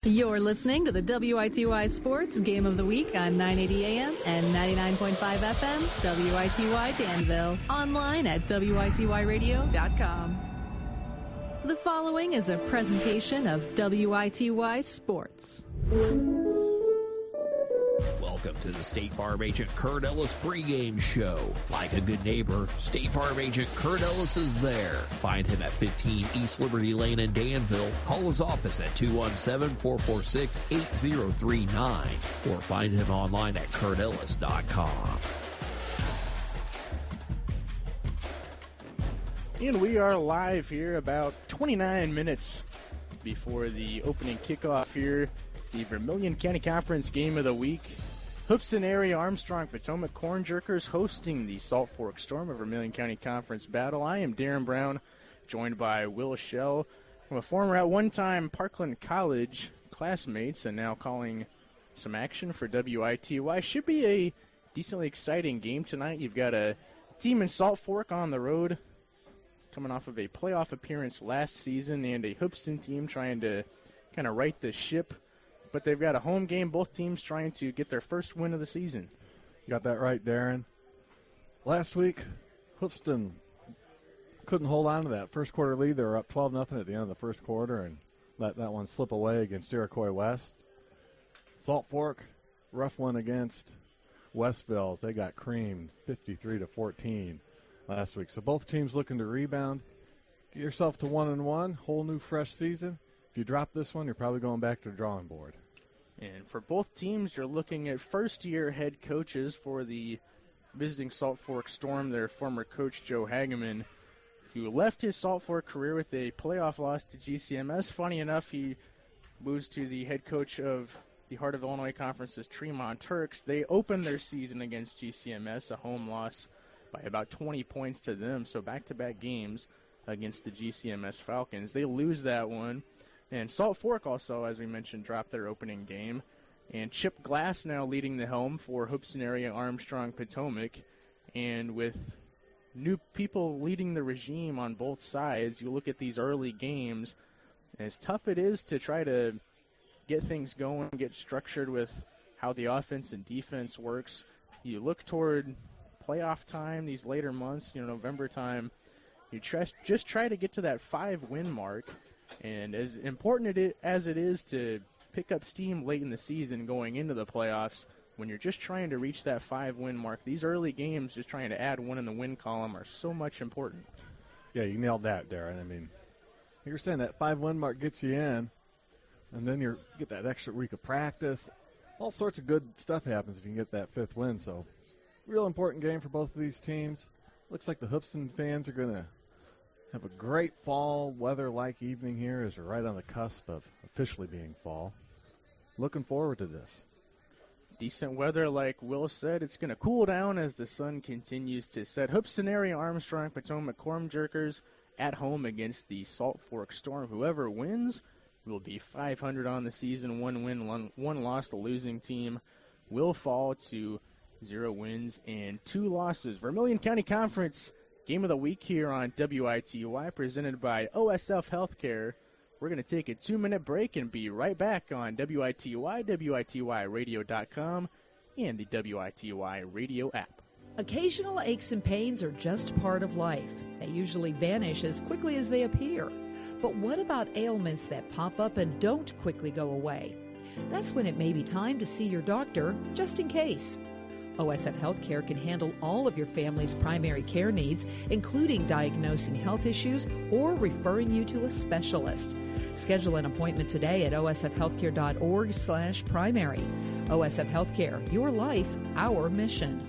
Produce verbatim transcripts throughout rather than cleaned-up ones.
You're listening to the W I T Y Sports Game of the Week on nine eighty A M and ninety-nine point five F M, W I T Y Danville. Online at W I T Y radio dot com. The following is a presentation of W I T Y Sports. Welcome to the State Farm Agent Kurt Ellis pregame show. Like a good neighbor, State Farm Agent Kurt Ellis is there. Find him at fifteen East Liberty Lane in Danville. Call his office at two one seven, four four six, eight zero three nine or find him online at kurt ellis dot com. And we are live here about twenty-nine minutes before the opening kickoff here. The Vermilion County Conference Game of the Week. Hoopeston area Armstrong Potomac Corn Jerkers hosting the Salt Fork Storm of Vermilion County Conference battle. I am Darren Brown, joined by Will Shell, from a former at one time Parkland College classmates and now calling some action for W I T Y. Should be a decently exciting game tonight. You've got a team in Salt Fork on the road coming off of a playoff appearance last season and a Hoopeston team trying to kind of right the ship. But they've got a home game, both teams trying to get their first win of the season. You got that right, Darren. Last week, Hoopeston couldn't hold on to that first quarter lead. They were up twelve nothing at the end of the first quarter and let that one slip away against Iroquois West. Salt Fork, rough one against Westville. They got creamed fifty-three to fourteen last week. So both teams looking to rebound. Get yourself to one and one, whole new fresh season. If you drop this one, you're probably going back to the drawing board. And for both teams, you're looking at first-year head coaches. For the visiting Salt Fork Storm, their former coach, Joe Hageman, who left his Salt Fork career with a playoff loss to G C M S. Funny enough, he moves to the head coach of the Heart of Illinois Conference's Tremont Turks. They opened their season against G C M S, a home loss by about twenty points to them, so back-to-back games against the G C M S Falcons. They lose that one. And Salt Fork also, as we mentioned, dropped their opening game. And Chip Glass now leading the helm for Hoopeston area Armstrong Potomac. And with new people leading the regime on both sides, you look at these early games, as tough it is to try to get things going, get structured with how the offense and defense works. You look toward playoff time, these later months, you know, November time, you try, just try to get to that five-win mark. And as important it as it is to pick up steam late in the season going into the playoffs, when you're just trying to reach that five-win mark, these early games, just trying to add one in the win column, are so much important. Yeah, you nailed that, Darren. I mean, you're saying that five-win mark gets you in, and then you get that extra week of practice. All sorts of good stuff happens if you can get that fifth win. So, real important game for both of these teams. Looks like the Hoopeston fans are going to have a great fall weather-like evening here as we're right on the cusp of officially being fall. Looking forward to this. Decent weather, like Will said. It's going to cool down as the sun continues to set. Hoopeston area Armstrong Potomac Corn Jerkers at home against the Salt Fork Storm. Whoever wins will be five hundred on the season. One win, one, one loss. The losing team will fall to zero wins and two losses. Vermilion County Conference Game of the Week here on W I T Y, presented by O S F Healthcare. We're going to take a two-minute break and be right back on W I T Y, W I T Y radio dot com, and the W I T Y radio app. Occasional aches and pains are just part of life. They usually vanish as quickly as they appear. But what about ailments that pop up and don't quickly go away? That's when it may be time to see your doctor, just in case. O S F Healthcare can handle all of your family's primary care needs, including diagnosing health issues or referring you to a specialist. Schedule an appointment today at O S F healthcare dot org slash primary. O S F Healthcare, your life, our mission.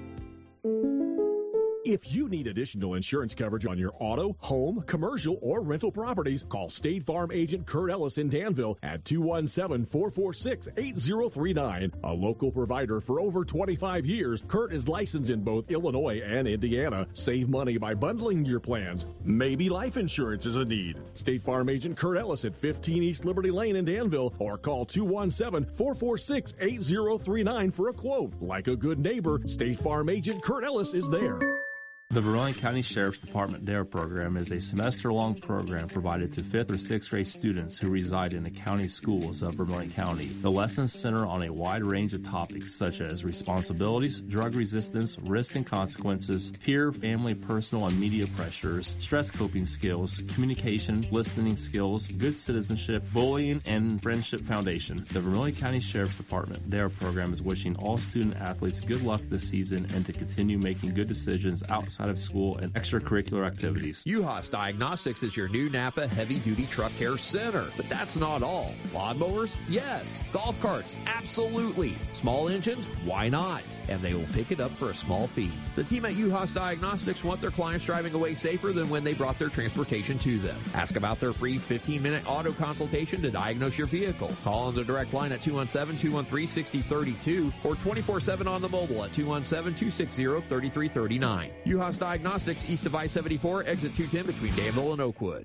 If you need additional insurance coverage on your auto, home, commercial, or rental properties, call State Farm Agent Kurt Ellis in Danville at two one seven, four four six, eight zero three nine. A local provider for over twenty-five years, Kurt is licensed in both Illinois and Indiana. Save money by bundling your plans. Maybe life insurance is a need. State Farm Agent Kurt Ellis at fifteen East Liberty Lane in Danville, or call two one seven, four four six, eight zero three nine for a quote. Like a good neighbor, State Farm Agent Kurt Ellis is there. The Vermilion County Sheriff's Department D A R E program is a semester-long program provided to fifth or sixth grade students who reside in the county schools of Vermilion County. The lessons center on a wide range of topics such as responsibilities, drug resistance, risk and consequences, peer, family, personal, and media pressures, stress coping skills, communication, listening skills, good citizenship, bullying, and friendship foundation. The Vermilion County Sheriff's Department D A R E program is wishing all student athletes good luck this season and to continue making good decisions outside of school and extracurricular activities. U-Haas Diagnostics is your new Napa heavy-duty truck care center. But that's not all. Lawnmowers? Yes. Golf carts? Absolutely. Small engines? Why not? And they will pick it up for a small fee. The team at U-Haas Diagnostics want their clients driving away safer than when they brought their transportation to them. Ask about their free fifteen-minute auto consultation to diagnose your vehicle. Call on the direct line at two one seven, two one three, six zero three two or twenty-four seven on the mobile at two one seven, two six zero, three three three nine. U-Haas Diagnostics, east of I seventy-four, exit two ten between Danville and Oakwood.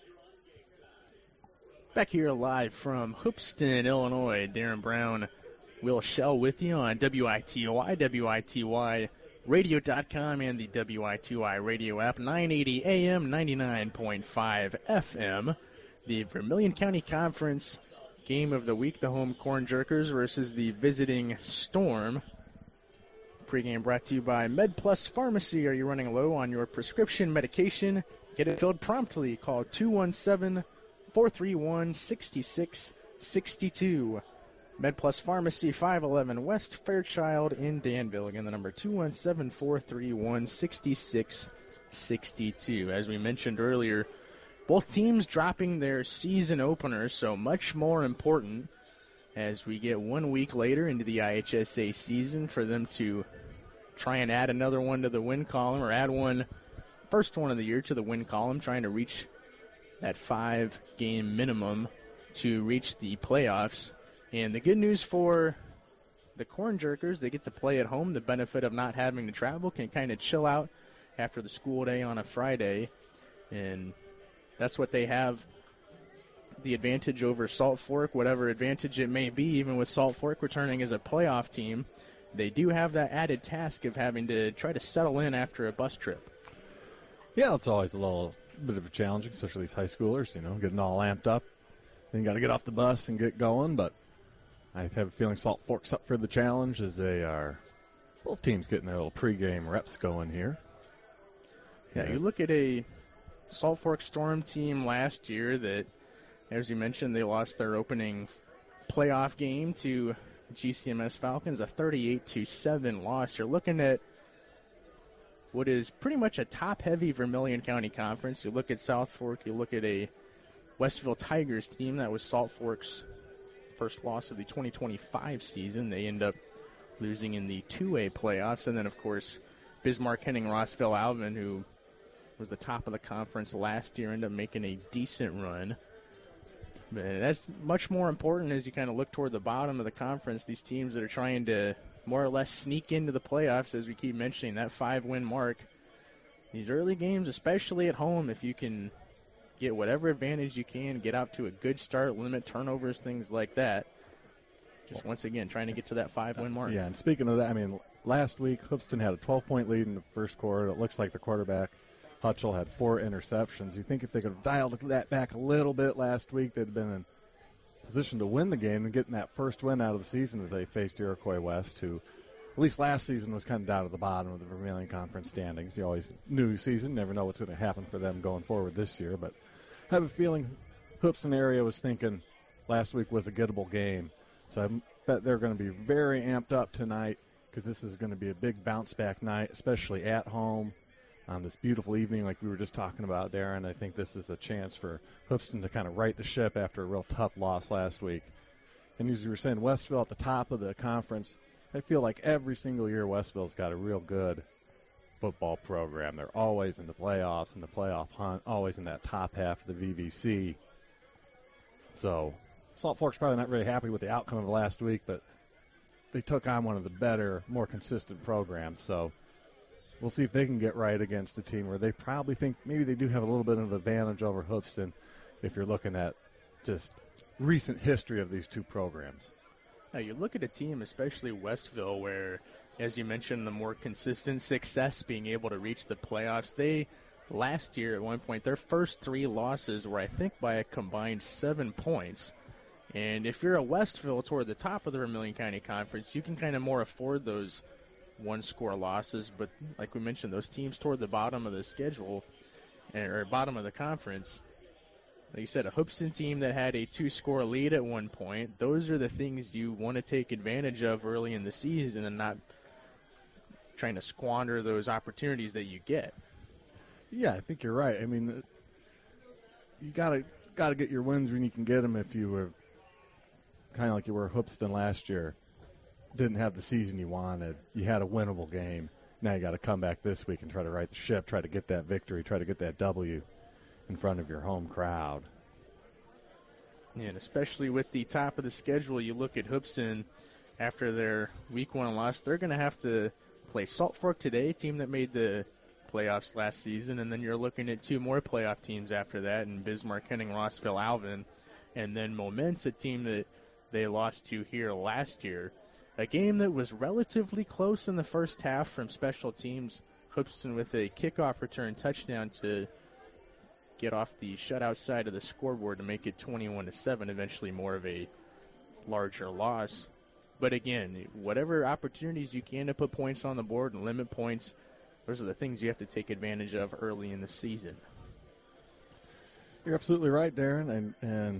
Back here live from Hoopeston, Illinois, Darren Brown, Will Shell with you on W I T Y, W I T Y radio dot com, and the W I T Y radio app, nine eighty A M, ninety-nine point five F M. The Vermilion County Conference game of the week, the home Corn Jerkers versus the visiting Storm. Pre-game brought to you by MedPlus Pharmacy. Are you running low on your prescription medication? Get it filled promptly. Call two one seven, four three one, six six six two. MedPlus Pharmacy, five eleven West Fairchild in Danville. Again, the number two one seven, four three one, six six six two. As we mentioned earlier, both teams dropping their season openers, so much more important as we get one week later into the I H S A season for them to try and add another one to the win column, or add one, first one of the year to the win column, trying to reach that five-game minimum to reach the playoffs. And the good news for the Corn Jerkers, they get to play at home. The benefit of not having to travel, can kind of chill out after the school day on a Friday. And that's what they have, the advantage over Salt Fork, whatever advantage it may be, even with Salt Fork returning as a playoff team. They do have that added task of having to try to settle in after a bus trip. Yeah, it's always a little bit of a challenge, especially these high schoolers, you know, getting all amped up. Then you got to get off the bus and get going, but I have a feeling Salt Fork's up for the challenge as they are, both teams getting their little pregame reps going here. Yeah, yeah, you look at a Salt Fork Storm team last year that, as you mentioned, they lost their opening playoff game to G C M S Falcons, a thirty-eight to seven loss. You're looking at what is pretty much a top-heavy Vermilion County Conference. You look at South Fork, you look at a Westville Tigers team that was Salt Fork's first loss of the twenty twenty-five season. They end up losing in the two A playoffs. And then, of course, Bismarck Henning Rossville Alvin, who was the top of the conference last year, ended up making a decent run. But that's much more important as you kind of look toward the bottom of the conference. These teams that are trying to more or less sneak into the playoffs, as we keep mentioning, that five-win mark. These early games, especially at home, if you can get whatever advantage you can, get out to a good start, limit turnovers, things like that. Just once again, trying to get to that five-win mark. Yeah, and speaking of that, I mean, last week, Hoopeston had a twelve-point lead in the first quarter. It looks like the quarterback, Hutchell, had four interceptions. You think if they could have dialed that back a little bit last week, they'd have been in position to win the game and getting that first win out of the season as they faced Iroquois West, who at least last season was kind of down at the bottom of the Vermilion Conference standings. You always new season, never know what's going to happen for them going forward this year. But I have a feeling Hoopeston area was thinking last week was a gettable game. So I bet they're going to be very amped up tonight because this is going to be a big bounce-back night, especially at home on this beautiful evening like we were just talking about, Darren. I think this is a chance for Hoopeston to kind of right the ship after a real tough loss last week. And as you were saying, Westville at the top of the conference, I feel like every single year Westville's got a real good football program. They're always in the playoffs and the playoff hunt, always in that top half of the V V C. So Salt Fork's probably not really happy with the outcome of last week, but they took on one of the better, more consistent programs. So we'll see if they can get right against a team where they probably think maybe they do have a little bit of advantage over Hoopeston if you're looking at just recent history of these two programs. Now, you look at a team, especially Westville, where as you mentioned, the more consistent success, being able to reach the playoffs. They, last year at one point, their first three losses were, I think, by a combined seven points. And if you're a Westville toward the top of the Vermilion County Conference, you can kind of more afford those one-score losses. But like we mentioned, those teams toward the bottom of the schedule, or bottom of the conference, like you said, a Hoopeston team that had a two-score lead at one point, those are the things you want to take advantage of early in the season and not trying to squander those opportunities that you get. Yeah, I think you're right. I mean, you gotta gotta get your wins when you can get them. If you were kind of like you were Hoopeston last year, didn't have the season you wanted, you had a winnable game. Now you got to come back this week and try to right the ship, try to get that victory, try to get that W in front of your home crowd. And especially with the top of the schedule, you look at Hoopeston after their week one loss, they're going to have to play Salt Fork today, a team that made the playoffs last season, and then you're looking at two more playoff teams after that, in Bismarck, Henning, Rossville, Alvin, and then Moments, a team that they lost to here last year. A game that was relatively close in the first half from special teams. Hoopeston with a kickoff return touchdown to get off the shutout side of the scoreboard to make it twenty-one to seven, eventually more of a larger loss. But again, whatever opportunities you can to put points on the board and limit points, those are the things you have to take advantage of early in the season. You're absolutely right, Darren, and and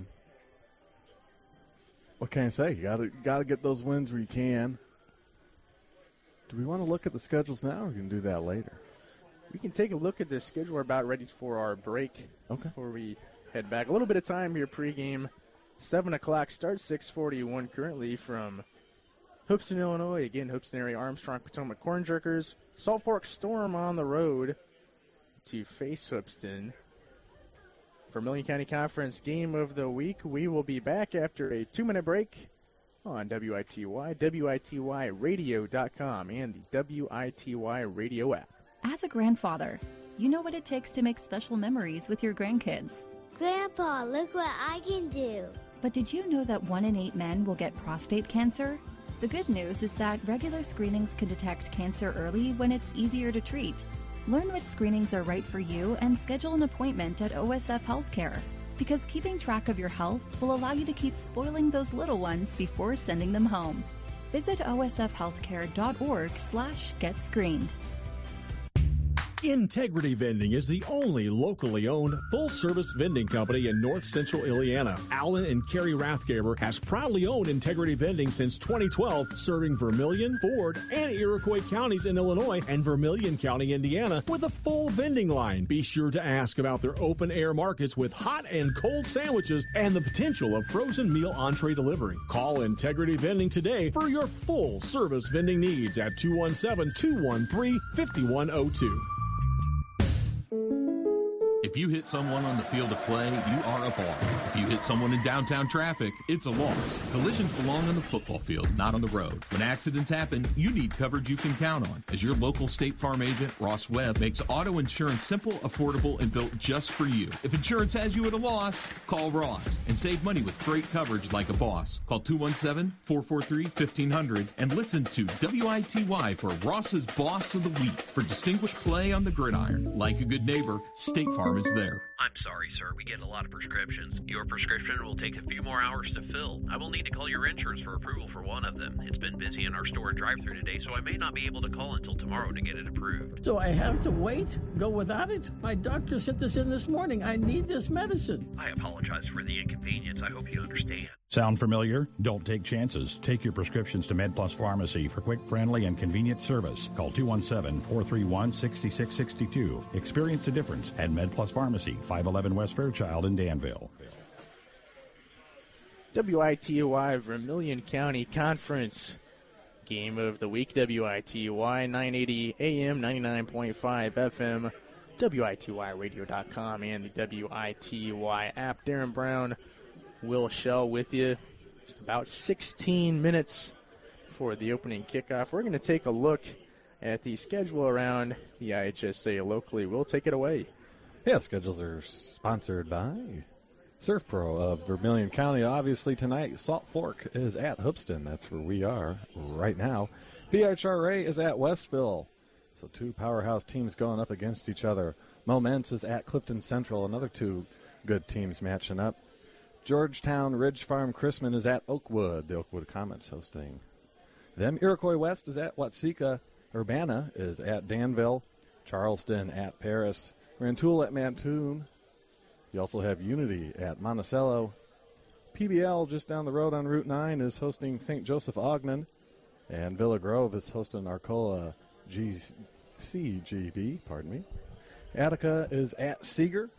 what can I say? You gotta gotta get those wins where you can. Do we want to look at the schedules now, or we can do that later? We can take a look at the schedule. We're about ready for our break. Okay. Before we head back. A little bit of time here pregame. seven o'clock start, six forty-one currently from Hoopeston, Illinois. Again, Hoopeston area Armstrong Potomac Corn Jerkers. Salt Fork Storm on the road to face Hoopeston. Vermilion County Conference Game of the Week. We will be back after a two-minute break on W I T Y, W I T Y radio dot com, and the W I T Y radio app. As a grandfather, you know what it takes to make special memories with your grandkids. Grandpa, look what I can do. But did you know that one in eight men will get prostate cancer? The good news is that regular screenings can detect cancer early when it's easier to treat. Learn which screenings are right for you and schedule an appointment at O S F Healthcare. Because keeping track of your health will allow you to keep spoiling those little ones before sending them home. Visit O S F healthcare dot org slash get screened. Integrity Vending is the only locally owned full-service vending company in north central Illiana. Alan and Carrie Rathgaber has proudly owned Integrity Vending since twenty twelve, serving Vermilion, Ford, and Iroquois counties in Illinois and Vermilion County, Indiana, with a full vending line. Be sure to ask about their open-air markets with hot and cold sandwiches and the potential of frozen meal entree delivery. Call Integrity Vending today for your full-service vending needs at two one seven, two one three, five one zero two. If you hit someone on the field of play, you are a boss. If you hit someone in downtown traffic, it's a loss. Collisions belong on the football field, not on the road. When accidents happen, you need coverage you can count on. As your local State Farm agent, Ross Webb, makes auto insurance simple, affordable, and built just for you. If insurance has you at a loss, call Ross and save money with great coverage like a boss. Call two one seven, four four three, one five zero zero and listen to W I T Y for Ross's Boss of the Week for distinguished play on the gridiron. Like a good neighbor, State Farm is there. I'm sorry, sir. We get a lot of prescriptions. Your prescription will take a few more hours to fill. I will need to call your insurance for approval for one of them. It's been busy in our store and drive-thru today, so I may not be able to call until tomorrow to get it approved. So I have to wait? Go without it? My doctor sent this in this morning. I need this medicine. I apologize for the inconvenience. I hope you understand. Sound familiar? Don't take chances. Take your prescriptions to MedPlus Pharmacy for quick, friendly, and convenient service. Call two one seven, four three one, six six six two. Experience the difference at MedPlus Pharmacy, five eleven West Fairchild in Danville. W I T Y Vermilion County Conference Game of the Week. W I T Y nine eighty A M, ninety-nine point five F M, W I T Y radio dot com, and the W I T Y app. Darren Brown, Will Shell with you. Just about sixteen minutes for the opening kickoff. We're going to take a look at the schedule around the I H S A locally. We'll take it away. Yeah, schedules are sponsored by Surf Pro of Vermilion County. Obviously tonight, Salt Fork is at Hoopeston. That's where we are right now. P H R A is at Westville. So two powerhouse teams going up against each other. Moments is at Clifton Central, another two good teams matching up. Georgetown Ridge Farm Chrisman is at Oakwood. The Oakwood Comets hosting them. Iroquois West is at Watseka. Urbana is at Danville. Charleston at Paris. Rantoul at Mattoon. You also have Unity at Monticello. P B L just down the road on Route nine is hosting Saint Joseph Ogden. And Villa Grove is hosting Arcola G C G B, pardon me. Attica is at Seeger.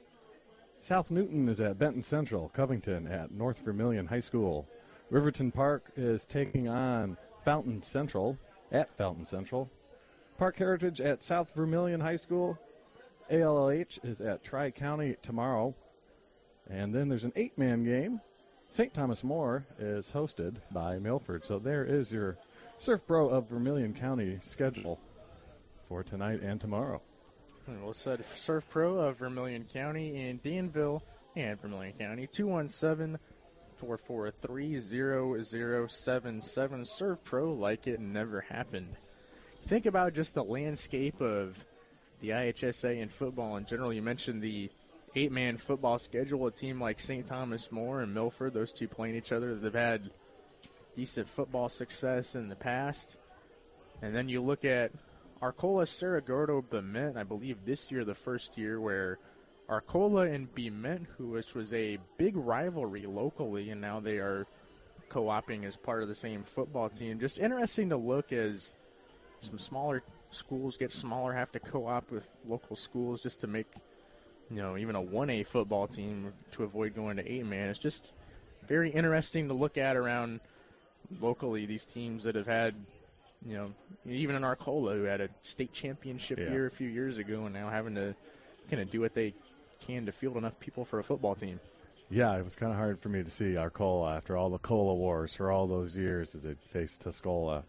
South Newton is at Benton Central. Covington at North Vermilion High School. Riverton Park is taking on Fountain Central at Fountain Central. Park Heritage at South Vermilion High School. A L L H is at Tri-County tomorrow. And then there's an eight-man game. Saint Thomas More is hosted by Milford. So there is your Surf Pro of Vermilion County schedule for tonight and tomorrow. We'll set Surf Pro of Vermilion County in Danville and Vermilion County. two one seven, four four three, zero zero seven seven. Surf Pro like it never happened. Think about just the landscape of the I H S A and football in general. You mentioned the eight-man football schedule. A team like Saint Thomas More and Milford, those two playing each other, they've had decent football success in the past. And then you look at Arcola, Cerro Gordo, Bement. I believe this year the first year where Arcola and Bement, who which was a big rivalry locally, and now they are co-oping as part of the same football team. Just interesting to look as some smaller schools get smaller, have to co-op with local schools just to make, you know, even a one A football team to avoid going to eight-man. It's just very interesting to look at around locally, these teams that have had, you know, even in Arcola, who had a state championship Yeah. year a few years ago, and now having to kind of do what they can to field enough people for a football team. Yeah, it was kind of hard for me to see Arcola after all the Cola wars for all those years as they faced Tuscola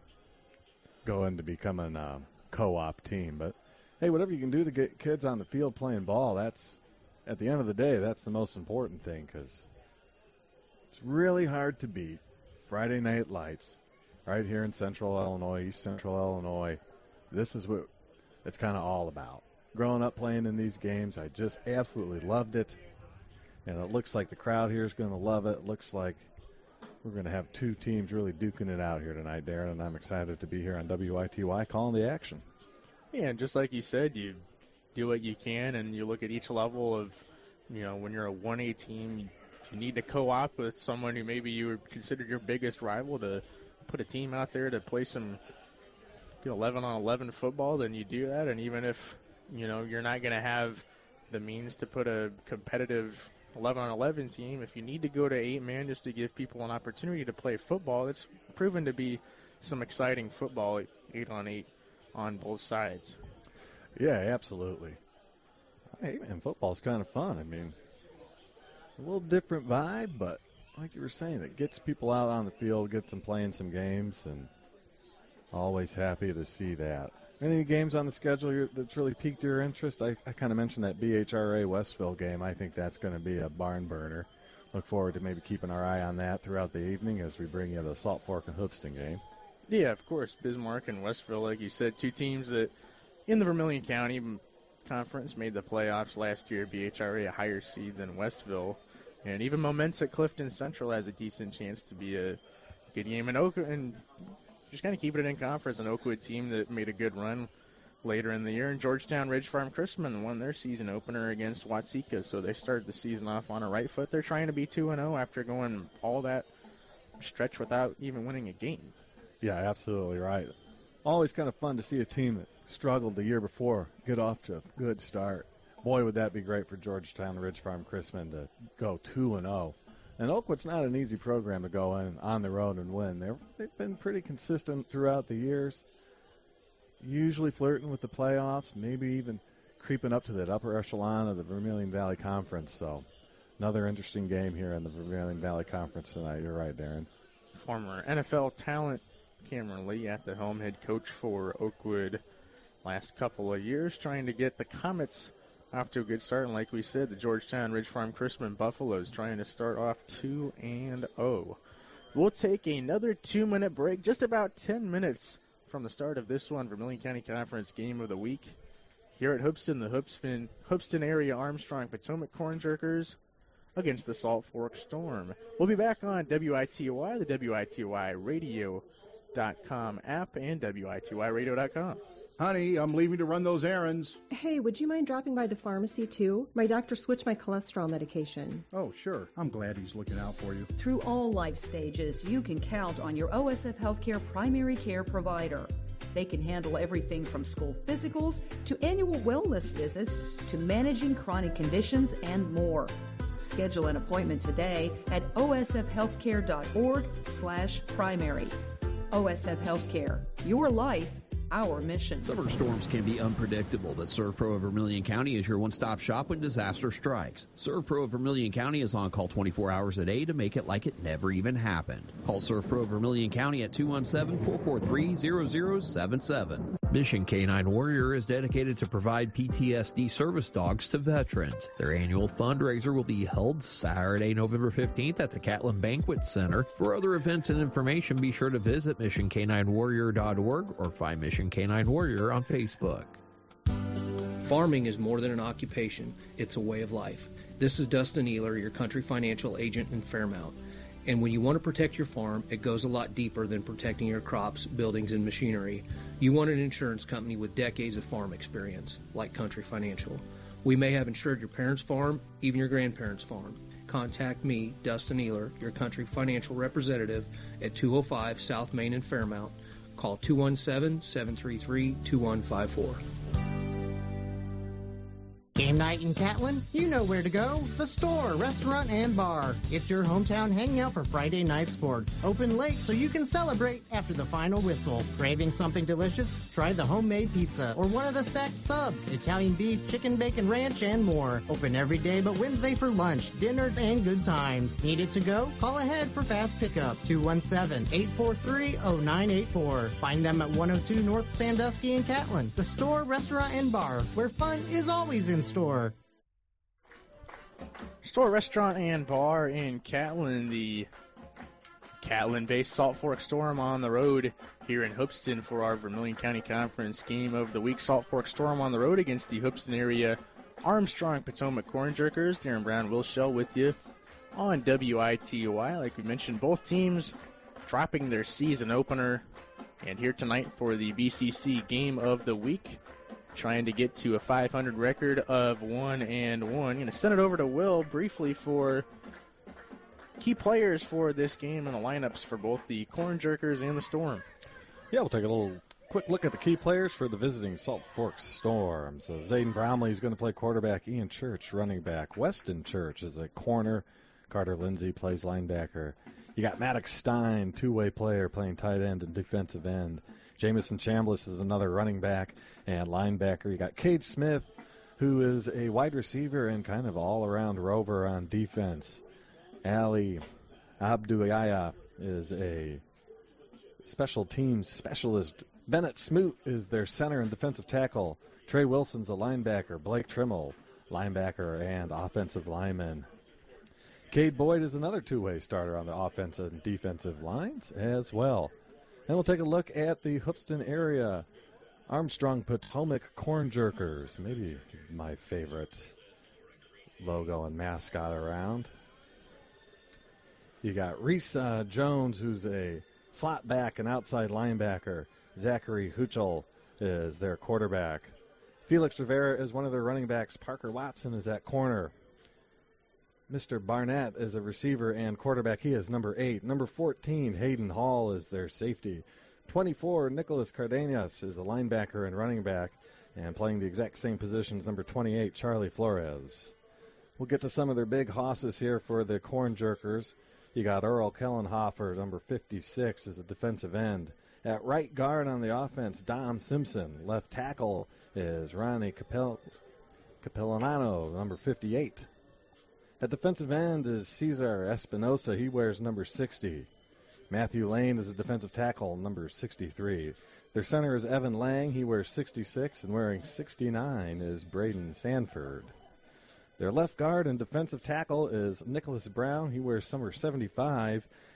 go into becoming a co-op team. But, hey, whatever you can do to get kids on the field playing ball, that's, at the end of the day, that's the most important thing, because it's really hard to beat Friday Night Lights right here in Central Illinois, East Central Illinois. This is what it's kind of all about. Growing up playing in these games, I just absolutely loved it. And it looks like the crowd here is going to love it. It looks like we're going to have two teams really duking it out here tonight, Darren, and I'm excited to be here on W I T Y calling the action. Yeah, and just like you said, you do what you can, and you look at each level of, you know, when you're a one A team, if you need to co-op with someone who maybe you would consider your biggest rival to put a team out there to play some eleven on eleven football, then you do that. And even if, you know, you're not going to have the means to put a competitive eleven on eleven team, if you need to go to eight-man just to give people an opportunity to play football, it's proven to be some exciting football, eight on eight on both sides. Yeah, absolutely. Eight-man football is kind of fun. I mean, a little different vibe, but like you were saying, it gets people out on the field, gets them playing some games, and always happy to see that. Any games on the schedule that's really piqued your interest? I, I kind of mentioned that B H R A Westville game. I think that's going to be a barn burner. Look forward to maybe keeping our eye on that throughout the evening as we bring you the Salt Fork and Hoopston game. Yeah, of course. Bismarck and Westville, like you said, two teams that in the Vermilion County Conference made the playoffs last year. B H R A a higher seed than Westville. And even Moments at Clifton Central has a decent chance to be a good game. And Oak and just kind of keeping it in conference, an Oakwood team that made a good run later in the year. And Georgetown Ridge Farm Chrisman won their season opener against Watseka, so they started the season off on a right foot. They're trying to be two and oh after going all that stretch without even winning a game. Yeah, absolutely right. Always kind of fun to see a team that struggled the year before get off to a good start. Boy, would that be great for Georgetown Ridge Farm Chrisman to go two and oh. And Oakwood's not an easy program to go in on the road and win. They're, they've been pretty consistent throughout the years, usually flirting with the playoffs, maybe even creeping up to that upper echelon of the Vermilion Valley Conference. So another interesting game here in the Vermilion Valley Conference tonight. You're right, Darren. Former N F L talent Cameron Lee at the helm, head coach for Oakwood last couple of years, trying to get the Comets off to a good start. And like we said, the Georgetown Ridge Farm Chrisman Buffaloes trying to start off two and oh. We'll take another two-minute break, just about ten minutes from the start of this one, Vermilion County Conference Game of the Week. Here at Hoopeston, the Hoopeston, Hoopeston area Armstrong Potomac Corn Jerkers against the Salt Fork Storm. We'll be back on W I T Y, the W I T Y radio dot com app, and W I T Y radio dot com. Honey, I'm leaving to run those errands. Hey, would you mind dropping by the pharmacy, too? My doctor switched my cholesterol medication. Oh, sure. I'm glad he's looking out for you. Through all life stages, you can count on your O S F Healthcare primary care provider. They can handle everything from school physicals to annual wellness visits to managing chronic conditions and more. Schedule an appointment today at O S F healthcare dot org slash primary. O S F Healthcare, your life, our mission. Summer storms can be unpredictable, but ServPro of Vermilion County is your one-stop shop when disaster strikes. ServPro of Vermilion County is on call twenty-four hours a day to make it like it never even happened. Call ServPro of Vermilion County at two one seven, four four three, zero zero seven seven. Mission Canine Warrior is dedicated to provide P T S D service dogs to veterans. Their annual fundraiser will be held Saturday, November fifteenth at the Catlin Banquet Center. For other events and information, be sure to visit mission canine warrior dot org or find Mission Canine Warrior on Facebook. Farming is more than an occupation. It's a way of life. This is Dustin Ehler, your country financial agent in Fairmount. And when you want to protect your farm, it goes a lot deeper than protecting your crops, buildings, and machinery. You want an insurance company with decades of farm experience, like Country Financial. We may have insured your parents' farm, even your grandparents' farm. Contact me, Dustin Ehler, your country financial representative, at two oh five South Main in Fairmount. Call two one seven, seven three three, two one five four. Game night in Catlin? You know where to go. The Store, Restaurant, and Bar. It's your hometown hangout for Friday night sports. Open late so you can celebrate after the final whistle. Craving something delicious? Try the homemade pizza or one of the stacked subs, Italian beef, chicken bacon ranch, and more. Open every day but Wednesday for lunch, dinner, and good times. Need it to go? Call ahead for fast pickup. two one seven, eight four three, oh nine eight four. Find them at one oh two North Sandusky in Catlin. The Store, Restaurant, and Bar, where fun is always in store. Store, Restaurant, and Bar in Catlin. The Catlin-based Salt Fork Storm on the road here in Hoopeston for our Vermilion County Conference Game of the Week. Salt Fork Storm on the road against the Hoopeston area Armstrong Potomac Corn Jerkers. Darren Brown, Will Shell with you on W I T Y. Like we mentioned, both teams dropping their season opener. And here tonight for the B C C Game of the Week, trying to get to a five hundred record of one and one. Going to send it over to Will briefly for key players for this game and the lineups for both the Corn Jerkers and the Storm. Yeah, we'll take a little quick look at the key players for the visiting Salt Fork Storm. So Zayden Bromley is going to play quarterback. Ian Church running back. Weston Church is a corner. Carter Lindsay plays linebacker. You got Maddox Stein, two-way player, playing tight end and defensive end. Jamison Chambliss is another running back and linebacker. You got Cade Smith, who is a wide receiver and kind of all-around rover on defense. Ali Abduyaya is a special teams specialist. Bennett Smoot is their center and defensive tackle. Trey Wilson's a linebacker. Blake Trimmel, linebacker and offensive lineman. Cade Boyd is another two-way starter on the offensive and defensive lines as well. And we'll take a look at the Hoopeston area Armstrong Potomac Corn Jerkers, maybe my favorite logo and mascot around. You got Reese uh, Jones, who's a slot back and outside linebacker. Zachary Huchel is their quarterback. Felix Rivera is one of their running backs. Parker Watson is at corner. Mister Barnett is a receiver and quarterback. He is number eight. Number fourteen, Hayden Hall, is their safety. twenty-four, Nicholas Cardenas is a linebacker and running back. And playing the exact same positions, number twenty-eight, Charlie Flores. We'll get to some of their big hosses here for the Corn Jerkers. You got Earl Kellenhofer, number fifty-six, is a defensive end. At right guard on the offense, Dom Simpson. Left tackle is Ronnie Capel- Capillanano, number fifty-eight. At defensive end is Cesar Espinosa. He wears number sixty. Matthew Lane is a defensive tackle, number sixty-three. Their center is Evan Lang. He wears sixty-six, and wearing sixty-nine is Braden Sanford. Their left guard and defensive tackle is Nicholas Brown. He wears number seventy-five.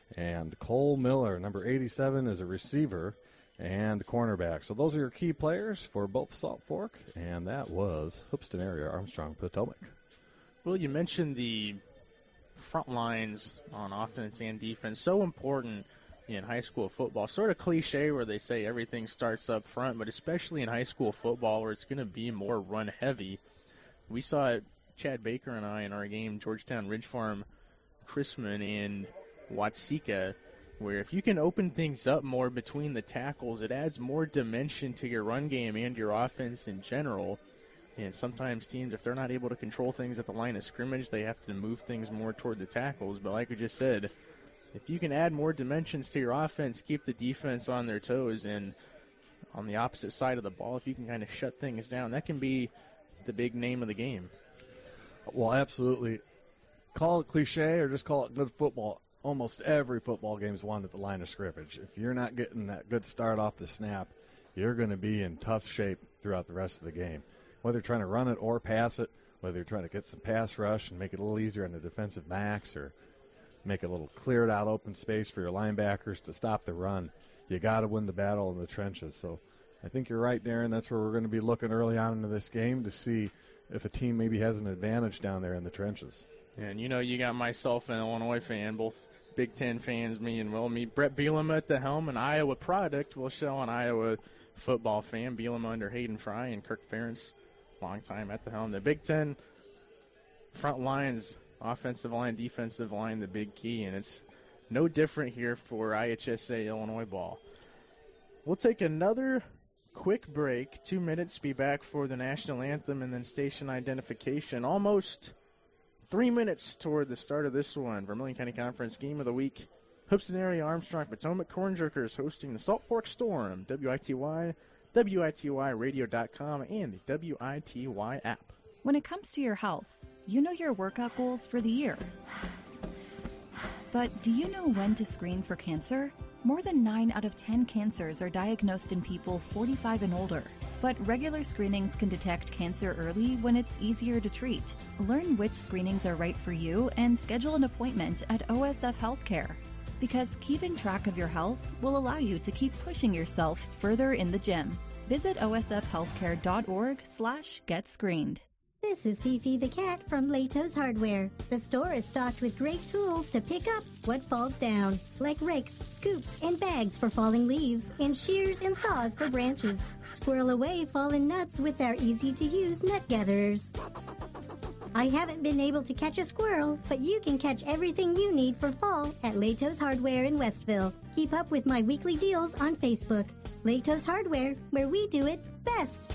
And Cole Miller, number eighty-seven, is a receiver and cornerback. So those are your key players for both Salt Fork, and that was Hoopeston area, Armstrong Potomac. Well, you mentioned the front lines on offense and defense, so important in high school football. Sort of cliche where they say everything starts up front, but especially in high school football where it's going to be more run heavy. We saw it, Chad Baker and I, in our game, Georgetown Ridge Farm, Chrisman, and Watseka, where if you can open things up more between the tackles, it adds more dimension to your run game and your offense in general. And sometimes teams, if they're not able to control things at the line of scrimmage, they have to move things more toward the tackles. But like we just said, if you can add more dimensions to your offense, keep the defense on their toes, and on the opposite side of the ball, if you can kind of shut things down, that can be the big name of the game. Well, absolutely. Call it cliche or just call it good football. Almost every football game is won at the line of scrimmage. If you're not getting that good start off the snap, you're going to be in tough shape throughout the rest of the game. Whether you're trying to run it or pass it, whether you're trying to get some pass rush and make it a little easier on the defensive backs or make a little cleared out open space for your linebackers to stop the run, you got to win the battle in the trenches. So I think you're right, Darren. That's where we're going to be looking early on into this game to see if a team maybe has an advantage down there in the trenches. And, you know, you got myself, an Illinois fan, both Big Ten fans, me and Will. Me, Brett Bielema at the helm, an Iowa product. Will Shell, an Iowa football fan. Bielema under Hayden Fry and Kirk Ferentz, long time at the helm. The Big Ten front lines, offensive line, defensive line, the big key. And it's no different here for I H S A Illinois ball. We'll take another quick break. Two minutes, be back for the national anthem and then station identification. Almost Three minutes toward the start of this one. Vermilion County Conference Game of the Week. Hoopeston area Armstrong Potomac Corn Jerkers hosting the Salt Fork Storm. W I T Y, W I T Y radio dot com, and the W I T Y app. When it comes to your health, you know your workout goals for the year. But do you know when to screen for cancer? More than nine out of ten cancers are diagnosed in people forty-five and older. But regular screenings can detect cancer early when it's easier to treat. Learn which screenings are right for you and schedule an appointment at O S F Healthcare. Because keeping track of your health will allow you to keep pushing yourself further in the gym. Visit O S F healthcare dot org slash get screened. This is Fifi the cat from Lato's Hardware. The store is stocked with great tools to pick up what falls down, like rakes, scoops, and bags for falling leaves, and shears and saws for branches. Squirrel away fallen nuts with our easy-to-use nut gatherers. I haven't been able to catch a squirrel, but you can catch everything you need for fall at Lato's Hardware in Westville. Keep up with my weekly deals on Facebook. Lato's Hardware, where we do it best.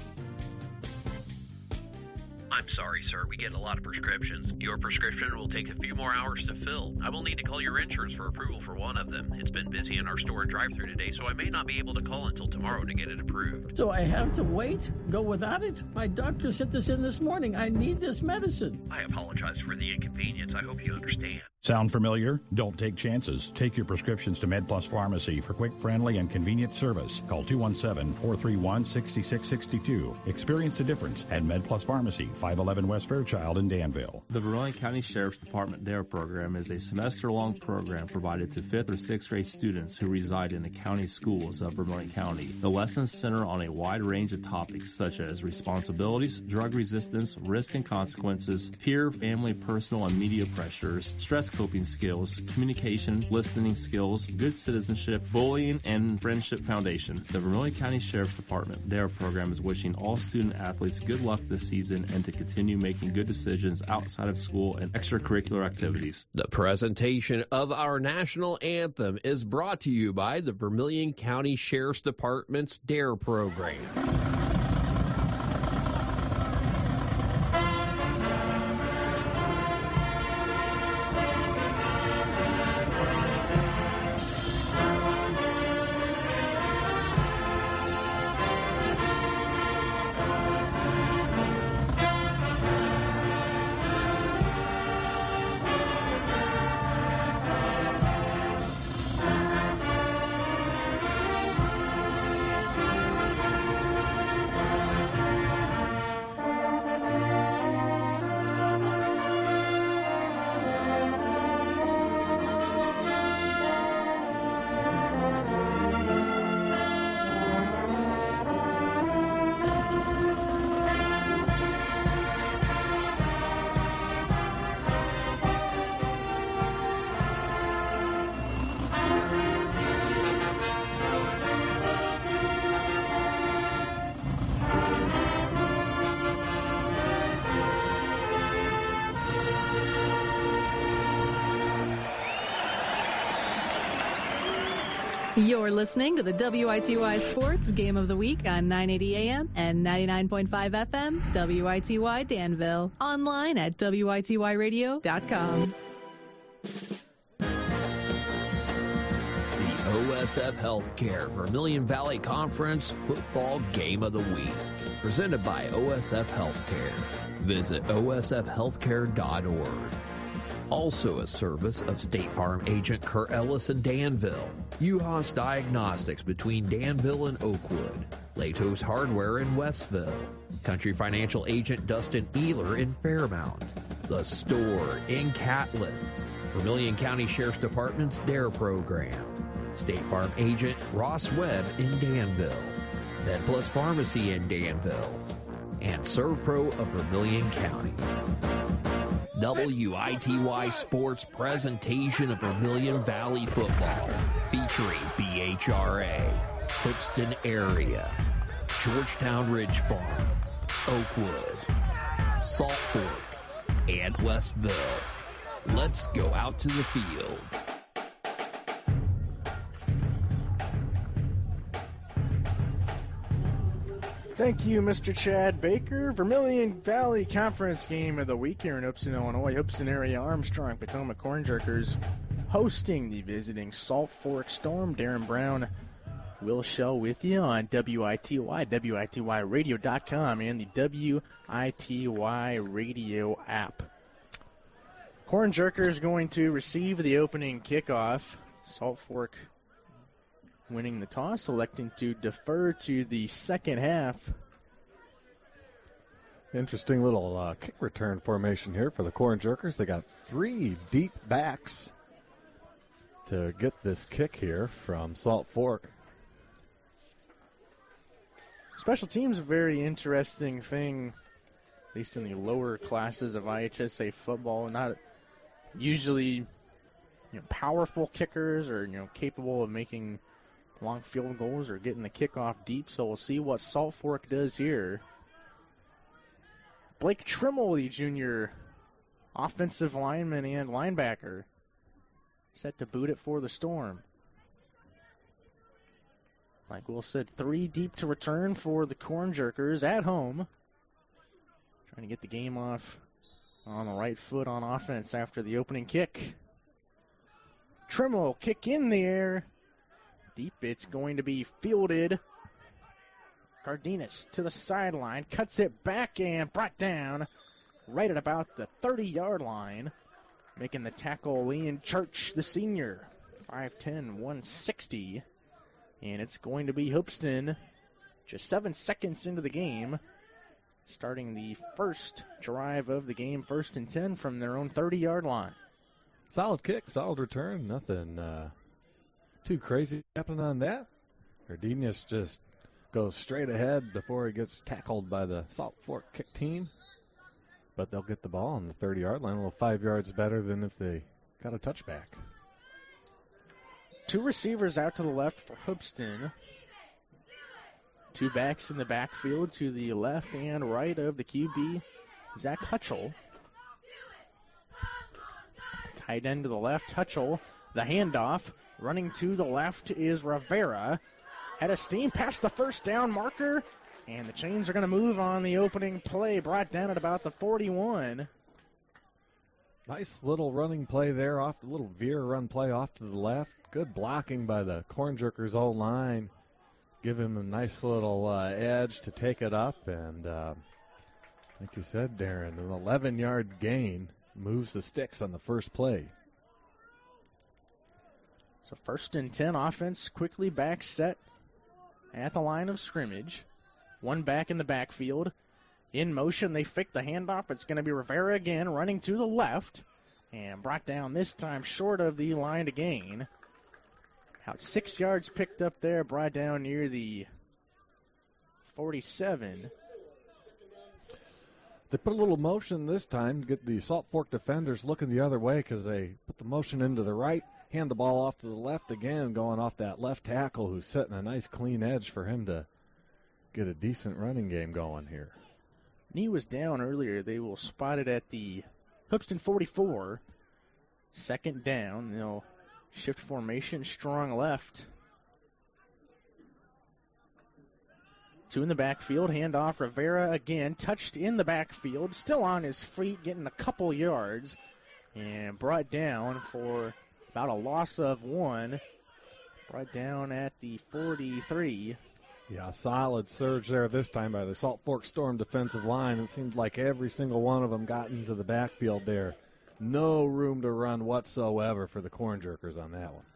I'm sorry, sir. We get a lot of prescriptions. Your prescription will take a few more hours to fill. I will need to call your insurance for approval for one of them. It's been busy in our store and drive-thru today, so I may not be able to call until tomorrow to get it approved. So I have to wait? Go without it? My doctor sent this in this morning. I need this medicine. I apologize for the inconvenience. I hope you understand. Sound familiar? Don't take chances. Take your prescriptions to MedPlus Pharmacy for quick, friendly, and convenient service. Call two one seven, four three one, six six six two. Experience the difference at MedPlus Pharmacy, five eleven West Fairchild in Danville. The Vermilion County Sheriff's Department D A R E program is a semester-long program provided to fifth or sixth grade students who reside in the county schools of Vermilion County. The lessons center on a wide range of topics such as responsibilities, drug resistance, risk and consequences, peer, family, personal, and media pressures, stress coping skills, communication, listening skills, good citizenship, bullying, and friendship foundation. The Vermilion County Sheriff's Department D A R E program is wishing all student athletes good luck this season and to continue making good decisions outside of school and extracurricular activities. The presentation of our national anthem is brought to you by the Vermilion County Sheriff's Department's D A R E program. You're listening to the W I T Y Sports Game of the Week on nine eighty A M and ninety-nine point five F M, W I T Y Danville. Online at W I T Y radio dot com. The O S F Healthcare Vermilion Valley Conference Football Game of the Week. Presented by O S F Healthcare. Visit O S F healthcare dot org. Also a service of State Farm agent Kurt Ellis in Danville, U-Haas Diagnostics between Danville and Oakwood, Latos Hardware in Westville, Country Financial agent Dustin Ehler in Fairmount, The Store in Catlin, Vermilion County Sheriff's Department's DARE program, State Farm agent Ross Webb in Danville, MedPlus Pharmacy in Danville, and ServPro of Vermilion County. W I T Y Sports presentation of Vermilion Valley football, featuring B H R A, Hoopston area, Georgetown Ridge Farm, Oakwood, Salt Fork, and Westville. Let's go out to the field. Thank you, Mister Chad Baker. Vermilion Valley Conference Game of the Week here in Hoopston, Illinois. Hoopston area Armstrong Potomac Corn Jerkers hosting the visiting Salt Fork Storm. Darren Brown, Will Shell with you on W I T Y, W I T Y radio dot com, and the W I T Y radio app. Corn Jerkers going to receive the opening kickoff. Salt Fork winning the toss, electing to defer to the second half. Interesting little uh, kick return formation here for the Corn Jerkers. They got three deep backs to get this kick here from Salt Fork. Special teams, a very interesting thing, at least in the lower classes of I H S A football. Not usually, you know, powerful kickers or, you know, capable of making long field goals or getting the kickoff deep, so we'll see what Salt Fork does here. Blake Trimmel, the junior offensive lineman and linebacker, set to boot it for the Storm. Like Will said, three deep to return for the Corn Jerkers at home. Trying to get the game off on the right foot on offense after the opening kick. Trimmel, kick in the air. Deep, it's going to be fielded. Cardenas to the sideline, cuts it back and brought down right at about the thirty-yard line. Making the tackle, Liam Church, the senior, five ten, one sixty. And it's going to be Hoopston just seven seconds into the game, starting the first drive of the game, first and ten from their own thirty-yard line. Solid kick, solid return, nothing uh, too crazy happening on that. Cardenas just goes straight ahead before he gets tackled by the Salt Fork kick team. But they'll get the ball on the thirty-yard line, a little five yards better than if they got a touchback. Two receivers out to the left for Hoopston. Two backs in the backfield to the left and right of the Q B, Zach Hutchell. Tight end to the left, Hutchell. The handoff. Running to the left is Rivera. Had a steam past the first down marker. And the chains are going to move on the opening play. Brought down at about the forty-one. Nice little running play there, off a little veer run play off to the left. Good blocking by the Corn Jerkers' old line. Give him a nice little uh, edge to take it up. And uh, like you said, Darren, an eleven-yard gain moves the sticks on the first play. So first and ten, offense quickly back set at the line of scrimmage. One back in the backfield. In motion, they fake the handoff. It's going to be Rivera again, running to the left. And brought down this time short of the line to gain. Out six yards picked up there, brought down near the forty-seven. They put a little motion this time to get the Salt Fork defenders looking the other way because they put the motion into the right, hand the ball off to the left again, going off that left tackle who's setting a nice clean edge for him to get a decent running game going here. Knee was down earlier. They will spot it at the Hoopston forty-four. Second down. They'll shift formation, strong left. Two in the backfield, handoff, Rivera again, touched in the backfield, still on his feet, getting a couple yards, and brought down for about a loss of one. Brought down at the forty-three. Yeah, solid surge there this time by the Salt Fork Storm defensive line. It seemed like every single one of them got into the backfield there. No room to run whatsoever for the Corn Jerkers on that one.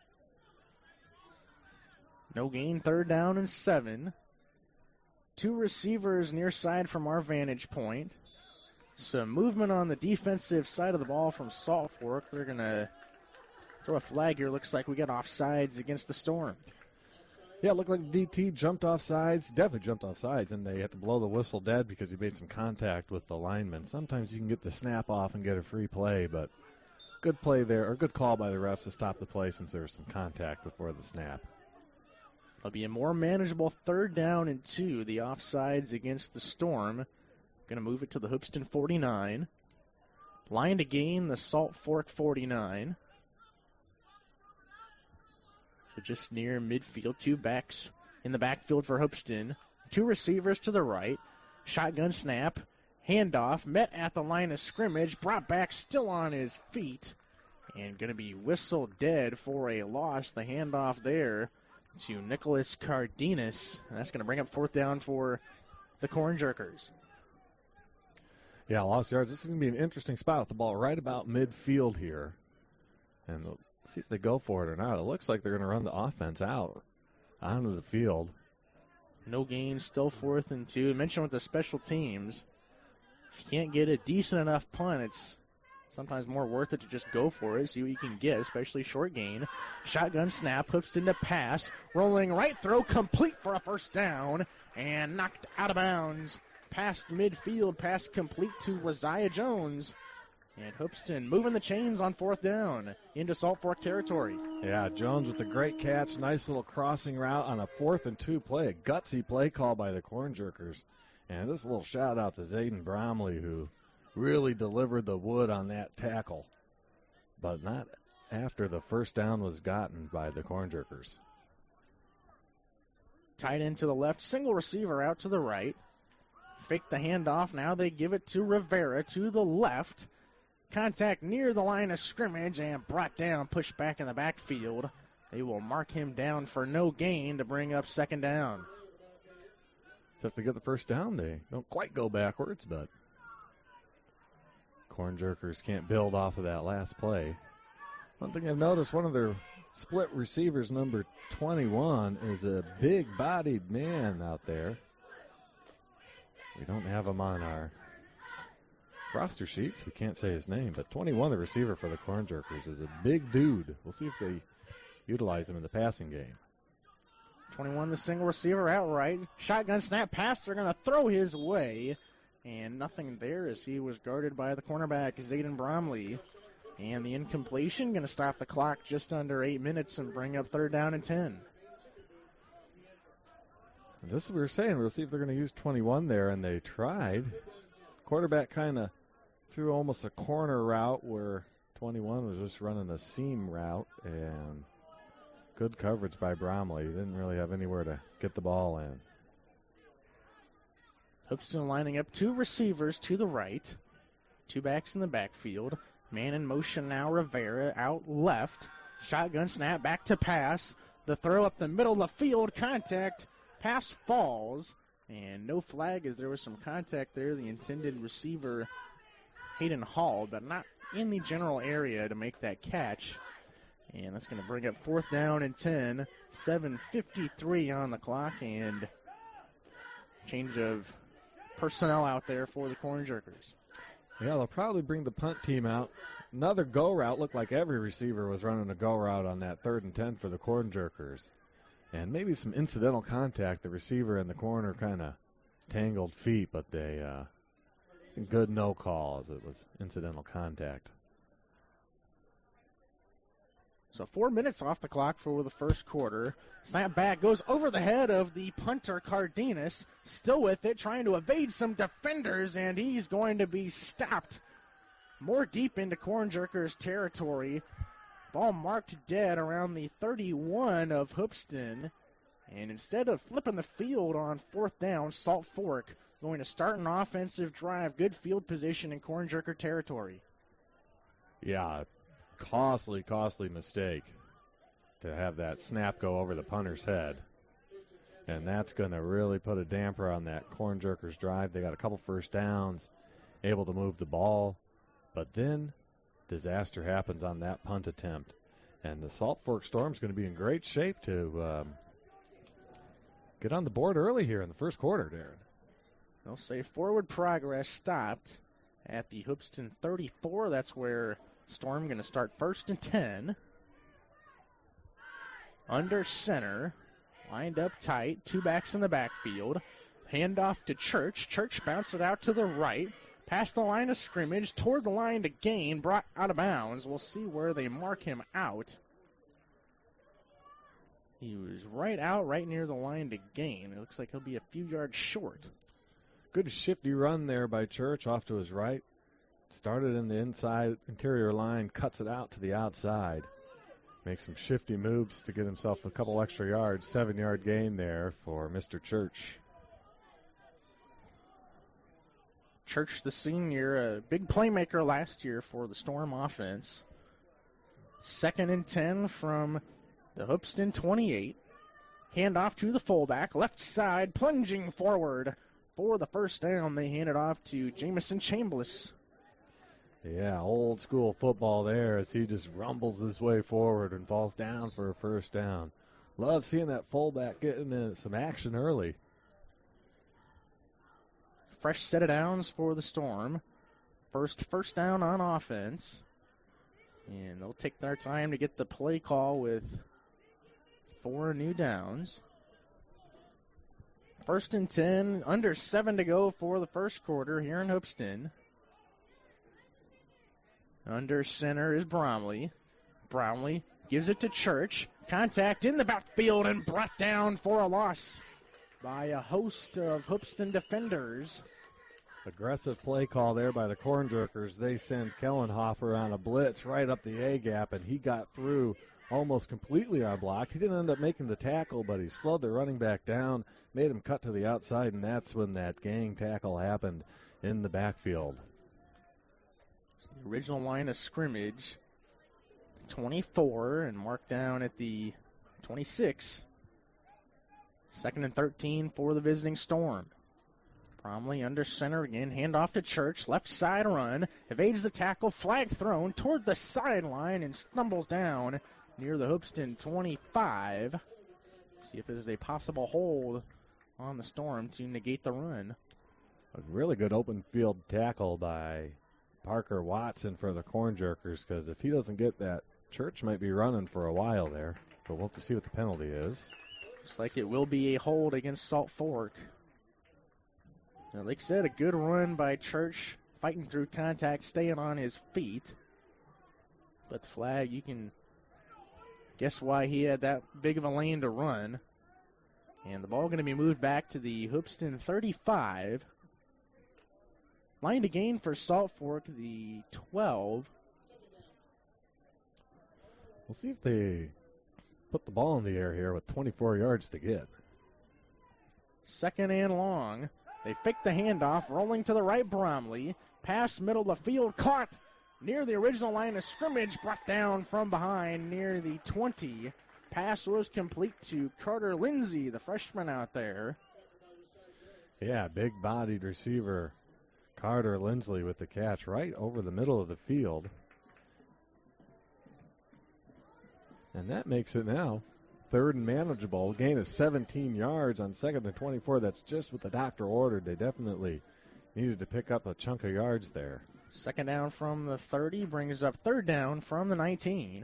No gain, third down and seven. Two receivers near side from our vantage point. Some movement on the defensive side of the ball from Salt Fork. They're going to throw a flag here. Looks like we got offsides against the Storm. Yeah, it looked like D T jumped off sides, definitely jumped off sides, and they had to blow the whistle dead because he made some contact with the lineman. Sometimes you can get the snap off and get a free play, but good play there, or good call by the refs to stop the play since there was some contact before the snap. It'll be a more manageable third down and two. The offsides against the Storm. Going to move it to the Hoopeston forty-nine. Line to gain, the Salt Fork forty-nine. So just near midfield, two backs in the backfield for Hoopeston. Two receivers to the right. Shotgun snap. Handoff. Met at the line of scrimmage. Brought back still on his feet. And going to be whistled dead for a loss. The handoff there to Nicholas Cardenas. And that's going to bring up fourth down for the Corn Jerkers. Yeah, lost yards. This is going to be an interesting spot with the ball right about midfield here. And we'll see if they go for it or not. It looks like they're going to run the offense out onto the field. No gain, still fourth and two. I mentioned with the special teams, if you can't get a decent enough punt, it's sometimes more worth it to just go for it, see what you can get, especially short gain. Shotgun snap, hoops into pass, rolling right throw, complete for a first down, and knocked out of bounds. Past midfield, pass complete to Rosiah Jones. And Hoopeston moving the chains on fourth down into Salt Fork territory. Yeah, Jones with a great catch. Nice little crossing route on a fourth and two play. A gutsy play call by the Corn Jerkers. And this little shout out to Zayden Bromley, who really delivered the wood on that tackle. But not after the first down was gotten by the Corn Jerkers. Tight end to the left, single receiver out to the right. Fake the handoff. Now they give it to Rivera to the left. Contact near the line of scrimmage and brought down, pushed back in the backfield. They will mark him down for no gain to bring up second down. So if they get the first down, they don't quite go backwards, but Corn Jerkers can't build off of that last play. One thing I've noticed, one of their split receivers, number twenty-one, is a big-bodied man out there. We don't have him on our roster sheets. We can't say his name, but twenty-one, the receiver for the Corn Jerkers, is a big dude. We'll see if they utilize him in the passing game. twenty-one, the single receiver outright. Shotgun snap pass. They're going to throw his way. And nothing there as he was guarded by the cornerback, Zayden Bromley. And the incompletion going to stop the clock just under eight minutes and bring up third down and ten. And this is what we were saying. We'll see if they're going to use twenty-one there, and they tried. Quarterback kind of threw almost a corner route where twenty-one was just running a seam route, and good coverage by Bromley. He didn't really have anywhere to get the ball in. Hoopeston lining up two receivers to the right, two backs in the backfield. Man in motion now, Rivera out left. Shotgun snap, back to pass. The throw up the middle of the field, contact. Pass falls, and no flag as there was some contact there. The intended receiver, Hayden Hall, but not in the general area to make that catch. And that's going to bring up fourth down and ten. seven fifty-three on the clock, and change of personnel out there for the Corn Jerkers. Yeah, they'll probably bring the punt team out. Another go route. Looked like every receiver was running a go route on that third and ten for the Corn Jerkers. And maybe some incidental contact. The receiver and the corner kind of tangled feet, but they uh, good no calls. It was incidental contact. So four minutes off the clock for the first quarter. Snap back goes over the head of the punter Cardenas. Still with it, trying to evade some defenders, and he's going to be stopped more deep into Corn Jerkers territory. Ball marked dead around the thirty-one of Hoopeston. And instead of flipping the field on fourth down, Salt Fork going to start an offensive drive. Good field position in corn jerker territory. Yeah, costly, costly mistake to have that snap go over the punter's head. And that's going to really put a damper on that corn jerker's drive. They got a couple first downs, able to move the ball. But then disaster happens on that punt attempt. And the Salt Fork Storm's going to be in great shape to um, get on the board early here in the first quarter, Darren. They'll say forward progress stopped at the Hoopeston thirty-four. That's where Storm going to start first and ten. Under center, lined up tight, two backs in the backfield. Handoff to Church. Church bounced it out to the right, past the line of scrimmage, toward the line to gain, brought out of bounds. We'll see where they mark him out. He was right out, right near the line to gain. It looks like he'll be a few yards short. Good shifty run there by Church off to his right. Started in the inside interior line, cuts it out to the outside. Makes some shifty moves to get himself a couple extra yards. Seven-yard gain there for Mister Church. Church, the senior, a big playmaker last year for the Storm offense. Second and ten from the Hoopeston twenty-eight. Handoff to the fullback, left side, plunging forward for the first down. They hand it off to Jamison Chambliss. Yeah, old school football there as he just rumbles his way forward and falls down for a first down. Love seeing that fullback getting in some action early. Fresh set of downs for the Storm. First first down on offense. And they'll take their time to get the play call with four new downs. First and ten, under seven to go for the first quarter here in Hoopeston. Under center is Bromley. Bromley gives it to Church. Contact in the backfield and brought down for a loss by a host of Hoopeston defenders. Aggressive play call there by the Corn Jerkers. They send Kellenhofer on a blitz right up the A-gap, and he got through almost completely unblocked. He didn't end up making the tackle, but he slowed the running back down, made him cut to the outside, and that's when that gang tackle happened in the backfield. The original line of scrimmage, twenty-four, and marked down at the twenty-six. Second and thirteen for the visiting Storm. Bromley under center again, handoff to Church, left side run, evades the tackle, flag thrown toward the sideline and stumbles down near the Hoopeston twenty-five. See if there's a possible hold on the Storm to negate the run. A really good open field tackle by Parker Watson for the Corn Jerkers, because if he doesn't get that, Church might be running for a while there. But we'll have to see what the penalty is. Looks like it will be a hold against Salt Fork. Now, like I said, a good run by Church, fighting through contact, staying on his feet. But the flag, you can guess why he had that big of a lane to run. And the ball going to be moved back to the Hoopeston thirty-five. Line to gain for Salt Fork, the twelve. We'll see if they put the ball in the air here with twenty-four yards to get. Second and long. They fake the handoff, rolling to the right, Bromley. Pass middle of the field, caught near the original line of scrimmage, brought down from behind near the twenty. Pass was complete to Carter Lindsay, the freshman out there. Yeah, big-bodied receiver Carter Lindsley with the catch right over the middle of the field. And that makes it now third and manageable. Gain of seventeen yards on second and twenty-four. That's just what the doctor ordered. They definitely needed to pick up a chunk of yards there. Second down from the thirty brings up third down from the nineteen.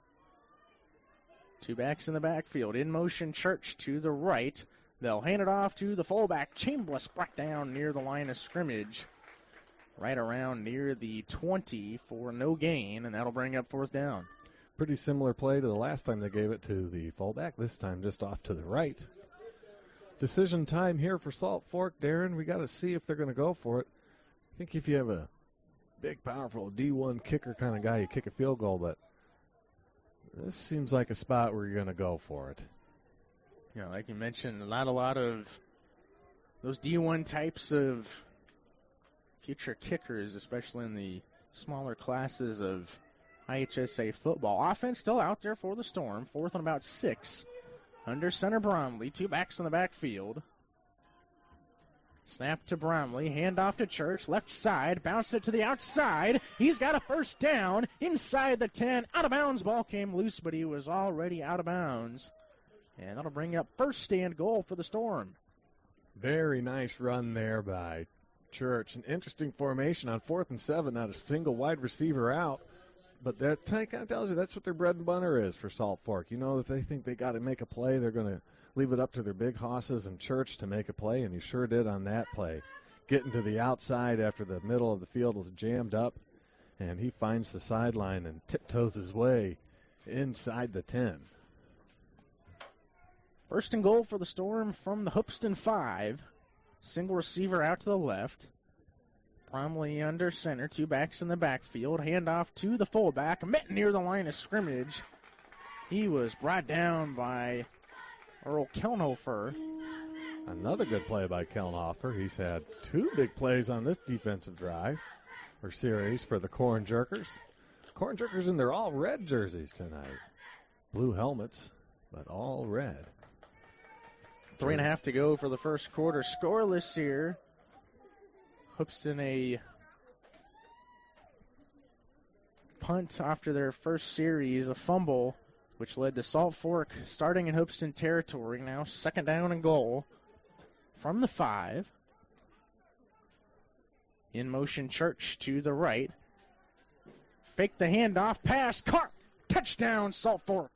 Two backs in the backfield. In motion, Church to the right. They'll hand it off to the fullback. Chambliss brought down near the line of scrimmage. Right around near the twenty for no gain, and that'll bring up fourth down. Pretty similar play to the last time they gave it to the fullback, this time just off to the right. Decision time here for Salt Fork, Darren. We got to see if they're going to go for it. I think if you have a big, powerful D one kicker kind of guy, you kick a field goal, but this seems like a spot where you're going to go for it. You know, like you mentioned, not a lot of those D one types of future kickers, especially in the smaller classes of I H S A football. Offense still out there for the Storm. Fourth and about six. Under center Bromley. Two backs in the backfield. Snap to Bromley. Hand off to Church. Left side. Bounce it to the outside. He's got a first down. Inside the ten. Out of bounds. Ball came loose, but he was already out of bounds. And that'll bring up first stand goal for the Storm. Very nice run there by Church. An interesting formation on fourth and seven. Not a single wide receiver out. But that kind of tells you that's what their bread and butter is for Salt Fork. You know, if they think they got to make a play, they're going to leave it up to their big hosses and Church to make a play, and he sure did on that play. Getting to the outside after the middle of the field was jammed up, and he finds the sideline and tiptoes his way inside the ten. First and goal for the Storm from the Hoopeston five. Single receiver out to the left. Bromley under center, two backs in the backfield. Handoff to the fullback, met near the line of scrimmage. He was brought down by Earl Kelnhofer. Another good play by Kelnhofer. He's had two big plays on this defensive drive or series for the Corn Jerkers. Corn Jerkers in their all red jerseys tonight. Blue helmets, but all red. Three and a half to go for the first quarter. Scoreless here. Hoopeston a punt after their first series, a fumble, which led to Salt Fork starting in Hoopeston territory. Now second down and goal from the five. In motion, Church to the right. Fake the handoff, pass, caught, touchdown, Salt Fork.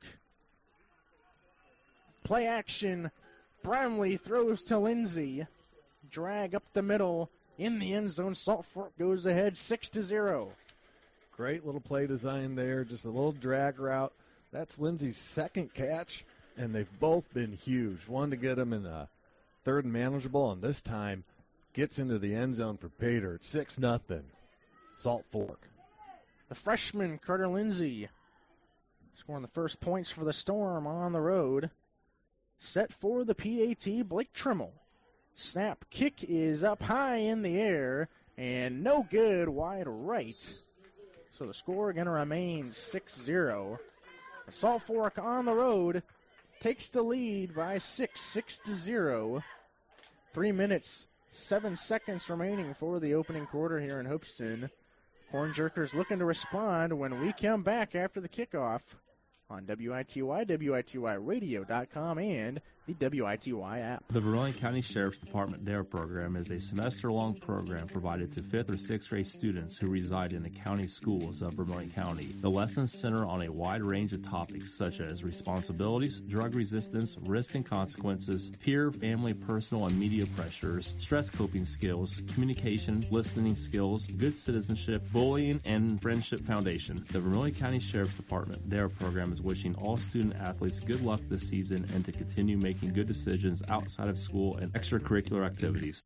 Play action, Bromley throws to Lindsay. Drag up the middle. In the end zone, Salt Fork goes ahead six to zero. Great little play design there, just a little drag route. That's Lindsay's second catch, and they've both been huge. One to get him in a third and manageable, and this time gets into the end zone for Pater. It's six nothing. Salt Fork. The freshman, Carter Lindsay, scoring the first points for the Storm on the road. Set for the P A T, Blake Trimmel. Snap kick is up high in the air and no good, wide right. So the score going to remain six zero. Salt Fork on the road takes the lead by six, six to zero. Three minutes, seven seconds remaining for the opening quarter here in Hoopeston. Corn Jerkers looking to respond when we come back after the kickoff on W I T Y, W I T Y radio dot com, and the W I T Y app. The Vermilion County Sheriff's Department DARE program is a semester-long program provided to fifth or sixth grade students who reside in the county schools of Vermilion County. The lessons center on a wide range of topics such as responsibilities, drug resistance, risk and consequences, peer, family, personal, and media pressures, stress coping skills, communication, listening skills, good citizenship, bullying, and friendship foundation. The Vermilion County Sheriff's Department DARE program is wishing all student athletes good luck this season and to continue making good decisions outside of school and extracurricular activities.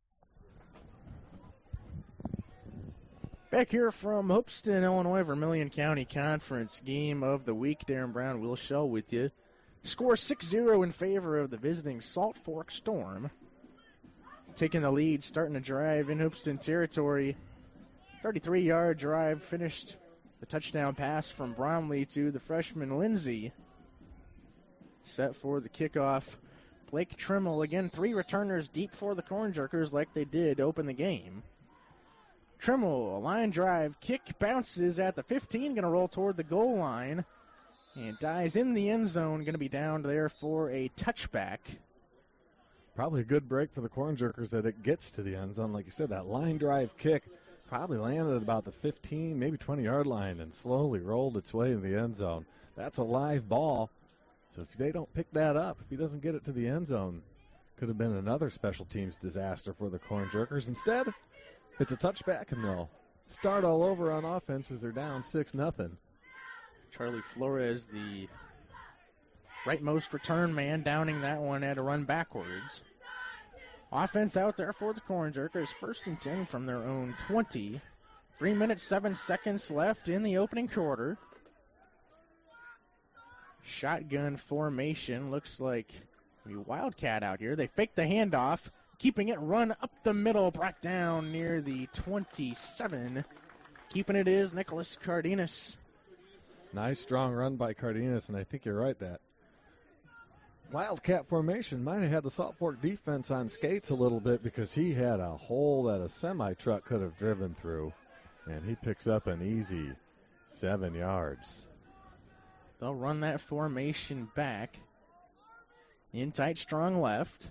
Back here from Hoopeston, Illinois, Vermilion County Conference game of the week. Darren Brown, Will Shell with you. Score six zero in favor of the visiting Salt Fork Storm. Taking the lead, starting to drive in Hoopeston territory. thirty-three-yard drive, finished the touchdown pass from Bromley to the freshman Lindsay. Set for the kickoff. Blake Trimmel, again, three returners deep for the Corn Jerkers like they did to open the game. Trimmel, a line drive, kick bounces at the fifteen, going to roll toward the goal line, and dies in the end zone, going to be down there for a touchback. Probably a good break for the Corn Jerkers that it gets to the end zone. Like you said, that line drive kick probably landed at about the fifteen, maybe twenty-yard line and slowly rolled its way in the end zone. That's a live ball. So if they don't pick that up, if he doesn't get it to the end zone, could have been another special teams disaster for the Corn Jerkers. Instead, it's a touchback, and they'll start all over on offense as they're down six nothing. Charlie Flores, the rightmost return man, downing that one, had to run backwards. Offense out there for the Corn Jerkers, first and ten from their own twenty. Three minutes, seven seconds left in the opening quarter. Shotgun formation. Looks like A Wildcat out here. They fake the handoff, keeping it run up the middle, brought down near the twenty-seven. Keeping it is Nicholas Cardenas. Nice, strong run by Cardenas, and I think you're right that Wildcat formation might have had the Salt Fork defense on skates a little bit because he had a hole that a semi-truck could have driven through, and he picks up an easy seven yards. They'll run that formation back. In tight, strong left.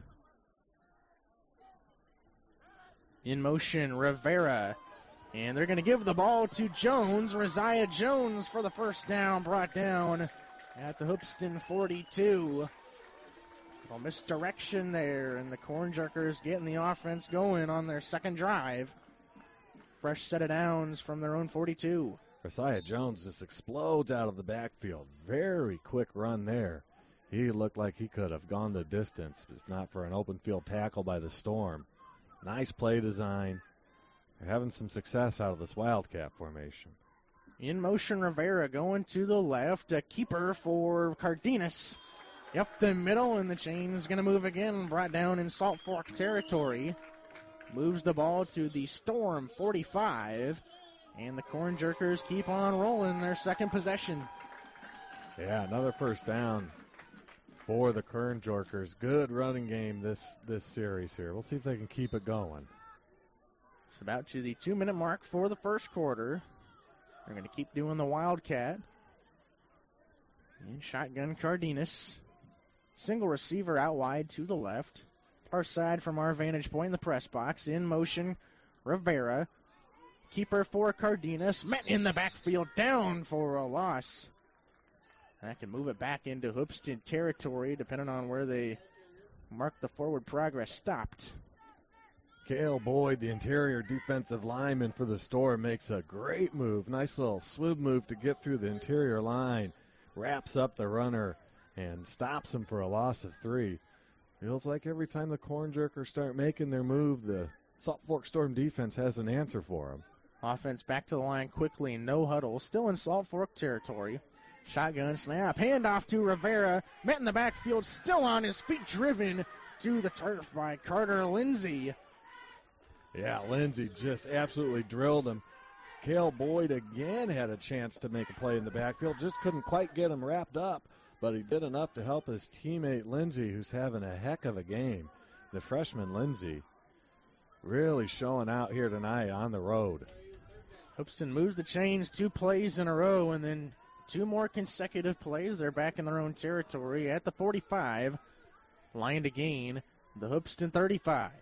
In motion, Rivera. And they're going to give the ball to Jones. Rosiah Jones for the first down, brought down at the Hoopeston forty-two. Well, misdirection there, and the Corn Jerkers getting the offense going on their second drive. Fresh set of downs from their own forty-two. Rosiah Jones just explodes out of the backfield. Very quick run there. He looked like he could have gone the distance, if not for an open field tackle by the Storm. Nice play design. They're having some success out of this Wildcat formation. In motion, Rivera going to the left. A keeper for Cardenas. Up the middle, and the chain's going to move again. Brought down in Salt Fork territory. Moves the ball to the Storm forty-five. And the Corn Jerkers keep on rolling their second possession. Yeah, another first down for the Corn Jerkers. Good running game this, this series here. We'll see if they can keep it going. It's about to the two-minute mark for the first quarter. They're going to keep doing the Wildcat. And shotgun Cardenas. Single receiver out wide to the left. Far side from our vantage point in the press box. In motion, Rivera. Keeper for Cardenas. Met in the backfield, down for a loss. That can move it back into Hoopeston territory, depending on where they mark the forward progress stopped. Cale Boyd, the interior defensive lineman for the Storm, makes a great move. Nice little swoop move to get through the interior line. Wraps up the runner and stops him for a loss of three. Feels like every time the Corn Jerkers start making their move, the Salt Fork Storm defense has an answer for them. Offense back to the line quickly, no huddle. Still in Salt Fork territory. Shotgun snap, handoff to Rivera. Met in the backfield, still on his feet, driven to the turf by Carter Lindsay. Yeah, Lindsay just absolutely drilled him. Cale Boyd again had a chance to make a play in the backfield. Just couldn't quite get him wrapped up, but he did enough to help his teammate Lindsay, who's having a heck of a game. The freshman Lindsay really showing out here tonight on the road. Hoopeston moves the chains two plays in a row, and then two more consecutive plays. They're back in their own territory at the forty-five. Line to gain, the Hoopeston thirty-five.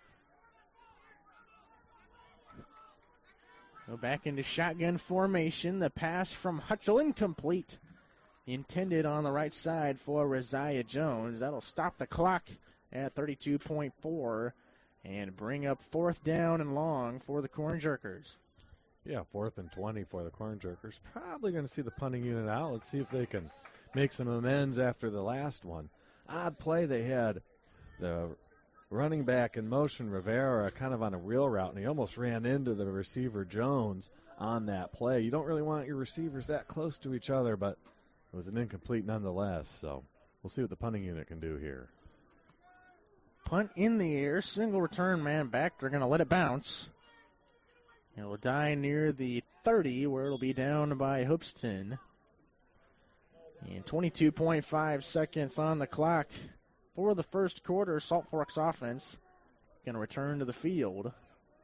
Go back into shotgun formation. The pass from Hutchell incomplete. Intended on the right side for Rosiah Jones. That'll stop the clock at thirty-two point four and bring up fourth down and long for the Corn Jerkers. Yeah, fourth and twenty for the Corn Jerkers. Probably going to see the punting unit out. Let's see if they can make some amends after the last one. Odd play. They had the running back in motion, Rivera, kind of on a wheel route, and he almost ran into the receiver, Jones, on that play. You don't really want your receivers that close to each other, but it was an incomplete nonetheless, so we'll see what the punting unit can do here. Punt in the air, single return man back. They're going to let it bounce. It will die near the thirty, where it'll be down by Hoopeston. And twenty-two point five seconds on the clock for the first quarter. Salt Fork's offense going to return to the field.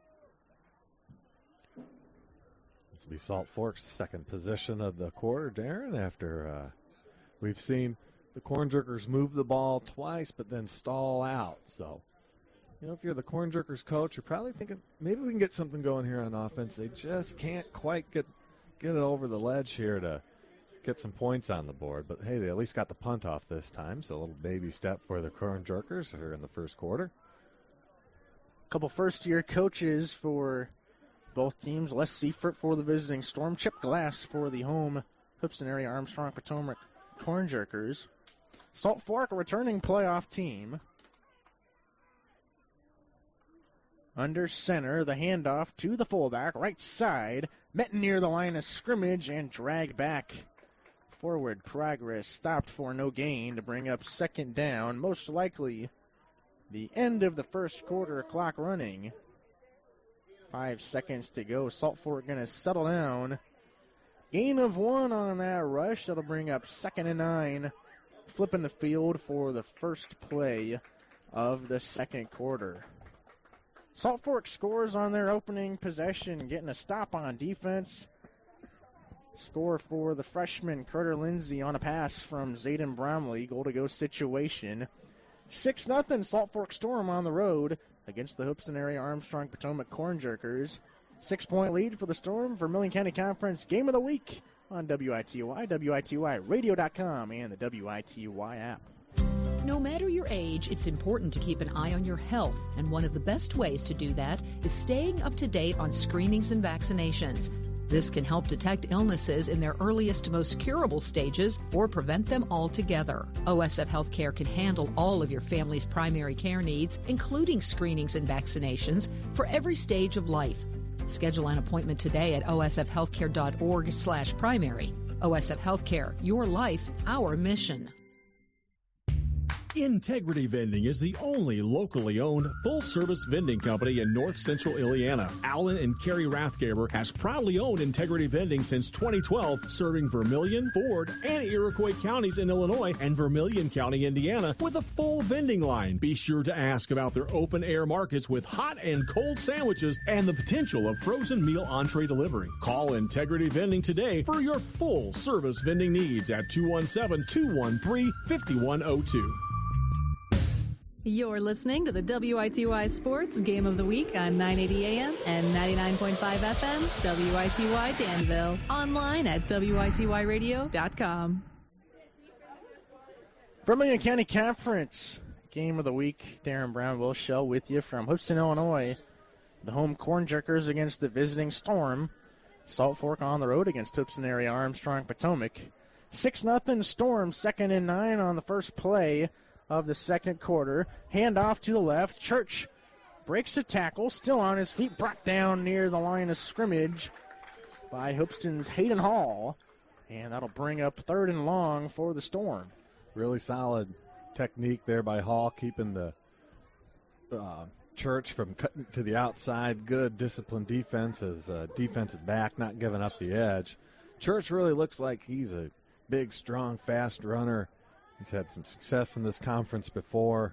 This will be Salt Fork's second possession of the quarter, Darren, after uh, we've seen the Corn Jerkers move the ball twice but then stall out. So, you know, if you're the Corn Jerkers coach, you're probably thinking maybe we can get something going here on offense. They just can't quite get get it over the ledge here to get some points on the board. But, hey, they at least got the punt off this time, so a little baby step for the Corn Jerkers here in the first quarter. A couple first-year coaches for both teams. Les Seifert for the visiting Storm. Chip Glass for the home Hoopeston area Armstrong Potomac Corn Jerkers. Salt Fork, a returning playoff team. Under center, the handoff to the fullback, right side. Met near the line of scrimmage and dragged back Forward progress stopped for no gain to bring up second down. Most likely the end of the first quarter, clock running. Five seconds to go. Salt Fork going to settle down. Gain of one on that rush. That'll bring up second and nine. Flipping the field for the first play of the second quarter. Salt Fork scores on their opening possession, getting a stop on defense. Score for the freshman Carter Lindsay on a pass from Zayden Bromley. Goal-to-go situation. six nothing Salt Fork Storm on the road against the Hoopeston Area Armstrong Potomac Corn Jerkers. Six-point lead for the Storm. Vermilion County Conference Game of the Week on W I T Y, W I T Y radio dot com, and the W I T Y app. No matter your age, it's important to keep an eye on your health, and one of the best ways to do that is staying up to date on screenings and vaccinations. This can help detect illnesses in their earliest, most curable stages or prevent them altogether. O S F Healthcare can handle all of your family's primary care needs, including screenings and vaccinations, for every stage of life. Schedule an appointment today at O S F healthcare dot org slash primary. O S F Healthcare, your life, our mission. Integrity Vending is the only locally owned full-service vending company in north central Illiana. Alan and Carrie Rathgaber has proudly owned Integrity Vending since twenty twelve, serving Vermilion, Ford, and Iroquois counties in Illinois and Vermilion County, Indiana, with a full vending line. Be sure to ask about their open-air markets with hot and cold sandwiches and the potential of frozen meal entree delivery. Call Integrity Vending today for your full-service vending needs at two one seven, two one three, five one zero two. You're listening to the W I T Y Sports Game of the Week on nine eighty A M and ninety-nine point five F M, W I T Y Danville. Online at W I T Y radio dot com. Vermilion County Conference Game of the Week. Darren Brown will shell with you from Hoopeston, Illinois. The home Corn Jerkers against the visiting Storm. Salt Fork on the road against Hoopeston Area Armstrong Potomac. six nothing Storm, second and nine on the first play of the second quarter. Hand off to the left. Church breaks a tackle, still on his feet, brought down near the line of scrimmage by Hoopeston's Hayden Hall. And that'll bring up third and long for the Storm. Really solid technique there by Hall, keeping the uh, Church from cutting to the outside. Good disciplined defense as uh, defensive back, not giving up the edge. Church really looks like he's a big, strong, fast runner. He's had some success in this conference before.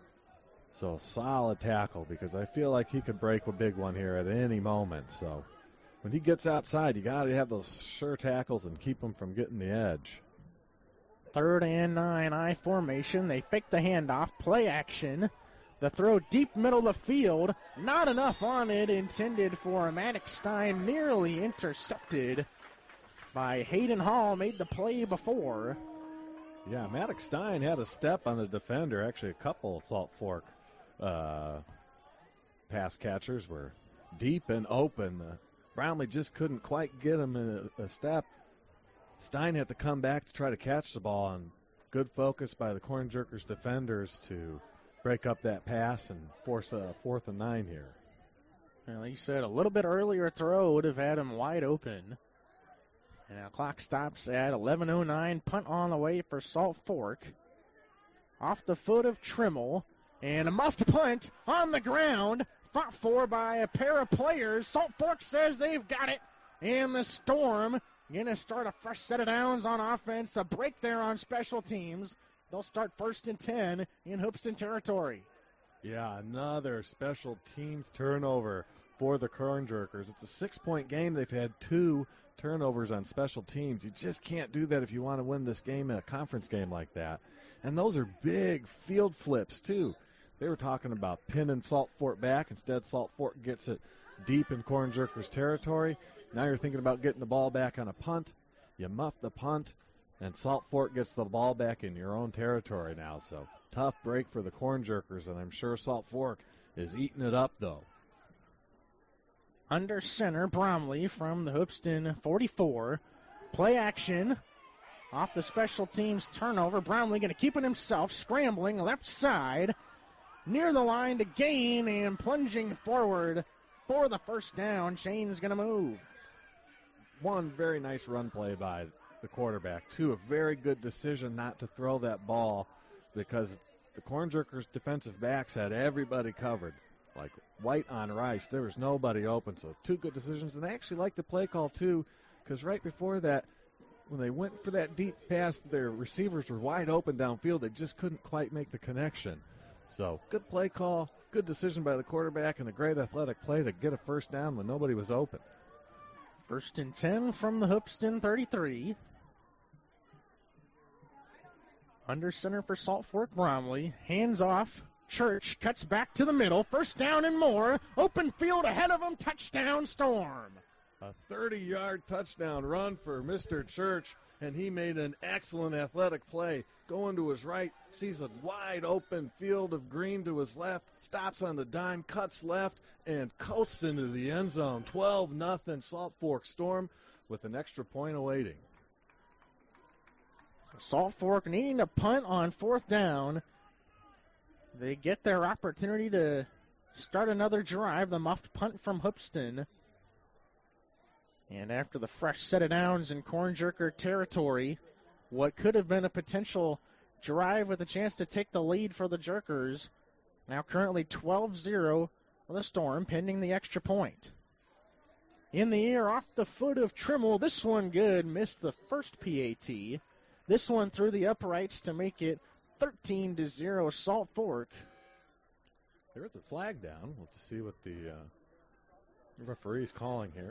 So solid tackle, because I feel like he could break a big one here at any moment. So when he gets outside, you got to have those sure tackles and keep him from getting the edge. Third and nine, I formation. They fake the handoff, play action. The throw deep middle of the field. Not enough on it, intended for Maddox Stein, nearly intercepted by Hayden Hall. Made the play before. Yeah, Maddox Stein had a step on the defender. Actually, a couple Salt Fork uh, pass catchers were deep and open. Uh, Brownlee just couldn't quite get him in a, a step. Stein had to come back to try to catch the ball, and good focus by the Corn Jerkers defenders to break up that pass and force a fourth and nine here. Well, like you said, a little bit earlier throw would have had him wide open. And our clock stops at eleven oh nine. Punt on the way for Salt Fork. Off the foot of Trimmel. And a muffed punt on the ground. Fought for by a pair of players. Salt Fork says they've got it. And the Storm going to start a fresh set of downs on offense. A break there on special teams. They'll start first and ten in Hoopeston territory. Yeah, another special teams turnover for the Corn Jerkers. It's a six-point game. They've had two turnovers on special teams. You just can't do that if you want to win this game in a conference game like that. And those are big field flips, too. They were talking about pinning Salt Fork back. Instead, Salt Fork gets it deep in Corn Jerkers territory. Now you're thinking about getting the ball back on a punt. You muff the punt, and Salt Fork gets the ball back in your own territory now. So tough break for the Corn Jerkers, and I'm sure Salt Fork is eating it up, though. Under center, Bromley from the Hoopeston forty-four. Play action. Off the special teams turnover. Bromley going to keep it himself. Scrambling left side. Near the line to gain and plunging forward for the first down. Shane's going to move. One very nice run play by the quarterback, too. A very good decision not to throw that ball because the Corn Jerkers defensive backs had everybody covered. Like white on rice, there was nobody open. So two good decisions. And I actually like the play call, too, because right before that, when they went for that deep pass, their receivers were wide open downfield. They just couldn't quite make the connection. So good play call, good decision by the quarterback, and a great athletic play to get a first down when nobody was open. First and ten from the Hoopston thirty-three. Under center for Salt Fork Bromley. Hands off. Church cuts back to the middle. First down and more. Open field ahead of him. Touchdown Storm. A thirty-yard touchdown run for Mister Church, and he made an excellent athletic play. Going to his right, sees a wide open field of green to his left, stops on the dime, cuts left, and coasts into the end zone. twelve nothing Salt Fork Storm with an extra point awaiting. Salt Fork needing to punt on fourth down. They get their opportunity to start another drive. The muffed punt from Hoopston. And after the fresh set of downs in Corn Jerker territory, what could have been a potential drive with a chance to take the lead for the Jerkers, now currently twelve zero for the Storm, pending the extra point. In the air, off the foot of Trimmel, this one good, missed the first P A T. This one through the uprights to make it thirteen to zero Salt Fork. There is a flag down. We'll have to see what the uh, referee's calling here.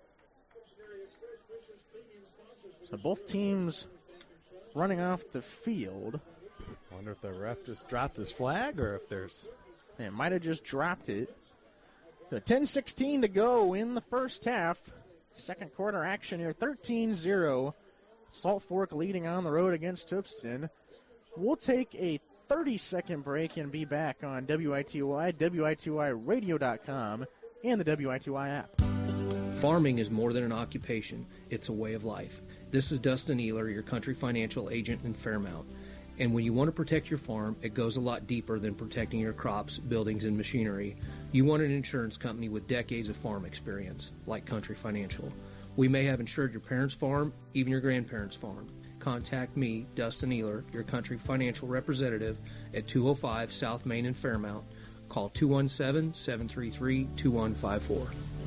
So both teams running off the field. Wonder if the ref just dropped his flag or if there's... It might have just dropped it. So ten sixteen to go in the first half. Second quarter action here, thirteen zero. Salt Fork leading on the road against Hoopston. We'll take a thirty-second break and be back on W I T Y, W I T Y radio dot com, and the W I T Y app. Farming is more than an occupation. It's a way of life. This is Dustin Ehler, your country financial agent in Fairmount. And when you want to protect your farm, it goes a lot deeper than protecting your crops, buildings, and machinery. You want an insurance company with decades of farm experience, like Country Financial. We may have insured your parents' farm, even your grandparents' farm. Contact me, Dustin Ehler, your country financial representative, at two oh five South Main in Fairmount. Call two one seven, seven three three, two one five four.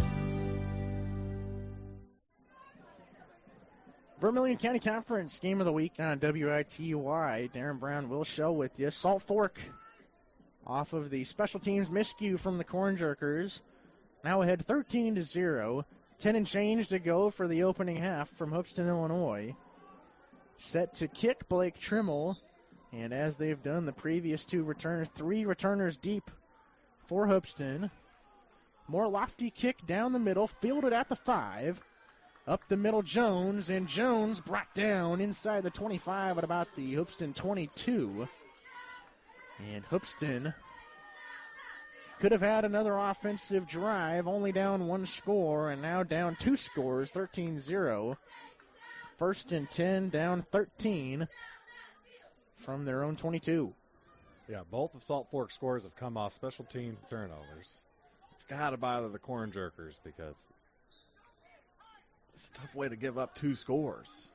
Vermilion County Conference Game of the Week on W I T Y. Darren Brown will show with you. Salt Fork off of the special teams miscue from the Corn Jerkers. Now ahead thirteen to zero. ten and change to go for the opening half from Hoopston, Illinois. Set to kick Blake Trimmel. And as they've done the previous two returners, three returners deep for Hoopston. More lofty kick down the middle, fielded at the five. Up the middle, Jones, and Jones brought down inside the twenty-five at about the Hoopston twenty-two. And Hoopston could have had another offensive drive, only down one score, and now down two scores, thirteen zero. First and ten, down thirteen from their own twenty-two. Yeah, both of Salt Fork scores have come off special team turnovers. It's got to bother the Corn Jerkers because it's a tough way to give up two scores.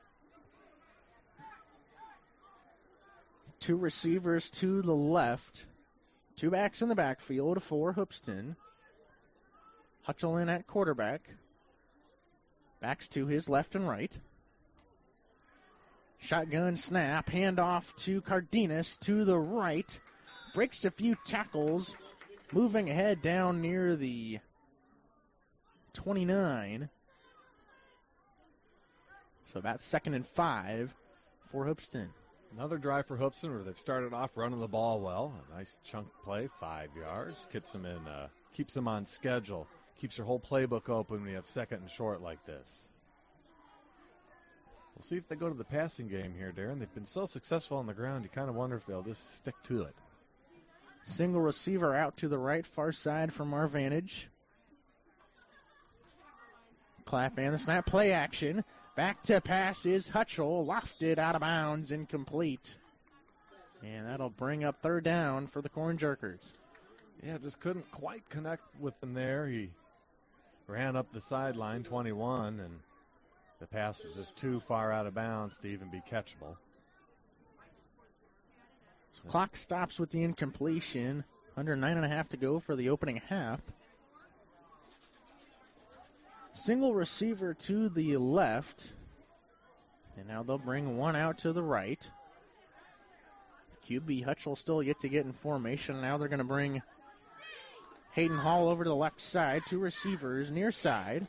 Two receivers to the left. Two backs in the backfield for Hoopston. Hutchell in at quarterback. Backs to his left and right. Shotgun snap. Handoff to Cardenas to the right. Breaks a few tackles. Moving ahead down near the twenty-nine. So about second and five for Hoopston. Another drive for Hoopston where they've started off running the ball well. A nice chunk play, five yards. Gets them in, uh, keeps them on schedule. Keeps your whole playbook open when you have second and short like this. We'll see if they go to the passing game here, Darren. They've been so successful on the ground, you kind of wonder if they'll just stick to it. Single receiver out to the right, far side from our vantage. Clap and the snap, play action. Back to pass is Hutchell, lofted out of bounds, incomplete. And that'll bring up third down for the Corn Jerkers. Yeah, just couldn't quite connect with him there. He ran up the sideline, twenty-one, and The pass was just too far out of bounds to even be catchable. Clock stops with the incompletion. Under nine and a half to go for the opening half. Single receiver to the left. And now they'll bring one out to the right. Q B Hutch will still yet to get in formation. Now they're going to bring Hayden Hall over to the left side. Two receivers near side.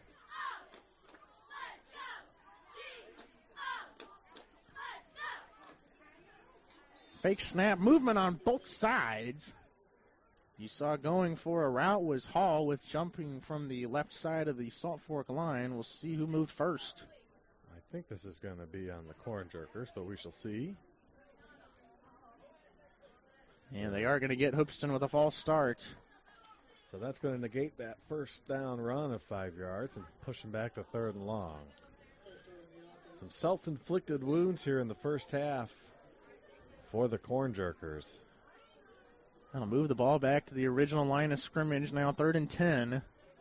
Fake snap, movement on both sides. You saw going for a route was Hall with jumping from the left side of the Salt Fork line. We'll see who moved first. I think this is going to be on the Corn Jerkers, but we shall see. And they are going to get Hoopeston with a false start. So that's going to negate that first down run of five yards and push them back to third and long. Some self-inflicted wounds here in the first half for the Corn Jerkers. That'll move the ball back to the original line of scrimmage, now third and ten.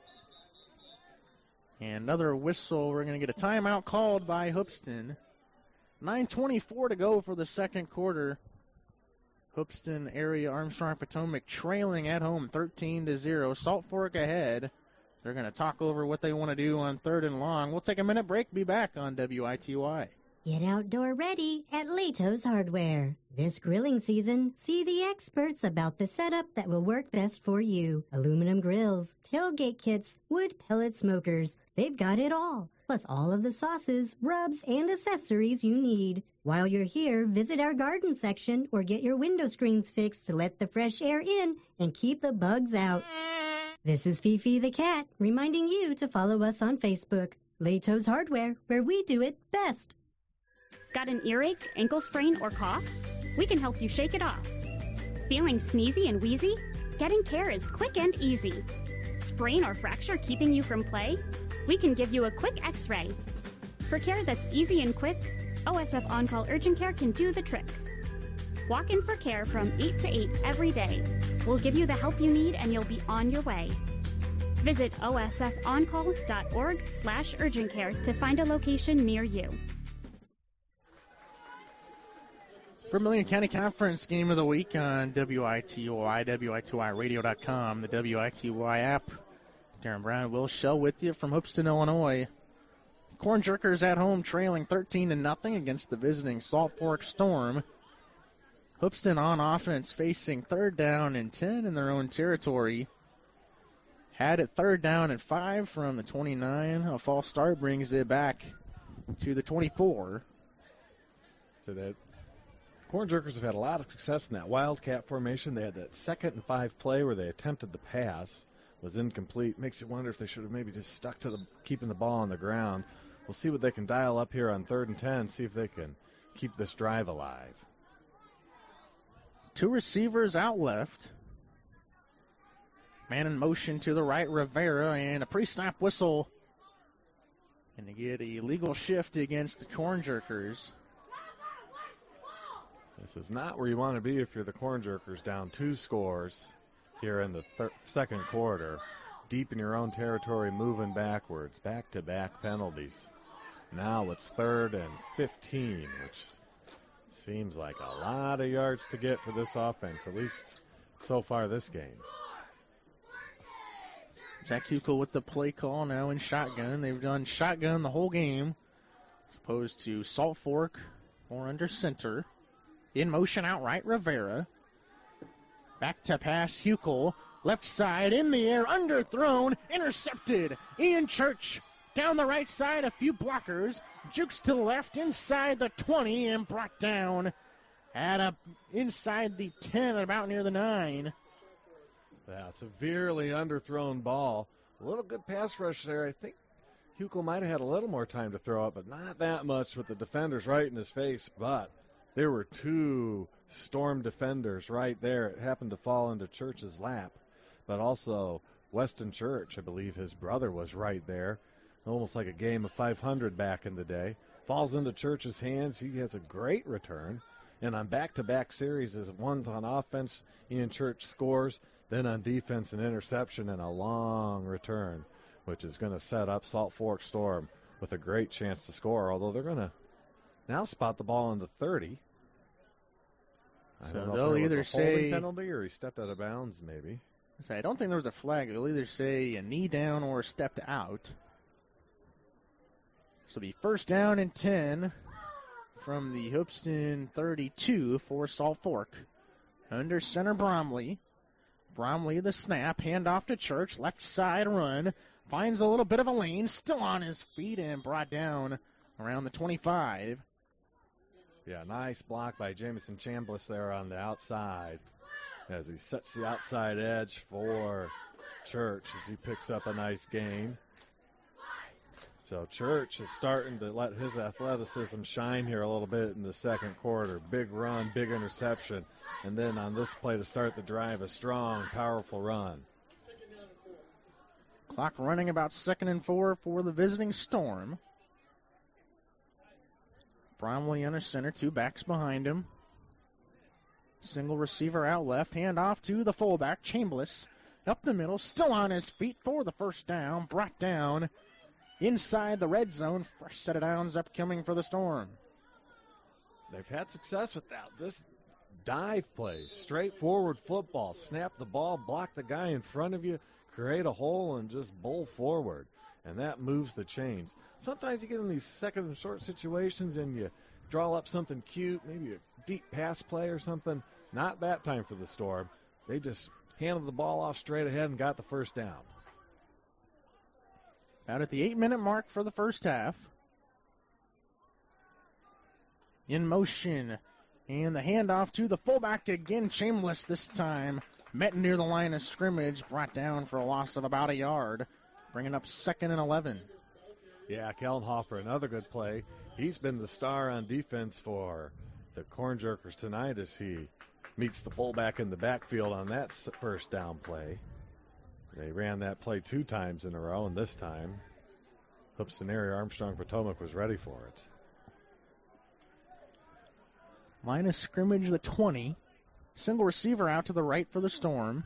And another whistle. We're going to get a timeout called by Hoopeston. nine twenty-four to go for the second quarter. Hoopeston area Armstrong Potomac trailing at home thirteen to zero. Salt Fork ahead. They're going to talk over what they want to do on third and long. We'll take a minute break. Be back on W I T Y. Get outdoor ready at Leto's Hardware. This grilling season, see the experts about the setup that will work best for you. Aluminum grills, tailgate kits, wood pellet smokers. They've got it all. Plus all of the sauces, rubs, and accessories you need. While you're here, visit our garden section or get your window screens fixed to let the fresh air in and keep the bugs out. This is Fifi the Cat, reminding you to follow us on Facebook. Leto's Hardware, where we do it best. Got an earache, ankle sprain, or cough? We can help you shake it off. Feeling sneezy and wheezy? Getting care is quick and easy. Sprain or fracture keeping you from play? We can give you a quick x-ray. For care that's easy and quick, O S F On-Call Urgent Care can do the trick. Walk in for care from eight to eight every day. We'll give you the help you need and you'll be on your way. Visit O S F on call dot org slash urgent care to find a location near you. Vermilion County Conference Game of the Week on W I T Y, W I T Y radio dot com, the W I T Y app. Darren Brown, Will Shell with you from Hoopeston, Illinois. Corn Jerkers at home trailing thirteen to nothing against the visiting Salt Fork Storm. Hoopeston on offense facing third down and ten in their own territory. Had it third down and five from the twenty-nine. A false start brings it back to the twenty-four. So that Corn Jerkers have had a lot of success in that Wildcat formation. They had that second and five play where they attempted the pass. Was incomplete. Makes you wonder if they should have maybe just stuck to the keeping the ball on the ground. We'll see what they can dial up here on third and ten, see if they can keep this drive alive. Two receivers out left. Man in motion to the right, Rivera, and a pre-snap whistle. And to get a legal shift against the Corn Jerkers. This is not where you want to be if you're the Corn Jerkers, down two scores here in the thir- second quarter. Deep in your own territory, moving backwards, back-to-back penalties. Now it's third and fifteen, which seems like a lot of yards to get for this offense, at least so far this game. Zach Hukel with the play call now in shotgun. They've done shotgun the whole game, as opposed to Salt Fork or under center. In motion outright, Rivera. Back to pass, Hukel. Left side, in the air, underthrown, intercepted. Ian Church down the right side, a few blockers. Jukes to the left, inside the twenty, and brought down at a, inside the ten, about near the nine. Yeah, severely underthrown ball. A little good pass rush there. I think Hukel might have had a little more time to throw it, but not that much with the defenders right in his face. But there were two Storm defenders right there. It happened to fall into Church's lap. But also Weston Church, I believe his brother was right there. Almost like a game of five hundred back in the day. Falls into Church's hands. He has a great return. And on back-to-back series, as one's on offense, Ian Church scores. Then on defense, an interception and a long return, which is going to set up Salt Fork Storm with a great chance to score, although they're going to now spot the ball on the thirty. I So don't know they'll if there either was a holding say- penalty or he stepped out of bounds, maybe. So I don't think there was a flag. It'll either say a knee down or stepped out. So it'll be first down and ten from the Hoopeston thirty-two for Salt Fork. Under center Bromley. Bromley the snap, handoff to Church, left side run. Finds a little bit of a lane, still on his feet and brought down around the twenty-five. Yeah, nice block by Jamison Chambliss there on the outside as he sets the outside edge for Church as he picks up a nice gain. So Church is starting to let his athleticism shine here a little bit in the second quarter. Big run, big interception, and then on this play to start the drive, a strong, powerful run. Clock running about second and four for the visiting Storm. Bromley under center, two backs behind him. Single receiver out left, hand off to the fullback, Chambliss. Up the middle, still on his feet for the first down, brought down inside the red zone. Fresh set of downs upcoming for the Storm. They've had success with that. Just dive plays, straightforward football. Snap the ball, block the guy in front of you, create a hole, and just bowl forward. And that moves the chains. Sometimes you get in these second and short situations and you draw up something cute, maybe a deep pass play or something. Not that time for the Storm. They just handed the ball off straight ahead and got the first down. Out at the eight-minute mark for the first half. In motion. And the handoff to the fullback again. Chambliss this time. Met near the line of scrimmage. Brought down for a loss of about a yard. Bringing up second and eleven. Yeah, Kellenhofer, another good play. He's been the star on defense for the Corn Jerkers tonight as he meets the fullback in the backfield on that first down play. They ran that play two times in a row, and this time, Hoopeston area Armstrong Potomac was ready for it. Line of scrimmage, the twenty. Single receiver out to the right for the Storm.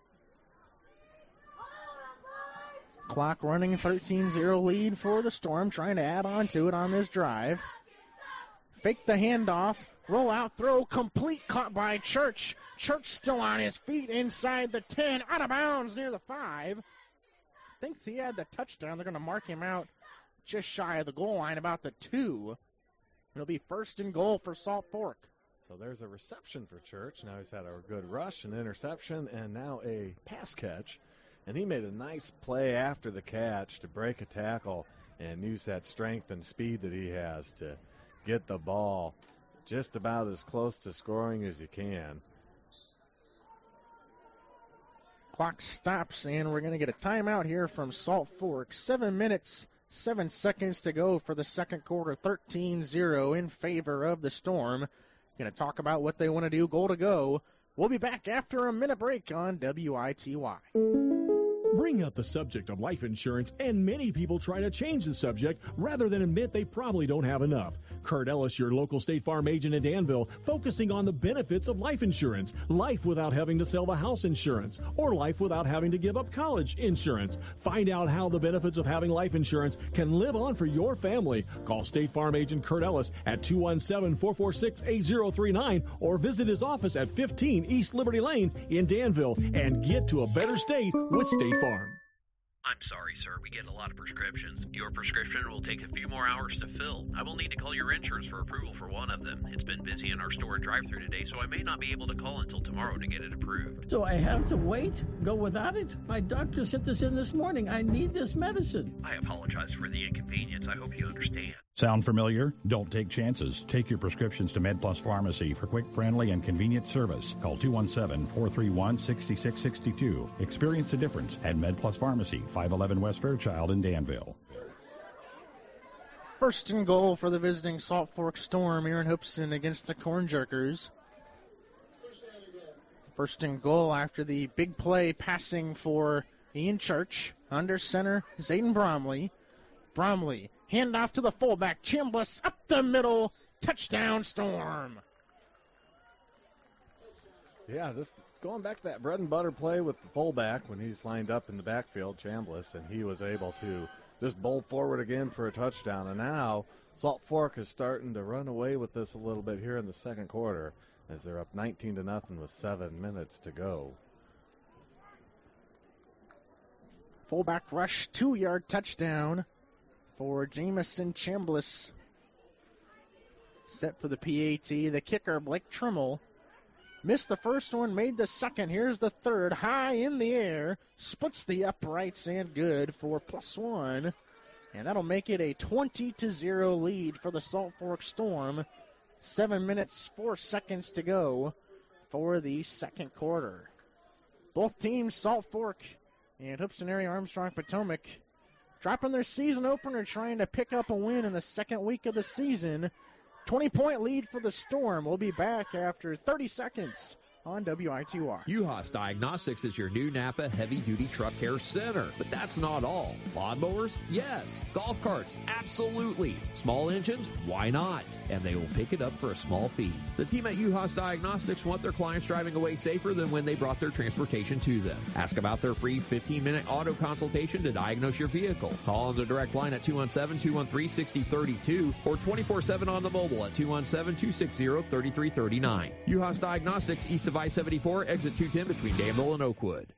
Clock running, thirteen zero lead for the Storm, trying to add on to it on this drive. Fake the handoff, roll out, throw, complete, caught by Church. Church still on his feet inside the ten, out of bounds near the five. Thinks he had the touchdown. They're going to mark him out just shy of the goal line, about the two. It'll be first and goal for Salt Fork. So there's a reception for Church. Now he's had a good rush, an interception, and now a pass catch. And he made a nice play after the catch to break a tackle and use that strength and speed that he has to get the ball just about as close to scoring as you can. Clock stops, and we're going to get a timeout here from Salt Fork. Seven minutes, seven seconds to go for the second quarter, thirteen zero in favor of the Storm. Going to talk about what they want to do, goal to go. We'll be back after a minute break on W I T Y. Bring up the subject of life insurance, and many people try to change the subject rather than admit they probably don't have enough. Kurt Ellis, your local State Farm agent in Danville, focusing on the benefits of life insurance. Life without having to sell the house insurance, or life without having to give up college insurance. Find out how the benefits of having life insurance can live on for your family. Call State Farm agent Kurt Ellis at two one seven, four four six, eight zero three nine or visit his office at fifteen East Liberty Lane in Danville and get to a better state with State Farm. I'm sorry, sir. We get a lot of prescriptions. Your prescription will take a few more hours to fill. I will need to call your insurance for approval for one of them. It's been busy in our store and drive-thru today, so I may not be able to call until tomorrow to get it approved. So I have to wait? Go without it? My doctor sent this in this morning. I need this medicine. I apologize for the inconvenience. I hope you understand. Sound familiar? Don't take chances. Take your prescriptions to MedPlus Pharmacy for quick, friendly, and convenient service. Call two one seven, four three one, six six six two. Experience the difference at MedPlus Pharmacy, five eleven West Fairchild in Danville. First and goal for the visiting Salt Fork Storm here in Hoopeston against the Corn Jerkers. First and goal after the big play passing for Ian Church. Under center, Zayden Bromley. Bromley, handoff to the fullback. Chambliss up the middle. Touchdown, Storm. Yeah, just going back to that bread and butter play with the fullback when he's lined up in the backfield, Chambliss, and he was able to just bowled forward again for a touchdown. And now Salt Fork is starting to run away with this a little bit here in the second quarter as they're up nineteen to nothing with seven minutes to go. Fullback rush, two-yard touchdown for Jamison Chambliss. Set for the P A T. The kicker, Blake Trimmel, missed the first one, made the second. Here's the third, high in the air, splits the uprights and good for plus one. And that'll make it a twenty to zero lead for the Salt Fork Storm. Seven minutes, four seconds to go for the second quarter. Both teams, Salt Fork and Hoopeston Area Armstrong Potomac, dropping their season opener, trying to pick up a win in the second week of the season. twenty-point lead for the Storm. We'll be back after thirty seconds on W I T Y. Uhas Diagnostics is your new Napa heavy-duty truck care center. But that's not all. Lawnmowers? Yes. Golf carts? Absolutely. Small engines? Why not? And they will pick it up for a small fee. The team at Uhas Diagnostics want their clients driving away safer than when they brought their transportation to them. Ask about their free fifteen-minute auto consultation to diagnose your vehicle. Call on the direct line at two one seven, two one three, six zero three two or twenty-four seven on the mobile at two one seven, two six zero, three three three nine. Uhas Diagnostics, east of I seventy-four, exit two ten between Danville and Oakwood.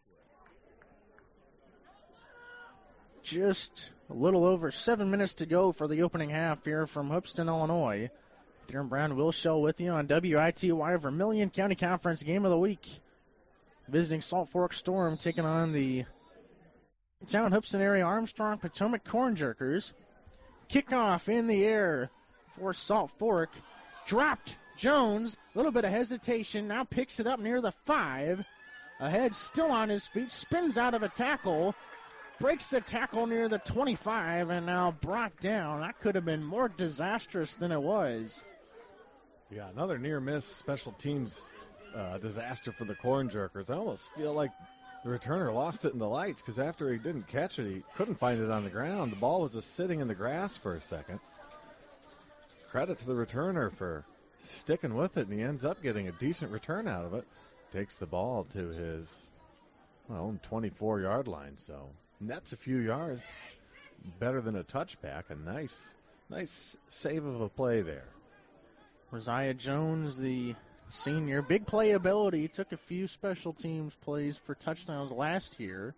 Just a little over seven minutes to go for the opening half here from Hoopeston, Illinois. Darren Brown, Will Shell with you on W I T Y Vermilion County Conference Game of the Week. Visiting Salt Fork Storm, taking on the town Hoopeston Area Armstrong Potomac Corn Jerkers. Kickoff in the air for Salt Fork. Dropped. Jones, a little bit of hesitation, now picks it up near the five. Ahead, still on his feet, spins out of a tackle, breaks the tackle near the twenty-five, and now brought down. That could have been more disastrous than it was. Yeah, another near-miss special teams uh, disaster for the Corn Jerkers. I almost feel like the returner lost it in the lights because after he didn't catch it, he couldn't find it on the ground. The ball was just sitting in the grass for a second. Credit to the returner for sticking with it, and he ends up getting a decent return out of it. Takes the ball to his well, twenty-four-yard line, so nets a few yards. Better than a touchback. A nice, nice save of a play there. Rosiah Jones, the senior, big playability, took a few special teams plays for touchdowns last year.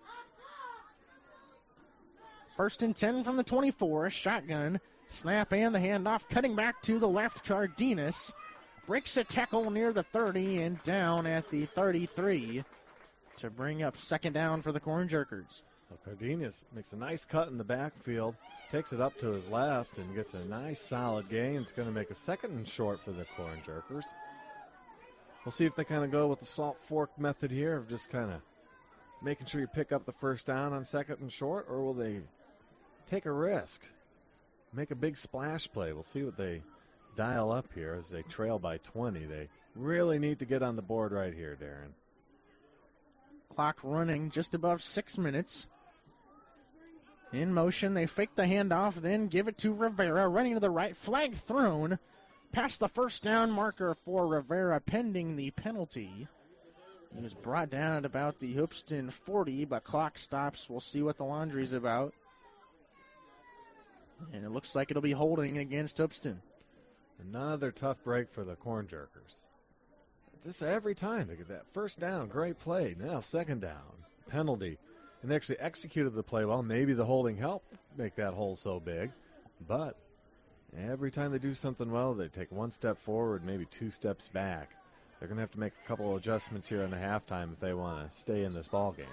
First and ten from the twenty-four, shotgun. Snap and the handoff, cutting back to the left. Cardenas breaks a tackle near the thirty and down at the thirty-three to bring up second down for the Corn Jerkers. So Cardenas makes a nice cut in the backfield, takes it up to his left, and gets a nice solid gain. It's going to make a second and short for the Corn Jerkers. We'll see if they kind of go with the Salt Fork method here of just kind of making sure you pick up the first down on second and short, or will they take a risk? Make a big splash play. We'll see what they dial up here as they trail by twenty. They really need to get on the board right here, Darren. Clock running just above six minutes. In motion, they fake the handoff, then give it to Rivera, running to the right, flag thrown. Past the first down marker for Rivera, pending the penalty. He was brought down at about the Hoopeston forty, but clock stops. We'll see what the laundry's about. And it looks like it'll be holding against Hoopeston. Another tough break for the Corn Jerkers. Just every time they get that first down, great play. Now second down, penalty. And they actually executed the play well. Maybe the holding helped make that hole so big. But every time they do something well, they take one step forward, maybe two steps back. They're going to have to make a couple of adjustments here in the halftime if they want to stay in this ball game.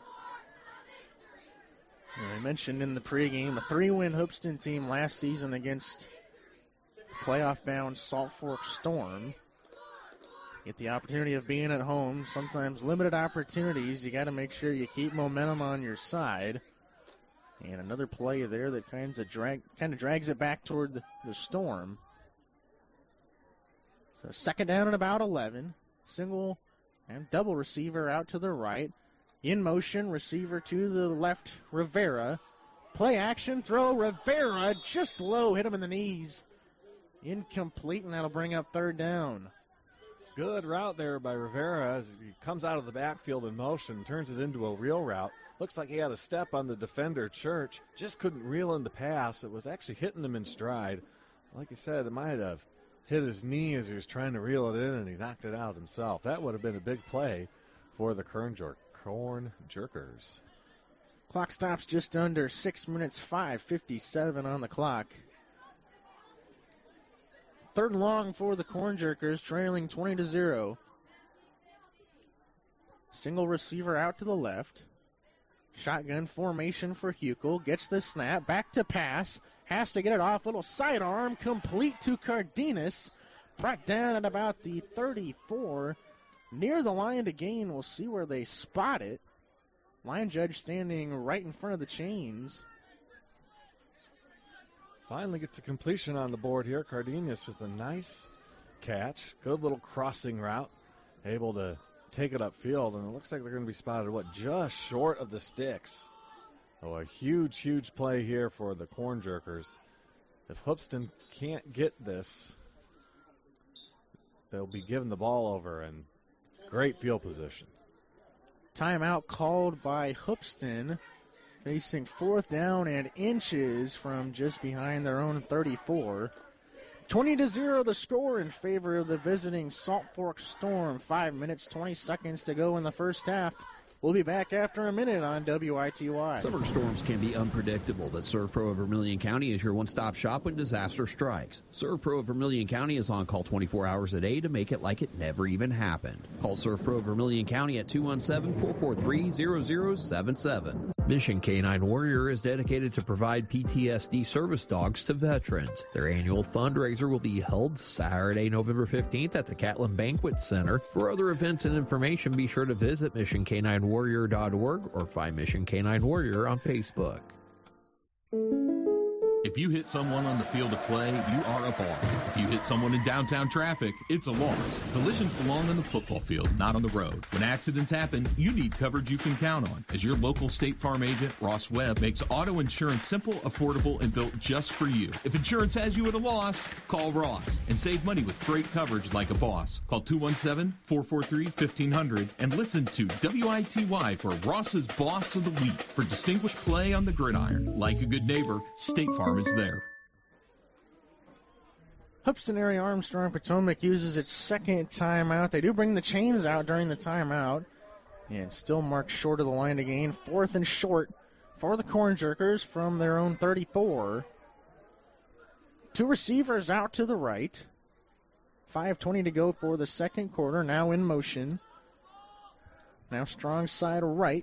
I mentioned in the pregame a three-win Hoopeston team last season against playoff-bound Salt Fork Storm. Get the opportunity of being at home, sometimes limited opportunities. You got to make sure you keep momentum on your side. And another play there that kind of drag, kind of drags it back toward the, the Storm. So second down and about eleven. Single and double receiver out to the right. In motion, receiver to the left, Rivera. Play action, throw, Rivera just low, hit him in the knees. Incomplete, and that'll bring up third down. Good route there by Rivera as he comes out of the backfield in motion, turns it into a reel route. Looks like he had a step on the defender, Church. Just couldn't reel in the pass. It was actually hitting him in stride. Like I said, it might have hit his knee as he was trying to reel it in, and he knocked it out himself. That would have been a big play for the Corn, Jer- Corn Jerkers. Clock stops just under six minutes, five fifty-seven on the clock. Third and long for the Corn Jerkers, trailing twenty to zero. Single receiver out to the left. Shotgun formation for Huckel. Gets the snap. Back to pass. Has to get it off. Little sidearm. Complete to Cardenas. Brought down at about the thirty-four. Near the line to gain. We'll see where they spot it. Line judge standing right in front of the chains. Finally gets a completion on the board here. Cardenas with a nice catch. Good little crossing route. Able to take it upfield, and it looks like they're going to be spotted, what, just short of the sticks. Oh, a huge, huge play here for the Corn Jerkers. If Hoopston can't get this, they'll be giving the ball over, and great field position. Timeout called by Hoopston, facing fourth down and inches from just behind their own thirty-four. twenty to zero the score in favor of the visiting Salt Fork Storm. Five minutes, twenty seconds to go in the first half. We'll be back after a minute on W I T Y. Summer storms can be unpredictable, but ServPro of Vermilion County is your one-stop shop when disaster strikes. ServPro of Vermilion County is on call twenty-four hours a day to make it like it never even happened. Call ServPro of Vermilion County at two one seven, four four three, zero zero seven seven. Mission Canine Warrior is dedicated to provide P T S D service dogs to veterans. Their annual fundraiser will be held Saturday, November fifteenth at the Catlin Banquet Center. For other events and information, be sure to visit mission canine warrior dot org or find Mission Canine Warrior on Facebook. If you hit someone on the field of play, you are a boss. If you hit someone in downtown traffic, it's a loss. Collisions belong on the football field, not on the road. When accidents happen, you need coverage you can count on. As your local State Farm agent, Ross Webb, makes auto insurance simple, affordable, and built just for you. If insurance has you at a loss, call Ross and save money with great coverage like a boss. Call two one seven, four four three, one five zero zero and listen to W I T Y for Ross's Boss of the Week for distinguished play on the gridiron. Like a good neighbor, State Farm is there. Hoopston area Armstrong Potomac uses its second timeout. They do bring the chains out during the timeout. And still marked short of the line to gain. Fourth and short for the Corn Jerkers from their own thirty-four. Two receivers out to the right. five twenty to go for the second quarter. Now in motion. Now strong side right.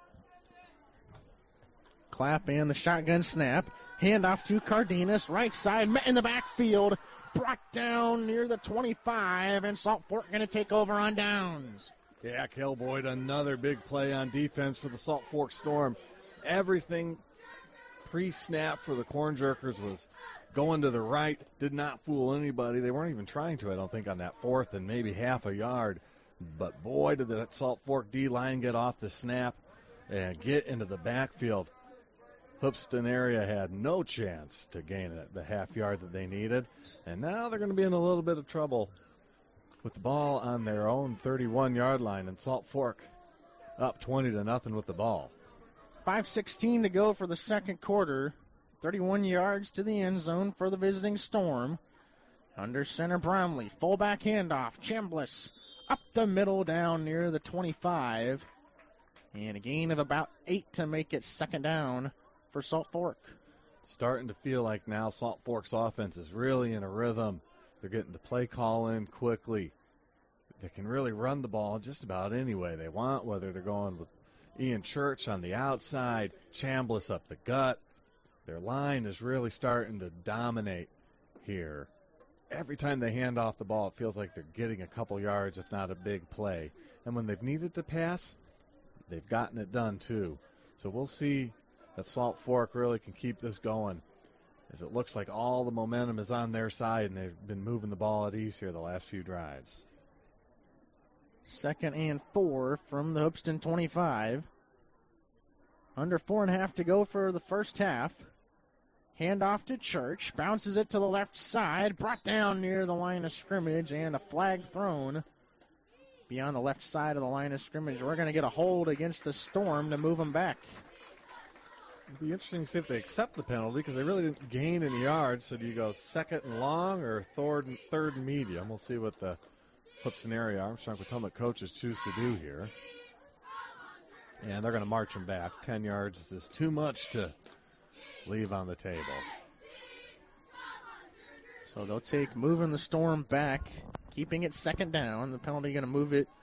Clap and the shotgun snap. Handoff to Cardenas. Right side, met in the backfield. Brought down near the twenty-five, and Salt Fork going to take over on downs. Yeah, Cale Boyd, another big play on defense for the Salt Fork Storm. Everything pre-snap for the Corn Jerkers was going to the right. Did not fool anybody. They weren't even trying to, I don't think, on that fourth and maybe half a yard. But boy, did that Salt Fork D-line get off the snap and get into the backfield. Hoopston area had no chance to gain it, the half yard that they needed. And now they're going to be in a little bit of trouble with the ball on their own thirty-one-yard line. And Salt Fork up twenty to nothing with the ball. five sixteen to go for the second quarter. thirty-one yards to the end zone for the visiting Storm. Under center Bromley. Fullback handoff. Chambliss up the middle down near the twenty-five. And a gain of about eight to make it second down for Salt Fork. It's starting to feel like now Salt Fork's offense is really in a rhythm. They're getting the play call in quickly. They can really run the ball just about any way they want, whether they're going with Ian Church on the outside, Chambliss up the gut. Their line is really starting to dominate here. Every time they hand off the ball, it feels like they're getting a couple yards, if not a big play. And when they've needed to pass, they've gotten it done too. So we'll see if Salt Fork really can keep this going, as it looks like all the momentum is on their side, and they've been moving the ball at ease here the last few drives. Second and four from the Hoopston twenty-five. Under four and a half to go for the first half. Handoff to Church. Bounces it to the left side. Brought down near the line of scrimmage, and a flag thrown beyond the left side of the line of scrimmage. We're going to get a hold against the Storm to move them back. It'll be interesting to see if they accept the penalty because they really didn't gain any yards. So do you go second and long or third and, third and medium? We'll see what the Hoopeston area Armstrong Potomac coaches choose to do here. And they're going to march them back. Ten yards is too much to leave on the table. So they'll take moving the Storm back, keeping it second down. The penalty going to move it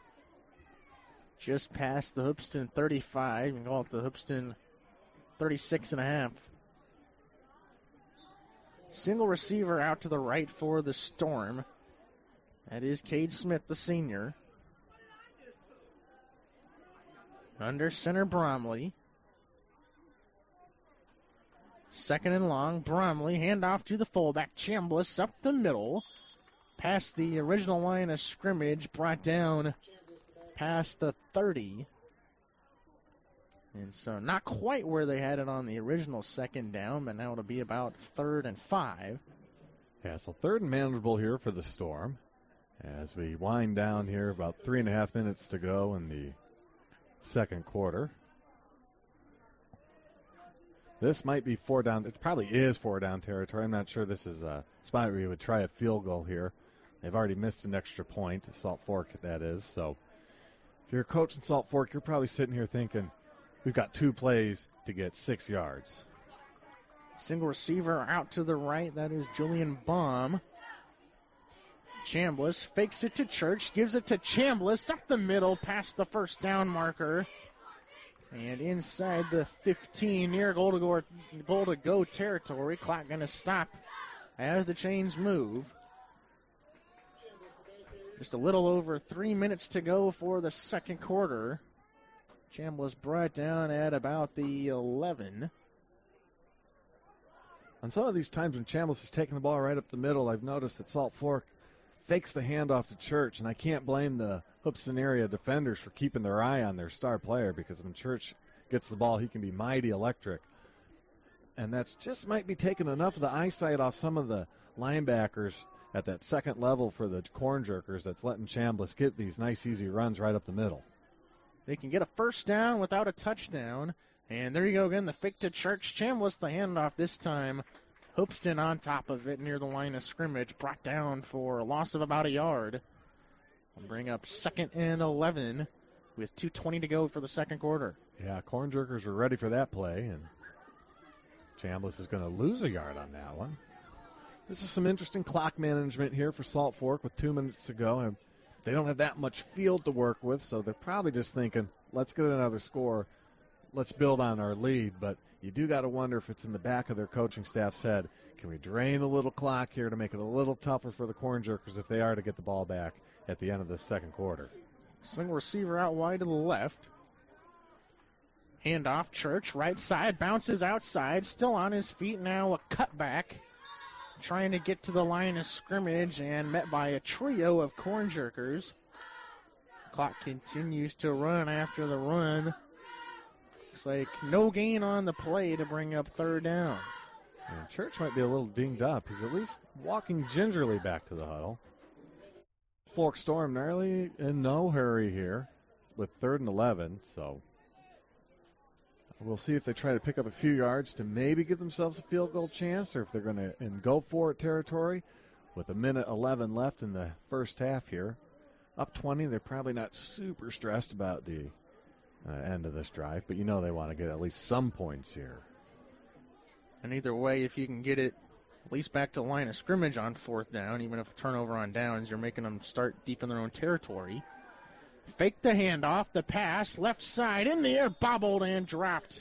just past the Hoopeston thirty-five. You can call it the Hoopeston thirty-six and a half. Single receiver out to the right for the Storm. That is Cade Smith, the senior. Under center, Bromley. Second and long, Bromley, handoff to the fullback. Chambliss up the middle. Past the original line of scrimmage, brought down past the thirty. And so not quite where they had it on the original second down, but now it'll be about third and five. Yeah, so third and manageable here for the Storm. As we wind down here, about three and a half minutes to go in the second quarter. This might be four down. It probably is four down territory. I'm not sure this is a spot where you would try a field goal here. They've already missed an extra point, Salt Fork that is. So if you're a coach in Salt Fork, you're probably sitting here thinking, we've got two plays to get six yards. Single receiver out to the right. That is Julian Baum. Chambliss fakes it to Church, gives it to Chambliss up the middle past the first down marker. And inside the fifteen, near goal to go, goal to go territory. Clock going to stop as the chains move. Just a little over three minutes to go for the second quarter. Chambliss brought down at about the eleven. On some of these times when Chambliss is taking the ball right up the middle, I've noticed that Salt Fork fakes the handoff to Church, and I can't blame the Hoopeston area defenders for keeping their eye on their star player, because when Church gets the ball, he can be mighty electric. And that's just might be taking enough of the eyesight off some of the linebackers at that second level for the Corn Jerkers that's letting Chambliss get these nice, easy runs right up the middle. They can get a first down without a touchdown. And there you go again, the fake to Church. Chambliss the handoff this time. Hoopeston on top of it near the line of scrimmage. Brought down for a loss of about a yard. We'll bring up second and eleven with two twenty to go for the second quarter. Yeah, Corn Jerkers were ready for that play, and Chambliss is going to lose a yard on that one. This is some interesting clock management here for Salt Fork with two minutes to go. And they don't have that much field to work with, so they're probably just thinking, let's get another score. Let's build on our lead. But you do got to wonder if it's in the back of their coaching staff's head. Can we drain the little clock here to make it a little tougher for the Corn Jerkers if they are to get the ball back at the end of the second quarter? Single receiver out wide to the left. Handoff, Church, right side, bounces outside, still on his feet now, a cutback. Trying to get to the line of scrimmage and met by a trio of Corn Jerkers. Clock continues to run after the run. Looks like no gain on the play to bring up third down. And Church might be a little dinged up. He's at least walking gingerly back to the huddle. Fork Storm nearly in no hurry here with third and eleven, so we'll see if they try to pick up a few yards to maybe give themselves a field goal chance, or if they're going to in go for it territory with a minute eleven left in the first half here. Up twenty, they're probably not super stressed about the uh, end of this drive, but you know they want to get at least some points here. And either way, if you can get it at least back to the line of scrimmage on fourth down, even if turnover on downs, you're making them start deep in their own territory. Fake the handoff, the pass, left side, in the air, bobbled and dropped.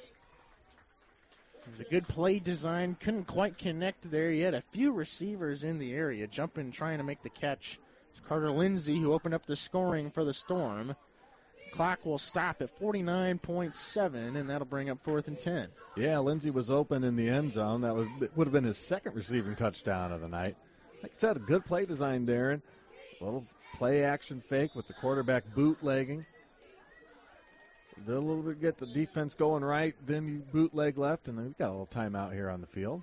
It was a good play design, couldn't quite connect there yet. A few receivers in the area jumping, trying to make the catch. It's Carter Lindsay who opened up the scoring for the Storm. Clock will stop at forty-nine point seven, and that'll bring up fourth and ten. Yeah, Lindsay was open in the end zone. That was would have been his second receiving touchdown of the night. Like I said, a good play design, Darren. A little play action fake with the quarterback bootlegging. Did a little bit get the defense going right, then you bootleg left, and then we've got a little timeout here on the field.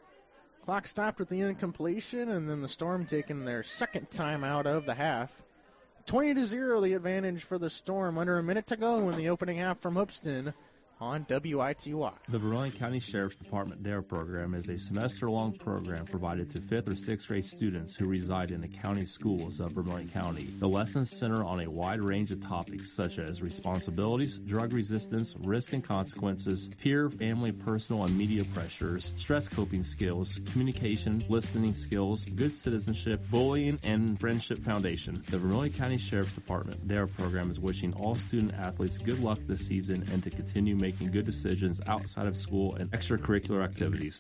Clock stopped with the incompletion, and then the Storm taking their second timeout of the half. twenty to zero, the advantage for the Storm. Under a minute to go in the opening half from Hoopeston on W I T Y. The Vermilion County Sheriff's Department D A R E program is a semester-long program provided to fifth or sixth grade students who reside in the county schools of Vermilion County. The lessons center on a wide range of topics such as responsibilities, drug resistance, risk and consequences, peer, family, personal, and media pressures, stress coping skills, communication, listening skills, good citizenship, bullying, and friendship foundation. The Vermilion County Sheriff's Department D A R E program is wishing all student athletes good luck this season and to continue making good decisions outside of school and extracurricular activities.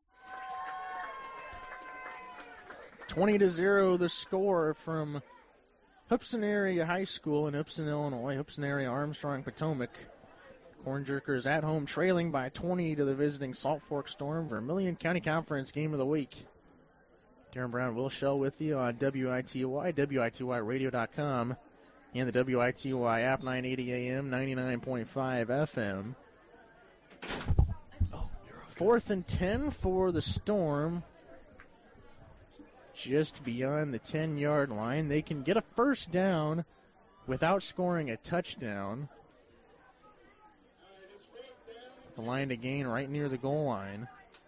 twenty to zero the score from Hoopeston Area High School in Hoopeston, Illinois. Hoopeston Area Armstrong Potomac. Corn Jerkers at home trailing by twenty to the visiting Salt Fork Storm. Vermilion County Conference Game of the Week. Darren Brown will show with you on W I T Y, W I T Y radio dot com. And the W I T Y app, nine eighty A M, ninety-nine point five F M. Fourth and ten for the Storm. Just beyond the ten-yard line. They can get a first down without scoring a touchdown. The line to gain right near the goal line.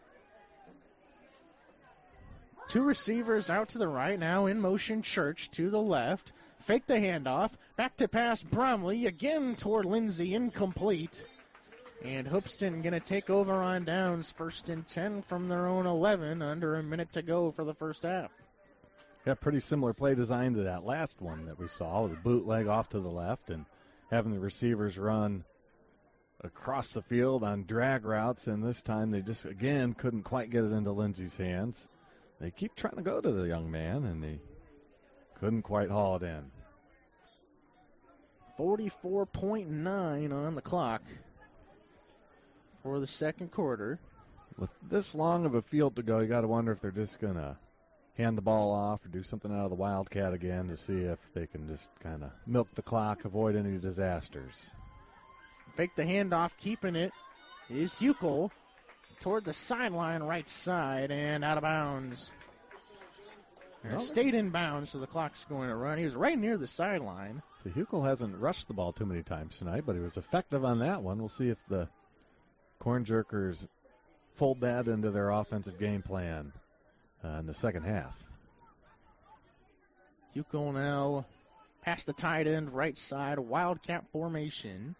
Two receivers out to the right now, in motion Church to the left. Fake the handoff. Back to pass Bromley. Again toward Lindsay. Incomplete. And Hoopeston going to take over on downs. First and ten from their own eleven. Under a minute to go for the first half. Yeah, pretty similar play design to that last one that we saw, with a bootleg off to the left and having the receivers run across the field on drag routes. And this time they just, again, couldn't quite get it into Lindsay's hands. They keep trying to go to the young man, and they couldn't quite haul it in. forty-four point nine on the clock for the second quarter. With this long of a field to go, you got to wonder if they're just going to hand the ball off or do something out of the Wildcat again to see if they can just kind of milk the clock, avoid any disasters. Fake the handoff, keeping it is Huckel toward the sideline right side and out of bounds. Well, stayed in bounds, so the clock's going to run. He was right near the sideline. So Huckel hasn't rushed the ball too many times tonight, but he was effective on that one. We'll see if the Corn Jerkers fold that into their offensive game plan uh, in the second half. Huckel now past the tight end, right side, Wildcat formation.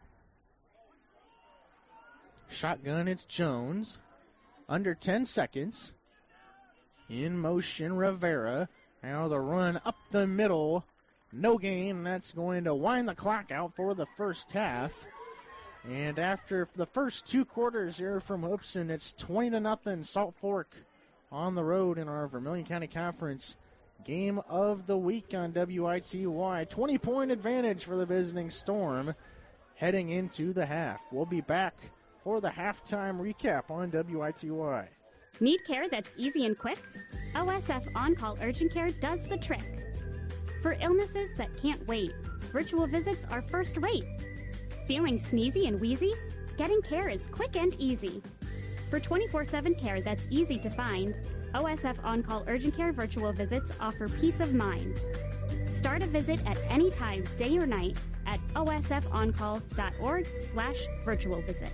Shotgun, it's Jones. Under ten seconds. In motion, Rivera. Now the run up the middle. No gain. That's going to wind the clock out for the first half. And after the first two quarters here from Hoopeston, it's twenty to nothing. Salt Fork on the road in our Vermilion County Conference Game of the Week on W I T Y. twenty-point advantage for the visiting Storm heading into the half. We'll be back for the halftime recap on W I T Y. Need care that's easy and quick? O S F On-Call Urgent Care does the trick. For illnesses that can't wait, virtual visits are first rate. Feeling sneezy and wheezy? Getting care is quick and easy. For twenty-four seven care that's easy to find, O S F On-Call Urgent Care virtual visits offer peace of mind. Start a visit at any time, day or night, at O S F on call dot org slash virtual visit.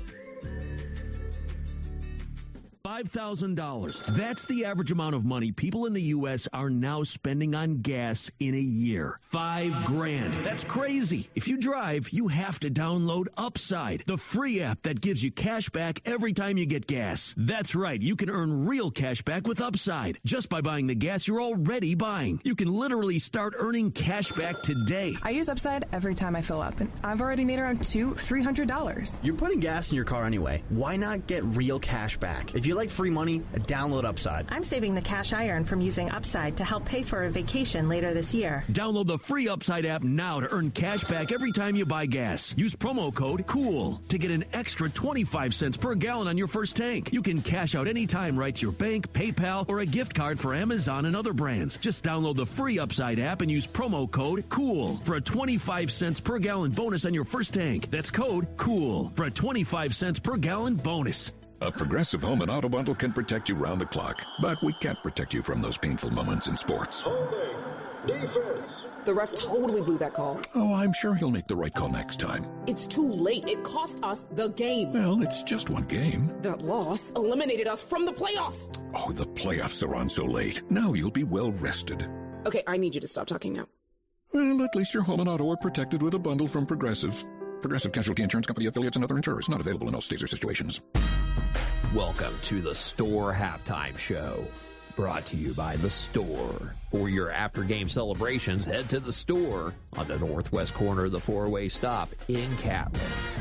five thousand dollars. That's the average amount of money people in the U S are now spending on gas in a year. Five grand. That's crazy. If you drive, you have to download Upside, the free app that gives you cash back every time you get gas. That's right. You can earn real cash back with Upside just by buying the gas you're already buying. You can literally start earning cash back today. I use Upside every time I fill up, and I've already made around two, three hundred dollars. You're putting gas in your car anyway. Why not get real cash back? If you like free money, download Upside. I'm saving the cash I earn from using Upside to help pay for a vacation later this year. Download the free Upside app now to earn cash back every time you buy gas. Use promo code COOL to get an extra twenty-five cents per gallon on your first tank. You can cash out anytime right to your bank, PayPal, or a gift card for Amazon and other brands. Just download the free Upside app and use promo code COOL for a twenty-five cents per gallon bonus on your first tank. That's code COOL for a twenty-five cents per gallon bonus. A Progressive Home and Auto Bundle can protect you round the clock, but we can't protect you from those painful moments in sports. Defense. The ref totally blew that call. Oh, I'm sure he'll make the right call next time. It's too late. It cost us the game. Well, it's just one game. That loss eliminated us from the playoffs. Oh, the playoffs are on so late. Now you'll be well rested. Okay, I need you to stop talking now. Well, at least your home and auto are protected with a bundle from Progressive. Progressive Casualty Insurance Company affiliates and other insurers. Not available in all states or situations. Welcome to the Store Halftime Show. Brought to you by The Store. For your after-game celebrations, head to The Store on the northwest corner of the four-way stop in Catlin.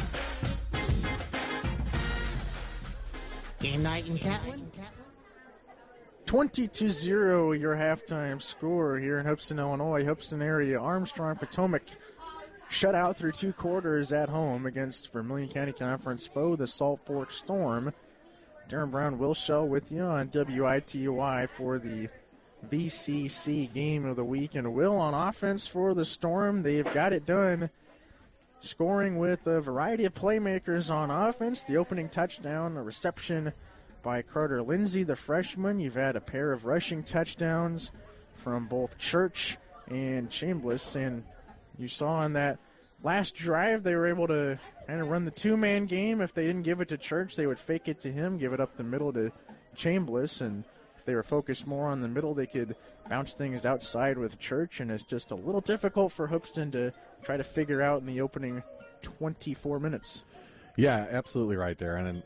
Game night in Catlin. twenty to zero your halftime score here in Hoopeston, Illinois. Hoopeston area, Armstrong Potomac shut out through two quarters at home against Vermilion County Conference foe, the Salt Fork Storm. Darren Brown, Will Shell with you on W I T Y for the B C C Game of the Week. And Will, on offense for the Storm, they've got it done, scoring with a variety of playmakers on offense. The opening touchdown, a reception by Carter Lindsay, the freshman. You've had a pair of rushing touchdowns from both Church and Chambliss. And you saw on that last drive, they were able to kind of run the two-man game. If they didn't give it to Church, they would fake it to him, give it up the middle to Chambliss. And if they were focused more on the middle, they could bounce things outside with Church. And it's just a little difficult for Hoopeston to try to figure out in the opening twenty-four minutes. Yeah, absolutely right there. And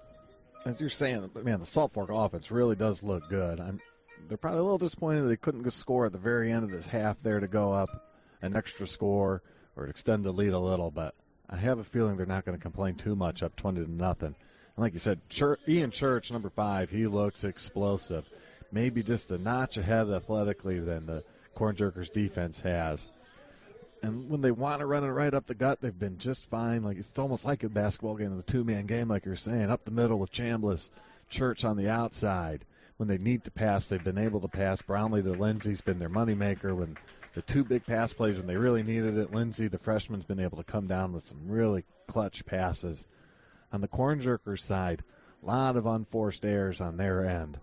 as you're saying, man, the Salt Fork offense really does look good. I'm, they're probably a little disappointed that they couldn't go score at the very end of this half there to go up an extra score or extend the lead a little, but I have a feeling they're not going to complain too much up twenty to nothing. And like you said, Church, Ian Church, number five, he looks explosive. Maybe just a notch ahead athletically than the Corn Jerkers defense has. And when they want to run it right up the gut, they've been just fine. Like it's almost like a basketball game, the two-man game, like you're saying, up the middle with Chambliss, Church on the outside. When they need to pass, they've been able to pass. Brownlee to Lindsay's been their moneymaker. When the two big pass plays, when they really needed it, Lindsay, the freshman's been able to come down with some really clutch passes. On the Corn Jerkers side, a lot of unforced errors on their end,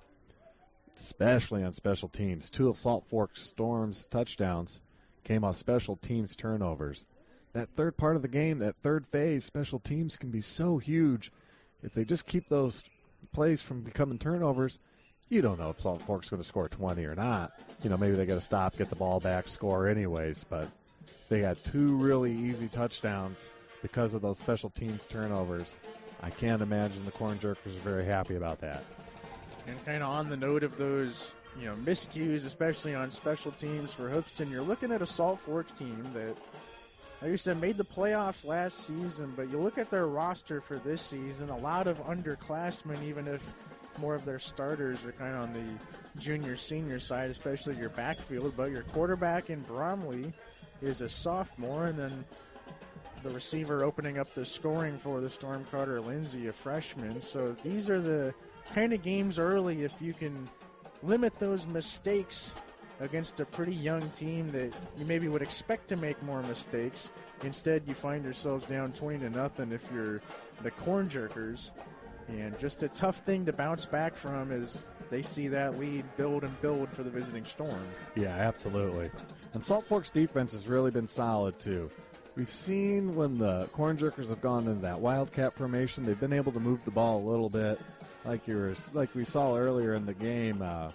especially on special teams. Two of Salt Fork Storm's touchdowns came off special teams turnovers. That third part of the game, that third phase, special teams can be so huge. If they just keep those plays from becoming turnovers, you don't know if Salt Fork's going to score twenty or not. You know, maybe they got to stop, get the ball back, score anyways. But they got two really easy touchdowns because of those special teams turnovers. I can't imagine the Corn Jerkers are very happy about that. And kind of on the note of those, you know, miscues, especially on special teams for Hoopeston, you're looking at a Salt Fork team that, like you said, made the playoffs last season, but you look at their roster for this season, a lot of underclassmen, even if more of their starters are kind of on the junior, senior side, especially your backfield. But your quarterback in Bromley is a sophomore, and then the receiver opening up the scoring for the Storm, Carter Lindsay, a freshman. So these are the kind of games early, if you can limit those mistakes against a pretty young team that you maybe would expect to make more mistakes. Instead, you find yourselves down twenty to nothing if you're the Corn Jerkers. And just a tough thing to bounce back from as they see that lead build and build for the visiting Storm. Yeah, absolutely. And Salt Fork's defense has really been solid, too. We've seen when the Corn Jerkers have gone into that Wildcat formation, they've been able to move the ball a little bit. Like you were, like we saw earlier in the game, uh,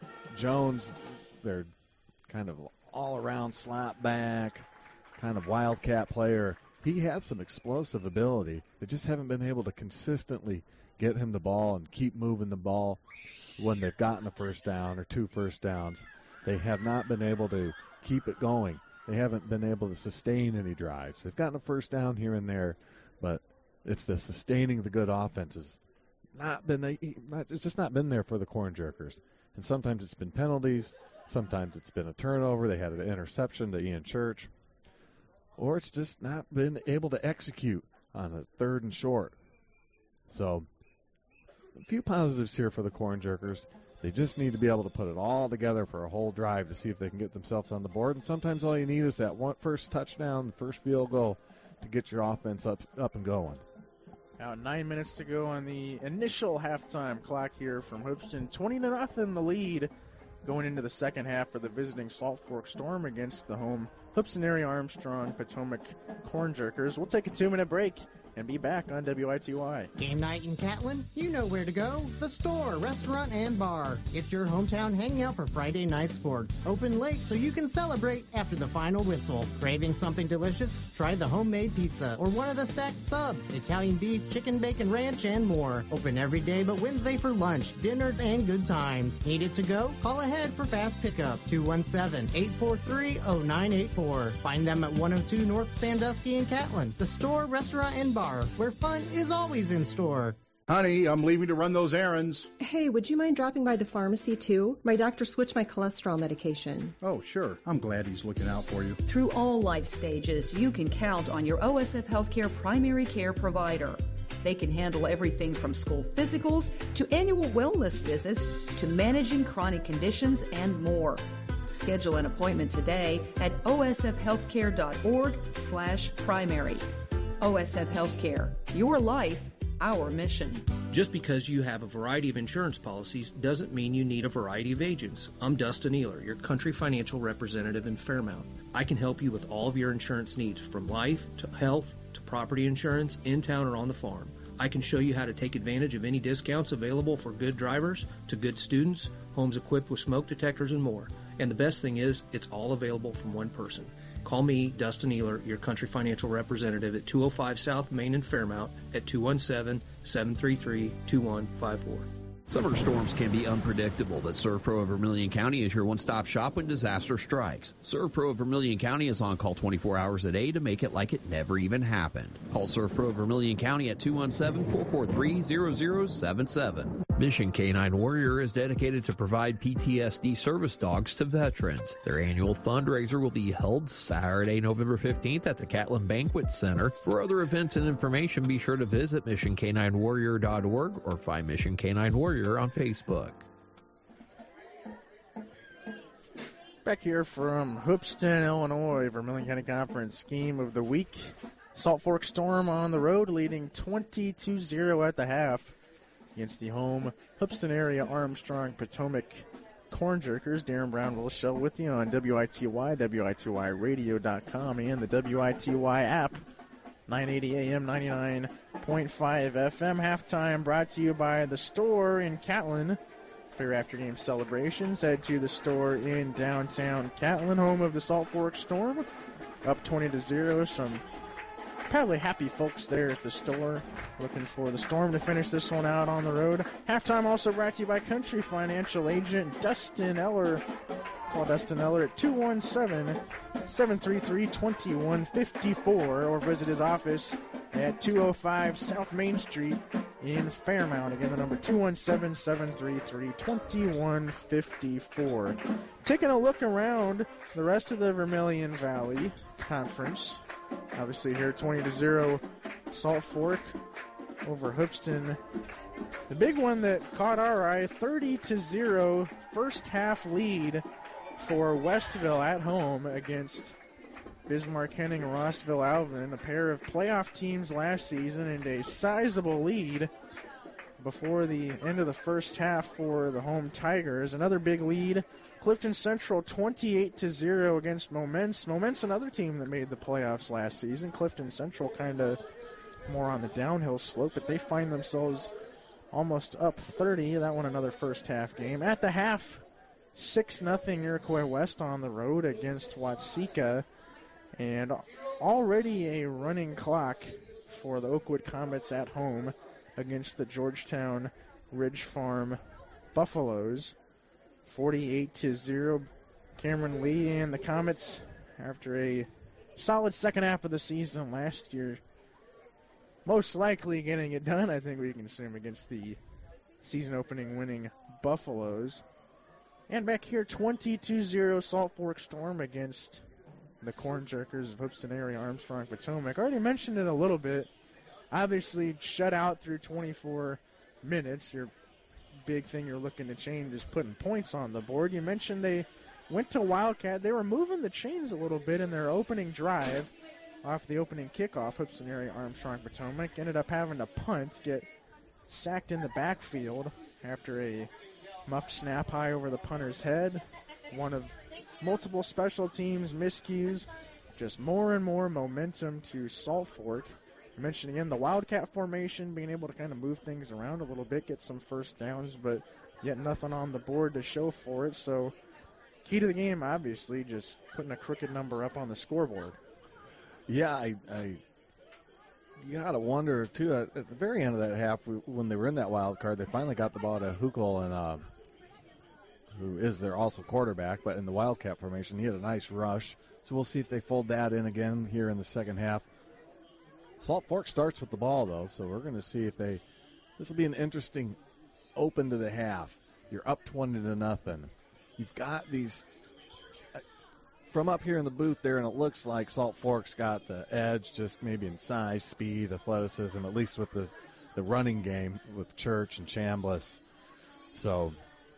Jones, their kind of all-around slap back, kind of Wildcat player. He has some explosive ability. They just haven't been able to consistently get him the ball and keep moving the ball when they've gotten a first down or two first downs. They have not been able to keep it going. They haven't been able to sustain any drives. They've gotten a first down here and there, but it's the sustaining the good offenses. Not been, it's just not been there for the Corn Jerkers. And sometimes it's been penalties. Sometimes it's been a turnover. They had an interception to Ian Church. Or it's just not been able to execute on a third and short. So, a few positives here for the Corn Jerkers. They just need to be able to put it all together for a whole drive to see if they can get themselves on the board. And sometimes all you need is that one first touchdown, the first field goal to get your offense up up and going. Now nine minutes to go on the initial halftime clock here from Hoopeston. twenty to nothing the lead going into the second half for the visiting Salt Fork Storm against the home Hoopeston Area Armstrong Potomac Corn Jerkers. We'll take a two-minute break and be back on W I T Y. Game night in Catlin? You know where to go. The Store, restaurant, and bar. It's your hometown hangout for Friday night sports. Open late so you can celebrate after the final whistle. Craving something delicious? Try the homemade pizza or one of the stacked subs, Italian beef, chicken bacon ranch, and more. Open every day but Wednesday for lunch, dinner, and good times. Need it to go? Call ahead for fast pickup. two one seven, eight four three, zero nine eight four. Find them at one oh two North Sandusky in Catlin. The Store, restaurant, and bar, where fun is always in store. Honey, I'm leaving to run those errands. Hey, would you mind dropping by the pharmacy, too? My doctor switched my cholesterol medication. Oh, sure. I'm glad he's looking out for you. Through all life stages, you can count on your O S F Healthcare primary care provider. They can handle everything from school physicals to annual wellness visits to managing chronic conditions and more. Schedule an appointment today at o s f healthcare dot org slash primary. O S F Healthcare, your life, our mission. Just because you have a variety of insurance policies doesn't mean you need a variety of agents. I'm Dustin Ehler, your country financial representative in Fairmount. I can help you with all of your insurance needs, from life to health to property insurance, in town or on the farm. I can show you how to take advantage of any discounts available for good drivers to good students, homes equipped with smoke detectors, and more. And the best thing is, it's all available from one person. Call me, Dustin Ehler, your country financial representative at two oh five South Main in Fairmount at two one seven, seven three three, two one five four. Summer storms can be unpredictable, but ServPro of Vermilion County is your one-stop shop when disaster strikes. ServPro of Vermilion County is on call twenty-four hours a day to make it like it never even happened. Call ServPro of Vermilion County at two one seven, four four three, zero zero seven seven. Mission Canine Warrior is dedicated to provide P T S D service dogs to veterans. Their annual fundraiser will be held Saturday, November fifteenth at the Catlin Banquet Center. For other events and information, be sure to visit mission canine warrior dot org or find Mission Canine Warrior on Facebook. Back here from Hoopeston, Illinois, Vermilion County Conference Game of the Week. Salt Fork Storm on the road, leading twenty-two zero at the half against the home Hoopeston Area Armstrong Potomac Corn Jerkers. Darren Brown will show with you on W I T Y, W I T Y radio dot com, and the W I T Y app. nine eighty A M, ninety-nine point five F M. Halftime brought to you by The Store in Catlin. For your after-game celebrations, head to The Store in downtown Catlin, home of the Salt Fork Storm. Up twenty to zero. Some probably happy folks there at The Store, looking for the Storm to finish this one out on the road. Halftime also brought to you by country financial agent Dustin Eller. Call Dustin Eller at two one seven, seven three three, two one five four or visit his office at two oh five South Main Street in Fairmount. Again, the number two one seven, seven three three, two one five four. Taking a look around the rest of the Vermilion Valley Conference. Obviously here twenty to zero Salt Fork over Hoopeston. The big one that caught our eye, thirty to zero first half lead for Westville at home against Bismarck Henning Rossville Alvin, a pair of playoff teams last season, and a sizable lead before the end of the first half for the home Tigers. Another big lead, Clifton Central twenty-eight to zero against Moments. Moments, another team that made the playoffs last season. Clifton Central kind of more on the downhill slope, but they find themselves almost up thirty. That one another first half game. At the half, six nothing Iroquois West on the road against Watseka. And already a running clock for the Oakwood Comets at home against the Georgetown Ridge Farm Buffaloes. forty-eight to zero. Cameron Lee and the Comets, after a solid second half of the season last year, most likely getting it done, I think we can assume, against the season opening winning Buffaloes. And back here, twenty-two zero Salt Fork Storm against the Corn Jerkers of Hoopeston Area Armstrong Potomac. I already mentioned it a little bit. Obviously, shut out through twenty-four minutes. Your big thing you're looking to change is putting points on the board. You mentioned they went to Wildcat. They were moving the chains a little bit in their opening drive off the opening kickoff. Hoopeston Area Armstrong Potomac ended up having to punt, get sacked in the backfield after a muffed snap high over the punter's head. One of multiple special teams miscues. Just more and more momentum to Salt Fork. I mentioned again the Wildcat formation, being able to kind of move things around a little bit, get some first downs, but yet nothing on the board to show for it. So key to the game, obviously, just putting a crooked number up on the scoreboard. Yeah, I, I you got to wonder, too, at, at the very end of that half, we, when they were in that wild card, they finally got the ball to Hukel, and uh, who is their also quarterback, but in the Wildcat formation, he had a nice rush. So we'll see if they fold that in again here in the second half. Salt Fork starts with the ball, though, so we're going to see if they – this will be an interesting open to the half. You're up twenty to nothing. You've got these uh, – from up here in the booth there, and it looks like Salt Fork's got the edge just maybe in size, speed, athleticism, at least with the, the running game with Church and Chambliss. So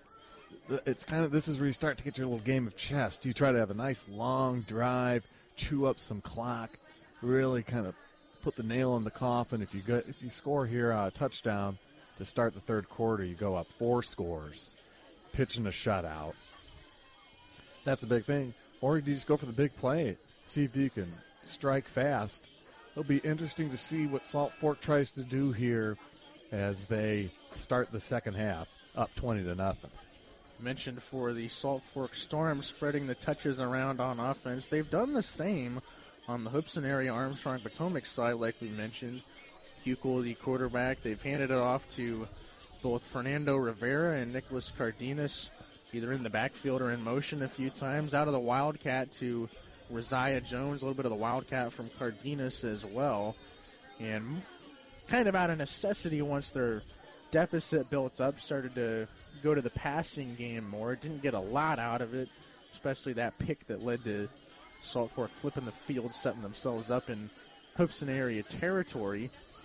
it's kind of – this is where you start to get your little game of chess. Do you try to have a nice long drive, chew up some clock, really kind of – put the nail in the coffin? If you go, if you score here a uh, touchdown to start the third quarter, you go up four scores, pitching a shutout. That's a big thing. Or do you just go for the big play, see if you can strike fast? It'll be interesting to see what Salt Fork tries to do here as they start the second half up twenty to nothing. Mentioned for the Salt Fork Storm spreading the touches around on offense. They've done the same on the Hoopson area Armstrong Potomac side, like we mentioned. Hukel, the quarterback, they've handed it off to both Fernando Rivera and Nicholas Cardenas, either in the backfield or in motion a few times. Out of the Wildcat to Rosiah Jones, a little bit of the Wildcat from Cardenas as well. And kind of out of necessity, once their deficit built up, started to go to the passing game more. Didn't get a lot out of it, especially that pick that led to Salt Fork flipping the field, setting themselves up in Hoopson area territory.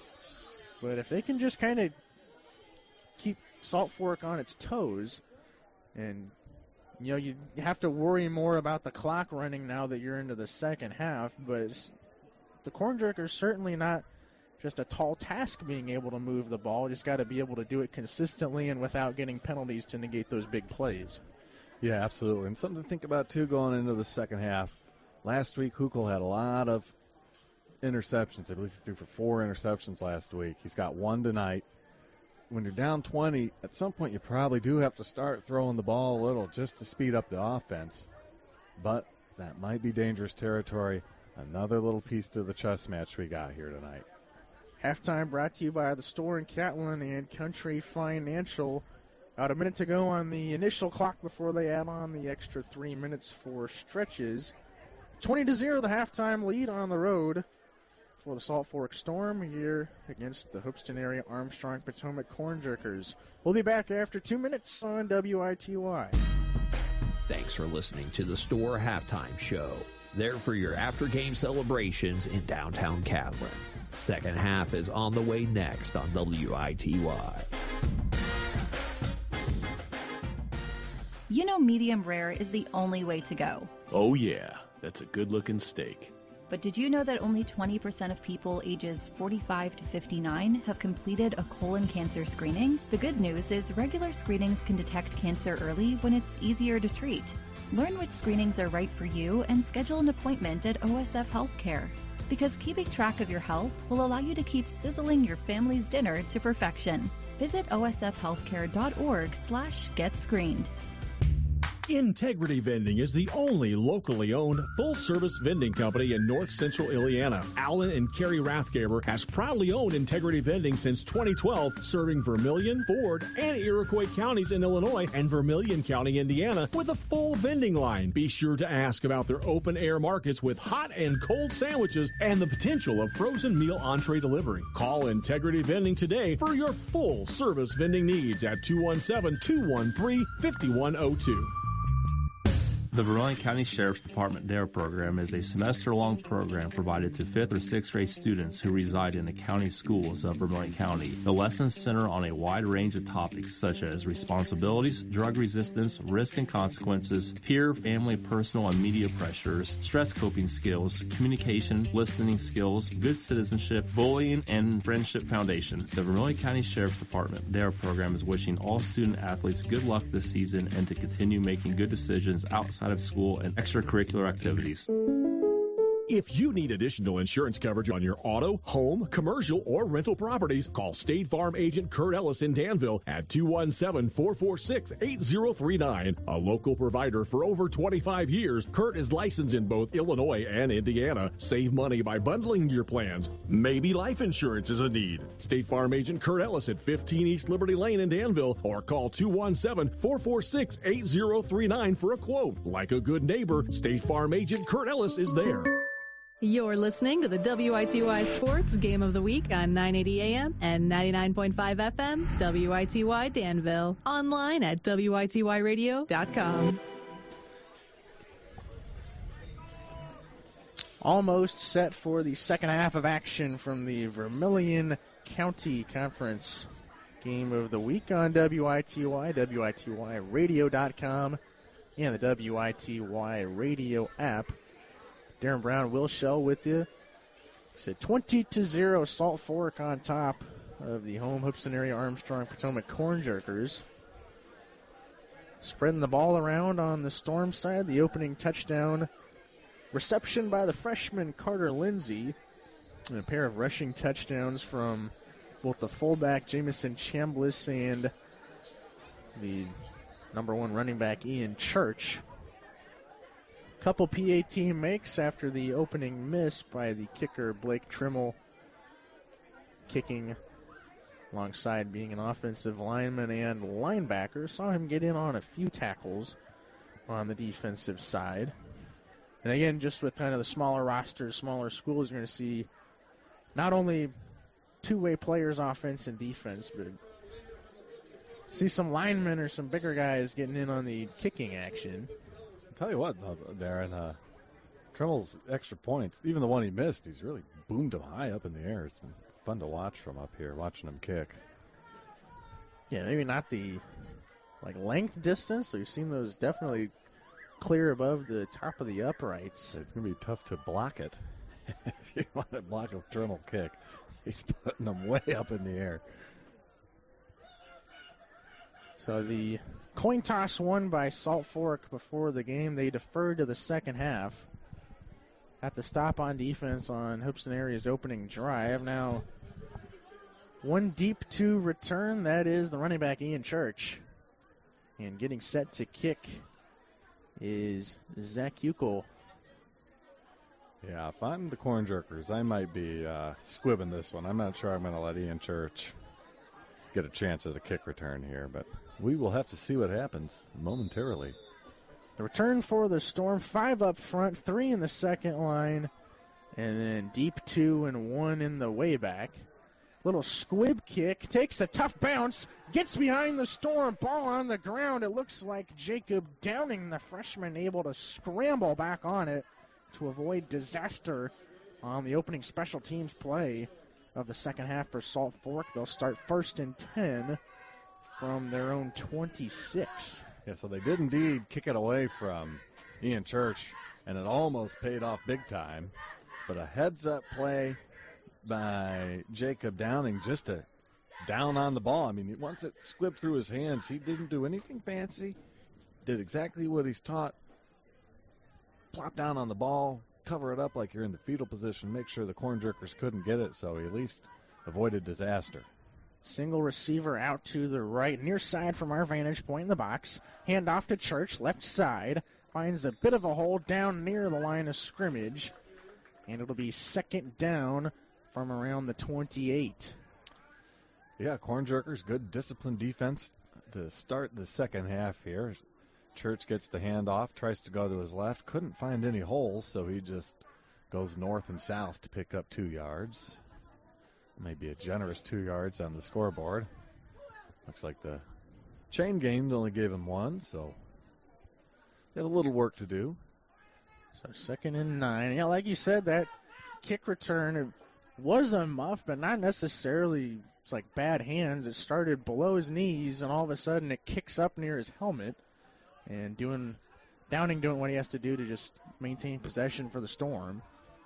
But if they can just kind of keep Salt Fork on its toes, and, you know, you have to worry more about the clock running now that you're into the second half, but the Corn Jerkers certainly not just a tall task being able to move the ball. Just got to be able to do it consistently and without getting penalties to negate those big plays. Yeah, absolutely. And something to think about, too, going into the second half. Last week, Hukel had a lot of interceptions. I believe he threw for four interceptions last week. He's got one tonight. When you're down twenty, at some point you probably do have to start throwing the ball a little just to speed up the offense. But that might be dangerous territory. Another little piece to the chess match we got here tonight. Halftime brought to you by the store in Catlin and Country Financial. About a minute to go on the initial clock before they add on the extra three minutes for stretches. twenty to zero, the halftime lead on the road for the Salt Fork Storm here against the Hoopston area Armstrong Potomac Corn Jerkers. We'll be back after two minutes on W I T Y. Thanks for listening to the Store Halftime Show. There for your after-game celebrations in downtown Catlin. Second half is on the way next on W I T Y. You know medium rare is the only way to go. Oh yeah, that's a good-looking steak. But did you know that only twenty percent of people ages forty-five to fifty-nine have completed a colon cancer screening? The good news is regular screenings can detect cancer early when it's easier to treat. Learn which screenings are right for you and schedule an appointment at O S F Healthcare. Because keeping track of your health will allow you to keep sizzling your family's dinner to perfection. Visit O S F healthcare dot org slash get screened. Integrity Vending is the only locally owned full-service vending company in north central Illiana. Alan and Carrie Rathgaber has proudly owned Integrity Vending since twenty twelve, serving Vermilion, Ford, and Iroquois counties in Illinois and Vermilion County, Indiana, with a full vending line. Be sure to ask about their open-air markets with hot and cold sandwiches and the potential of frozen meal entree delivery. Call Integrity Vending today for your full-service vending needs at two one seven, two one three, five one zero two. The Vermilion County Sheriff's Department DARE program is a semester-long program provided to fifth or sixth grade students who reside in the county schools of Vermilion County. The lessons center on a wide range of topics such as responsibilities, drug resistance, risk and consequences, peer, family, personal, and media pressures, stress coping skills, communication, listening skills, good citizenship, bullying, and friendship foundation. The Vermilion County Sheriff's Department DARE program is wishing all student athletes good luck this season and to continue making good decisions outside of school and extracurricular activities. If you need additional insurance coverage on your auto, home, commercial, or rental properties, call State Farm agent Kurt Ellis in Danville at two one seven, four four six, eight zero three nine. A local provider for over twenty-five years, Kurt is licensed in both Illinois and Indiana. Save money by bundling your plans. Maybe life insurance is a need. State Farm agent Kurt Ellis at fifteen East Liberty Lane in Danville, or call two one seven, four four six, eight zero three nine for a quote. Like a good neighbor, State Farm agent Kurt Ellis is there. You're listening to the W I T Y Sports Game of the Week on nine eighty A M and ninety-nine point five F M, W I T Y Danville. Online at W I T Y radio dot com. Almost set for the second half of action from the Vermilion County Conference Game of the Week on W I T Y, W I T Y radio dot com, and the W I T Y radio app. Darren Brown, Will Shell with you. Said twenty to zero Salt Fork on top of the home Hoopeston area Armstrong Potomac Corn Jerkers. Spreading the ball around on the Storm side. The opening touchdown reception by the freshman Carter Lindsay. And a pair of rushing touchdowns from both the fullback Jamison Chambliss and the number one running back Ian Church. Couple P A T makes after the opening miss by the kicker Blake Trimmel, kicking alongside being an offensive lineman and linebacker. Saw him get in on a few tackles on the defensive side. And again, just with kind of the smaller rosters, smaller schools, you're going to see not only two-way players, offense and defense, but see some linemen or some bigger guys getting in on the kicking action. Tell you what, though, Darren, uh, Trimmel's extra points, even the one he missed, he's really boomed them high up in the air. It's been fun to watch from up here, watching him kick. Yeah, maybe not the like length distance. We've seen those definitely clear above the top of the uprights. It's going to be tough to block it. If you want to block a Trimmel kick, he's putting them way up in the air. So the coin toss won by Salt Fork before the game. They deferred to the second half. At the stop on defense on Hoopeston area's opening drive. Now, one deep to return. That is the running back Ian Church. And getting set to kick is Zach Uckel. Yeah, if I'm the Corn Jerkers, I might be uh, squibbing this one. I'm not sure I'm going to let Ian Church get a chance at a kick return here, but we will have to see what happens momentarily. The return for the Storm, five up front, three in the second line, and then deep two and one in the way back. Little squib kick, takes a tough bounce, gets behind the Storm, ball on the ground. It looks like Jacob Downing, the freshman, able to scramble back on it to avoid disaster on the opening special teams play of the second half for Salt Fork. They'll start first and ten from their own twenty-six. Yeah, so they did indeed kick it away from Ian Church, and it almost paid off big time. But a heads-up play by Jacob Downing just to down on the ball. I mean, once it squibbed through his hands, he didn't do anything fancy. Did exactly what he's taught. Plop down on the ball, cover it up like you're in the fetal position, make sure the Corn Jerkers couldn't get it, so he at least avoided disaster. Single receiver out to the right, near side from our vantage point in the box. Hand off to Church, left side. Finds a bit of a hole down near the line of scrimmage. And it'll be second down from around the twenty-eight. Yeah, Corn Jerkers, good disciplined defense to start the second half here. Church gets the handoff, tries to go to his left. Couldn't find any holes, so he just goes north and south to pick up two yards. Maybe a generous two yards on the scoreboard. Looks like the chain game only gave him one, so They have a little work to do. So second and nine. Yeah, like you said, that kick return it was a muff, but not necessarily it's like bad hands. It started below his knees, and all of a sudden it kicks up near his helmet. And doing Downing doing what he has to do to just maintain possession for the Storm.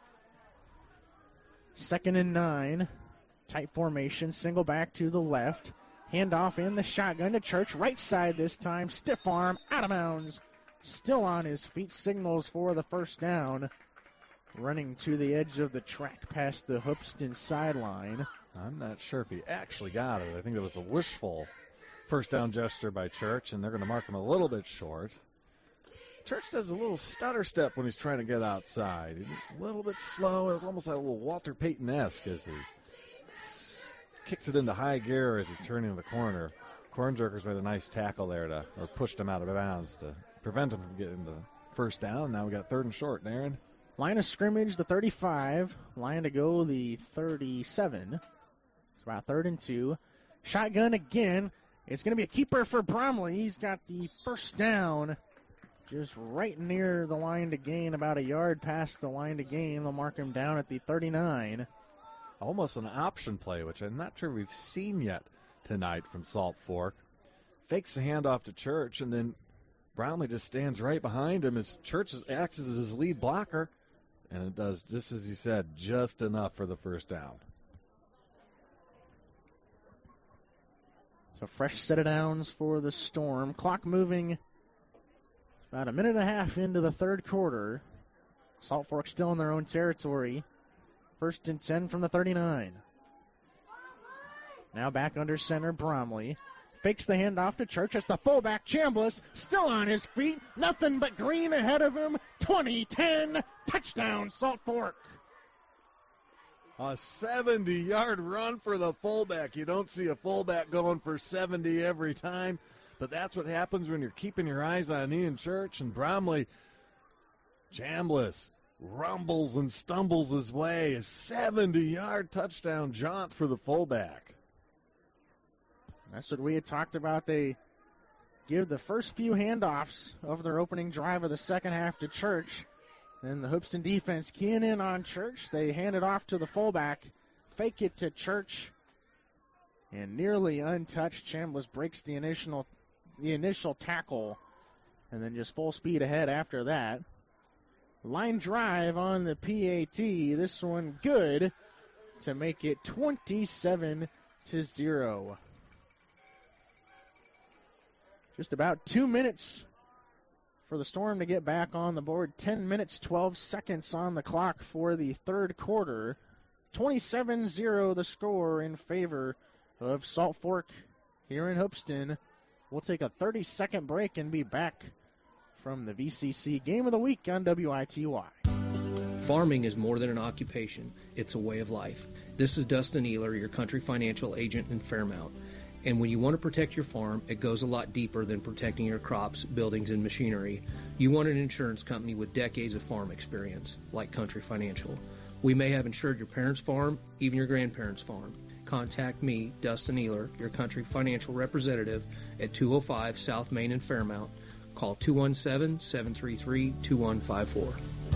Second and nine. Tight formation, single back to the left. Handoff in the shotgun to Church. Right side this time. Stiff arm, out of bounds. Still on his feet, signals for the first down. Running to the edge of the track past the Hoopston sideline. I'm not sure if he actually got it. I think it was a wishful first down gesture by Church, and they're going to mark him a little bit short. Church does a little stutter step when he's trying to get outside. He's a little bit slow. It was almost like a little Walter Payton-esque as he kicks it into high gear as he's turning the corner. Cornjerkers made a nice tackle there to, or pushed him out of bounds to prevent him from getting the first down. Now we got third and short, Darren. Line of scrimmage, the thirty-five. Line to go, the thirty-seven. It's about third and two. Shotgun again. It's going to be a keeper for Bromley. He's got the first down just right near the line to gain, about a yard past the line to gain. They'll mark him down at the thirty-nine. Almost an option play, which I'm not sure we've seen yet tonight from Salt Fork. Fakes the handoff to Church, and then Bromley just stands right behind him as Church acts as his lead blocker, and it does, just as you said, just enough for the first down. So fresh set of downs for the Storm. Clock moving about a minute and a half into the third quarter. Salt Fork still in their own territory. First and ten from the thirty-nine. Now back under center, Bromley. Fakes the handoff to Church as the fullback, Chambliss, still on his feet. Nothing but green ahead of him. twenty ten, touchdown, Salt Fork. A seventy-yard run for the fullback. You don't see a fullback going for seventy every time, but that's what happens when you're keeping your eyes on Ian Church and Bromley. Chambliss rumbles and stumbles his way. A seventy-yard touchdown jaunt for the fullback. That's what we had talked about. They give the first few handoffs of their opening drive of the second half to Church. Then the Hoopston defense keying in on Church. They hand it off to the fullback. Fake it to Church. And nearly untouched, Chambliss breaks the initial, the initial tackle. And then just full speed ahead after that. Line drive on the P A T. This one good to make it twenty-seven to zero. Just about two minutes for the Storm to get back on the board. ten minutes, twelve seconds on the clock for the third quarter. twenty-seven zero the score in favor of Salt Fork here in Hoopston. We'll take a thirty-second break and be back from the V C C Game of the Week on W I T Y. Farming is more than an occupation. It's a way of life. This is Dustin Ehler, your country financial agent in Fairmount. And when you want to protect your farm, it goes a lot deeper than protecting your crops, buildings, and machinery. You want an insurance company with decades of farm experience, like Country Financial. We may have insured your parents' farm, even your grandparents' farm. Contact me, Dustin Ehler, your country financial representative, at two oh five South Main in Fairmount. Call two one seven, seven three three, two one five four.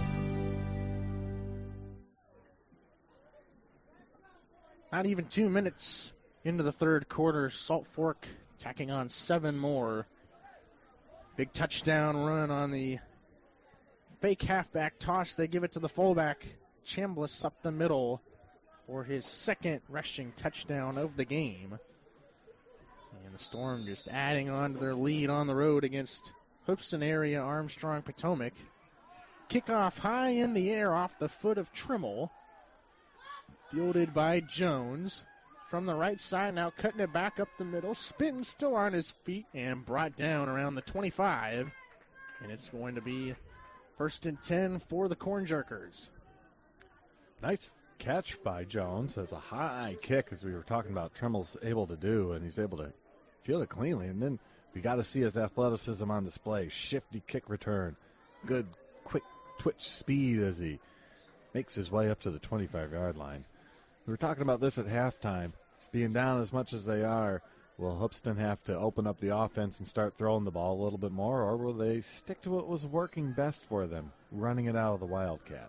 Not even two minutes into the third quarter, Salt Fork tacking on seven more. Big touchdown run on the fake halfback toss. They give it to the fullback, Chambliss, up the middle for his second rushing touchdown of the game. And the Storm just adding on to their lead on the road against Hoopston area Armstrong Potomac. Kickoff high in the air off the foot of Trimmel. Fielded by Jones. From the right side, now cutting it back up the middle. Spitting still on his feet and brought down around the twenty-five. And it's going to be first and ten for the Cornjerkers. Nice catch by Jones. That's a high kick, as we were talking about Trimmel's able to do, and he's able to field it cleanly. And then we got to see his athleticism on display. Shifty kick return. Good, quick twitch speed as he makes his way up to the twenty-five-yard line. We were talking about this at halftime. Being down as much as they are, Will Hoopston have to open up the offense and start throwing the ball a little bit more, or will they stick to what was working best for them, running it out of the Wildcat?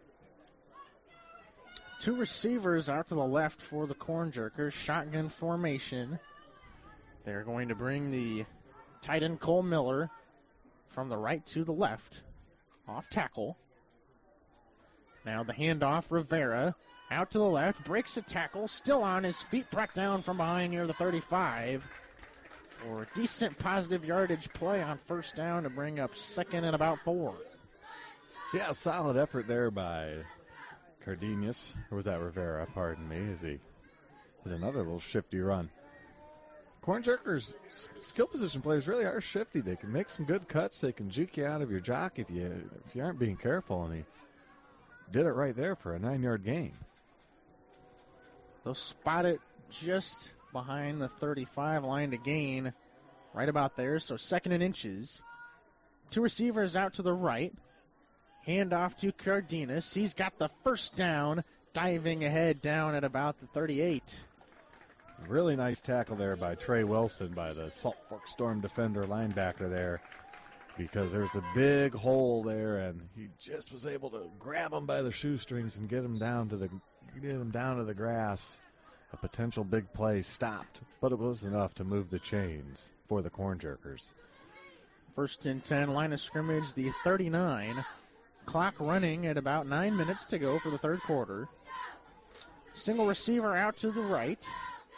Two receivers out to the left for the Corn Jerkers. Shotgun formation. They're going to bring the tight end Cole Miller from the right to the left. Off tackle. Now the handoff, Rivera. Out to the left, breaks a tackle, still on his feet, brought down from behind near the thirty-five. For a decent positive yardage play on first down to bring up second and about four. Yeah, solid effort there by Cardenas. Or was that Rivera, pardon me, as he has another little shifty run. Corn Jerkers skill position players really are shifty. They can make some good cuts. They can juke you out of your jock if you if you aren't being careful, and he did it right there for a nine-yard gain. They'll spot it just behind the thirty-five line to gain, right about there, so second and inches. Two receivers out to the right. Hand off to Cardenas. He's got the first down, diving ahead down at about the thirty-eight. Really nice tackle there by Trey Wilson, by the Salt Fork Storm defender linebacker there, because there's a big hole there, and he just was able to grab him by the shoestrings and get him down to the get him down to the grass. A potential big play stopped, but it was enough to move the chains for the Corn Jerkers. First and ten, line of scrimmage, the thirty-nine. Clock running at about nine minutes to go for the third quarter. Single receiver out to the right.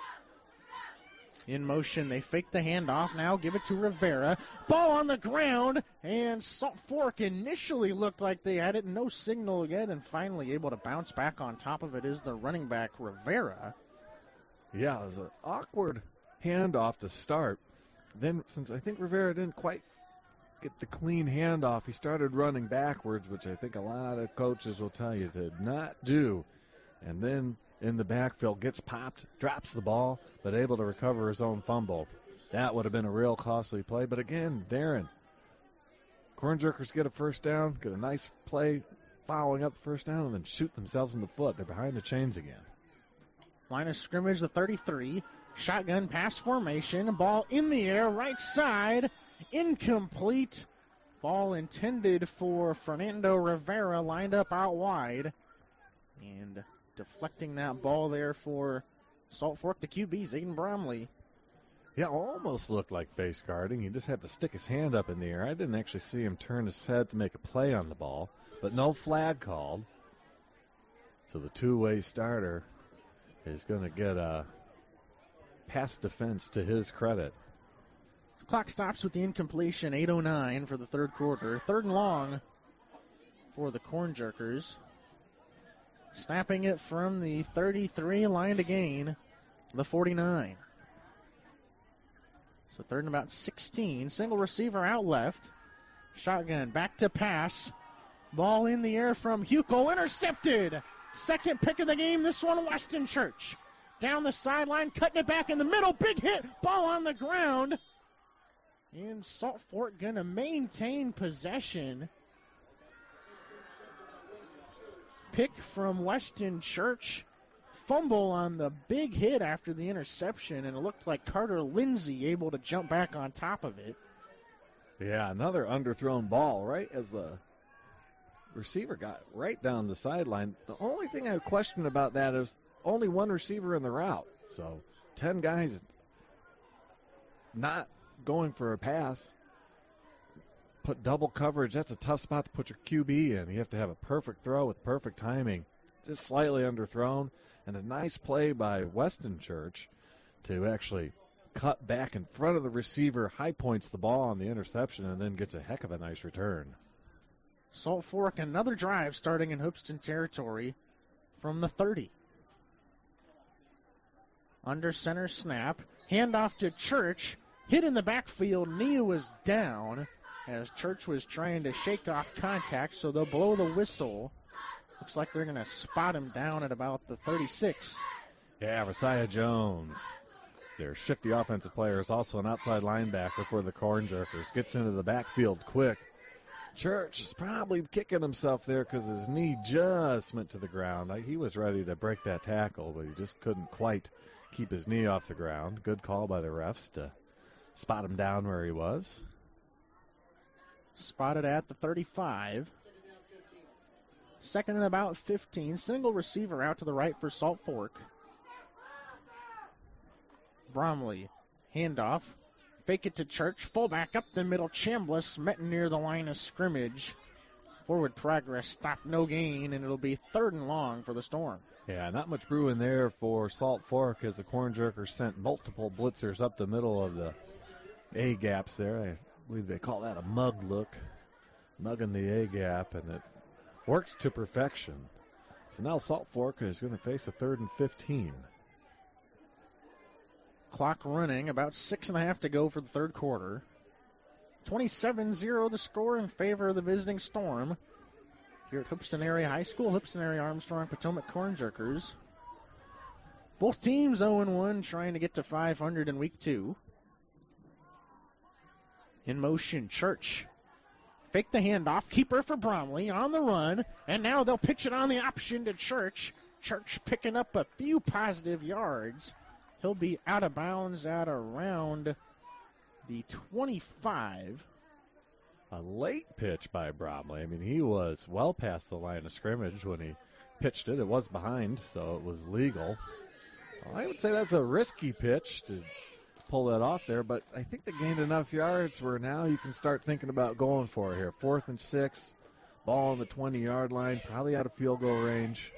In motion, they fake the handoff. Now give it to Rivera. Ball on the ground, and Salt Fork initially looked like they had it. No signal yet, and finally able to bounce back on top of it is the running back, Rivera. Yeah, it was an awkward handoff to start. Then, since I think Rivera didn't quite get the clean handoff, he started running backwards, which I think a lot of coaches will tell you to not do. And then in the backfield, gets popped, drops the ball, but able to recover his own fumble. That would have been a real costly play. But again, Darren, Corn Jerkers get a first down, get a nice play following up the first down, and then shoot themselves in the foot. They're behind the chains again. Line of scrimmage, the thirty-three. Shotgun pass formation. Ball in the air, right side. Incomplete. Ball intended for Fernando Rivera, lined up out wide. And deflecting that ball there for Salt Fork, the Q B, Zayden Bromley. Yeah, almost looked like face guarding. He just had to stick his hand up in the air. I didn't actually see him turn his head to make a play on the ball, but no flag called. So the two-way starter is going to get a pass defense to his credit. Clock stops with the incompletion, eight oh nine for the third quarter. Third and long for the Corn Jerkers. Snapping it from the thirty-three, line to gain the forty-nine. So third and about sixteen. Single receiver out left. Shotgun back to pass. Ball in the air from Huco. Intercepted. Second pick of the game. This one, Weston Church. Down the sideline, cutting it back in the middle. Big hit. Ball on the ground. And Salt Fork going to maintain possession. Pick from Weston Church. Fumble on the big hit after the interception, and it looked like Carter Lindsay able to jump back on top of it. Yeah, another underthrown ball right as the receiver got right down the sideline. The only thing I question about that is only one receiver in the route. So ten guys not going for a pass. Put double coverage. That's a tough spot to put your Q B in. You have to have a perfect throw with perfect timing. Just slightly underthrown. And a nice play by Weston Church to actually cut back in front of the receiver, high points the ball on the interception, and then gets a heck of a nice return. Salt Fork, another drive starting in Hoopston territory from the thirty. Under center snap. Handoff to Church. Hit in the backfield. Knee was down as Church was trying to shake off contact, so they'll blow the whistle. Looks like they're going to spot him down at about the thirty-six. Yeah, Rasiah Jones, their shifty offensive player, is also an outside linebacker for the Corn Jerkers. Gets into the backfield quick. Church is probably kicking himself there because his knee just went to the ground. Like, he was ready to break that tackle, but he just couldn't quite keep his knee off the ground. Good call by the refs to spot him down where he was. Spotted at the thirty-five. Second and about fifteen. Single receiver out to the right for Salt Fork. Bromley, handoff. Fake it to Church. Fullback up the middle. Chambliss met near the line of scrimmage. Forward progress stopped, no gain, and it'll be third and long for the Storm. Yeah, not much brewing there for Salt Fork as the Corn Jerkers sent multiple blitzers up the middle of the A gaps there. I believe they call that a mug look. Mugging the A gap, and it worked to perfection. So now Salt Fork is going to face a third and fifteen. Clock running, about six and a half to go for the third quarter. twenty-seven zero the score in favor of the visiting Storm. Here at Hoopeston Area High School, Hoopeston Area Armstrong Potomac Corn Jerkers. Both teams oh and one, trying to get to five hundred in week two. In motion, Church. Fake the handoff, keeper for Bromley on the run, and now they'll pitch it on the option to Church. Church picking up a few positive yards. He'll be out of bounds at around the twenty-five. A late pitch by Bromley. I mean, he was well past the line of scrimmage when he pitched it. It was behind, so it was legal. Well, I would say that's a risky pitch to pull that off there, but I think they gained enough yards where now you can start thinking about going for it here. Fourth and six, ball on the twenty-yard line, probably out of field goal range.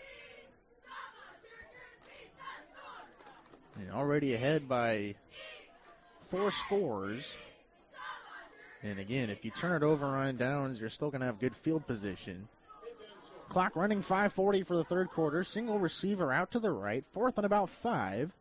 And already ahead by four scores. And again, if you turn it over on downs, you're still going to have good field position. Clock running, five forty for the third quarter. Single receiver out to the right. Fourth and about five.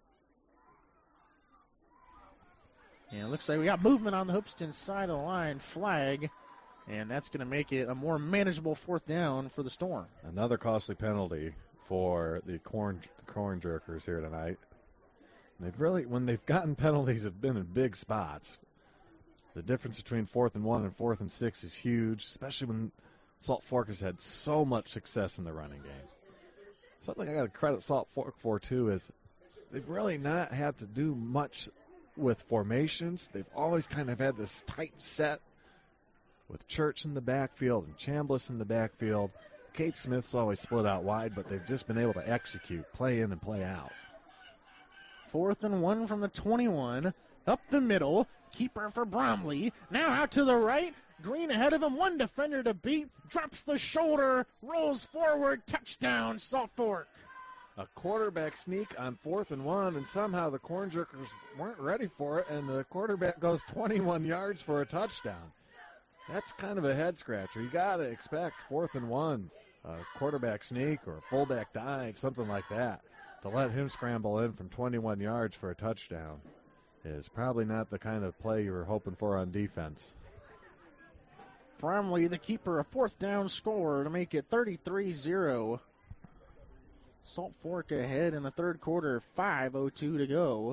And it looks like we got movement on the Hoopeston side of the line. Flag. And that's going to make it a more manageable fourth down for the Storm. Another costly penalty for the Corn, corn Jerkers here tonight. And they've really, when they've gotten penalties, have been in big spots. The difference between fourth and one and fourth and six is huge, especially when Salt Fork has had so much success in the running game. Something I got to credit Salt Fork for, too, is they've really not had to do much with formations. They've always kind of had this tight set with Church in the backfield and Chambliss in the backfield. Kate Smith's always split out wide, but they've just been able to execute, play in and play out. Fourth and one from the twenty-one. Up the middle. Keeper for Bromley. Now out to the right. Green ahead of him. One defender to beat. Drops the shoulder. Rolls forward. Touchdown, Salt Fork. A quarterback sneak on fourth and one, and somehow the Corn Jerkers weren't ready for it, and the quarterback goes twenty-one yards for a touchdown. That's kind of a head-scratcher. You got to expect fourth and one, a quarterback sneak or a fullback dive, something like that. To let him scramble in from twenty-one yards for a touchdown is probably not the kind of play you were hoping for on defense. Bromley, the keeper, a fourth down score to make it thirty-three zero. Salt Fork ahead in the third quarter, five oh two to go.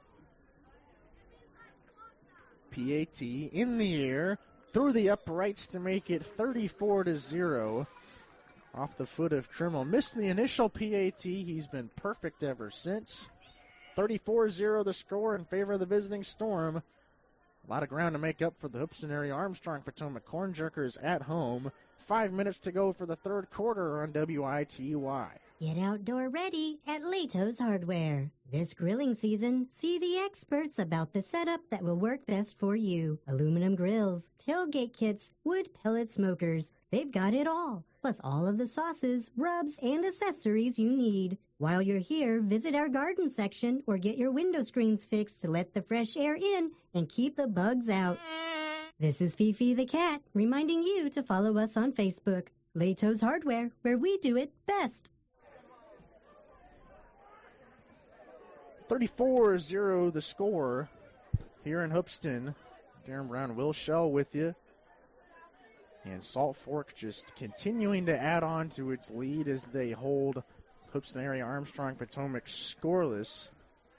P A T in the air, through the uprights to make it thirty-four to zero. Off the foot of Trimmel. Missed the initial P A T. He's been perfect ever since. thirty-four zero the score in favor of the visiting Storm. A lot of ground to make up for the Hoopeston Area Armstrong Potomac Corn Jerkers at home. Five minutes to go for the third quarter on W I T Y. Get outdoor ready at Lato's Hardware. This grilling season, see the experts about the setup that will work best for you. Aluminum grills, tailgate kits, wood pellet smokers. They've got it all. Plus all of the sauces, rubs, and accessories you need. While you're here, visit our garden section or get your window screens fixed to let the fresh air in and keep the bugs out. This is Fifi the cat, reminding you to follow us on Facebook. Lato's Hardware, where we do it best. thirty-four zero the score here in Hoopeston. Darren Brown, Will Shell with you. And Salt Fork just continuing to add on to its lead as they hold Hoopeston Area Armstrong Potomac scoreless.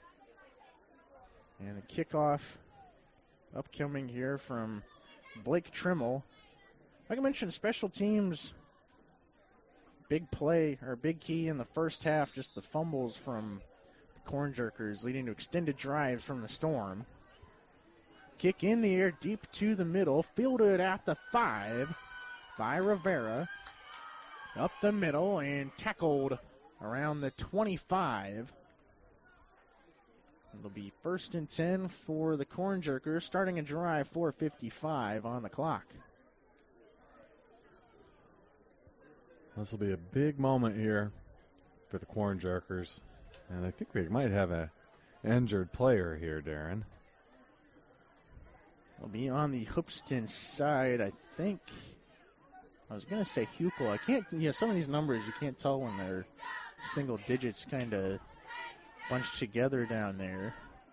And a kickoff upcoming here from Blake Trimmel. Like I mentioned, special teams, big play, or big key in the first half, just the fumbles from the Corn Jerkers leading to extended drives from the Storm. Kick in the air deep to the middle, fielded at the five by Rivera. Up the middle and tackled around the twenty-five. It'll be first and ten for the Corn Jerkers, starting a drive, four fifty-five on the clock. This will be a big moment here for the Corn Jerkers. And I think we might have an injured player here, Darren. It'll be on the Hoopston side, I think. I was going to say Huckel. I can't, you know, some of these numbers you can't tell when they're single digits kind of bunched together down there.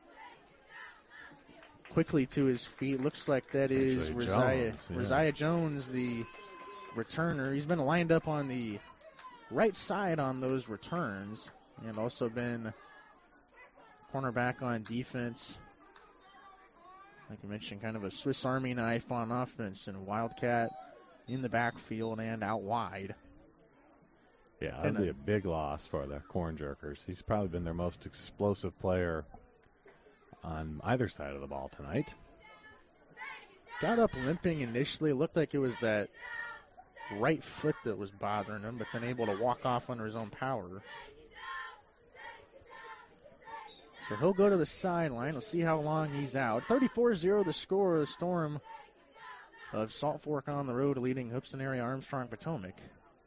Quickly to his feet. Looks like that is Rosiah Jones, yeah. Rosiah Jones, the returner. He's been lined up on the right side on those returns and also been cornerback on defense. Like I mentioned, kind of a Swiss Army knife on offense and Wildcat in the backfield and out wide. Yeah, that'd be a big loss for the Corn Jerkers. He's probably been their most explosive player on either side of the ball tonight. Got up limping initially. Looked like it was that right foot that was bothering him, but then able to walk off under his own power. So he'll go to the sideline. We'll see how long he's out. thirty-four zero the score. The Storm of Salt Fork on the road leading Hoopston area Armstrong Potomac.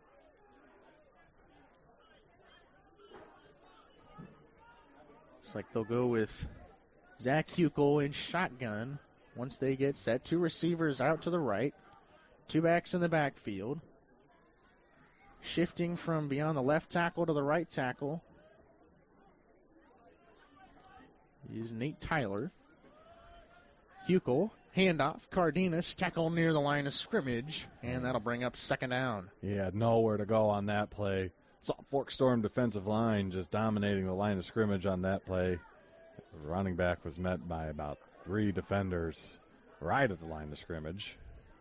Looks like they'll go with Zach Huckel in shotgun once they get set. Two receivers out to the right. Two backs in the backfield. Shifting from beyond the left tackle to the right tackle is Nate Tyler. Huckel, handoff, Cardenas, tackle near the line of scrimmage, and that'll bring up second down. He had nowhere to go on that play. Salt Fork Storm defensive line just dominating the line of scrimmage on that play. The running back was met by about three defenders right at the line of scrimmage.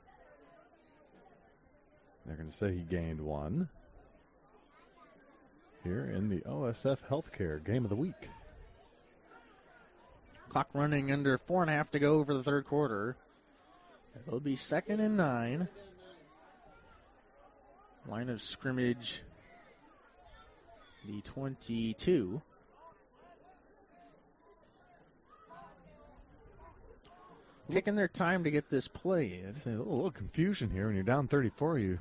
They're going to say he gained one here in the O S F Healthcare Game of the Week. Clock running under four and a half to go for the third quarter. It'll be second and nine. Line of scrimmage, the twenty-two. Taking their time to get this play in. A little, a little confusion here when you're down thirty-four. You,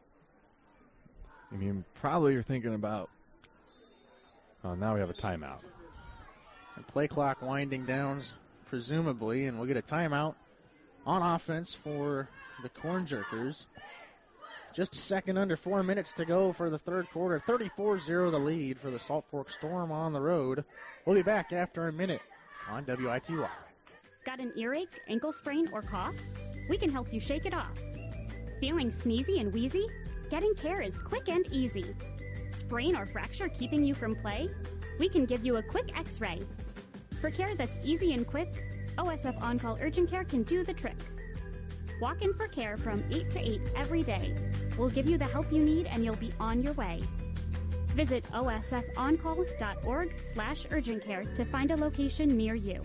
I mean, probably you're thinking about, oh, now we have a timeout. And play clock winding down, presumably, and we'll get a timeout on offense for the Corn Jerkers. Just a second under four minutes to go for the third quarter. thirty-four zero the lead for the Salt Fork Storm on the road. We'll be back after a minute on W I T Y. Got an earache, ankle sprain, or cough? We can help you shake it off. Feeling sneezy and wheezy? Getting care is quick and easy. Sprain or fracture keeping you from play? We can give you a quick x-ray. For care that's easy and quick, O S F On-Call Urgent Care can do the trick. Walk in for care from eight to eight every day. We'll give you the help you need and you'll be on your way. Visit O S F on call dot org slash urgent care to find a location near you.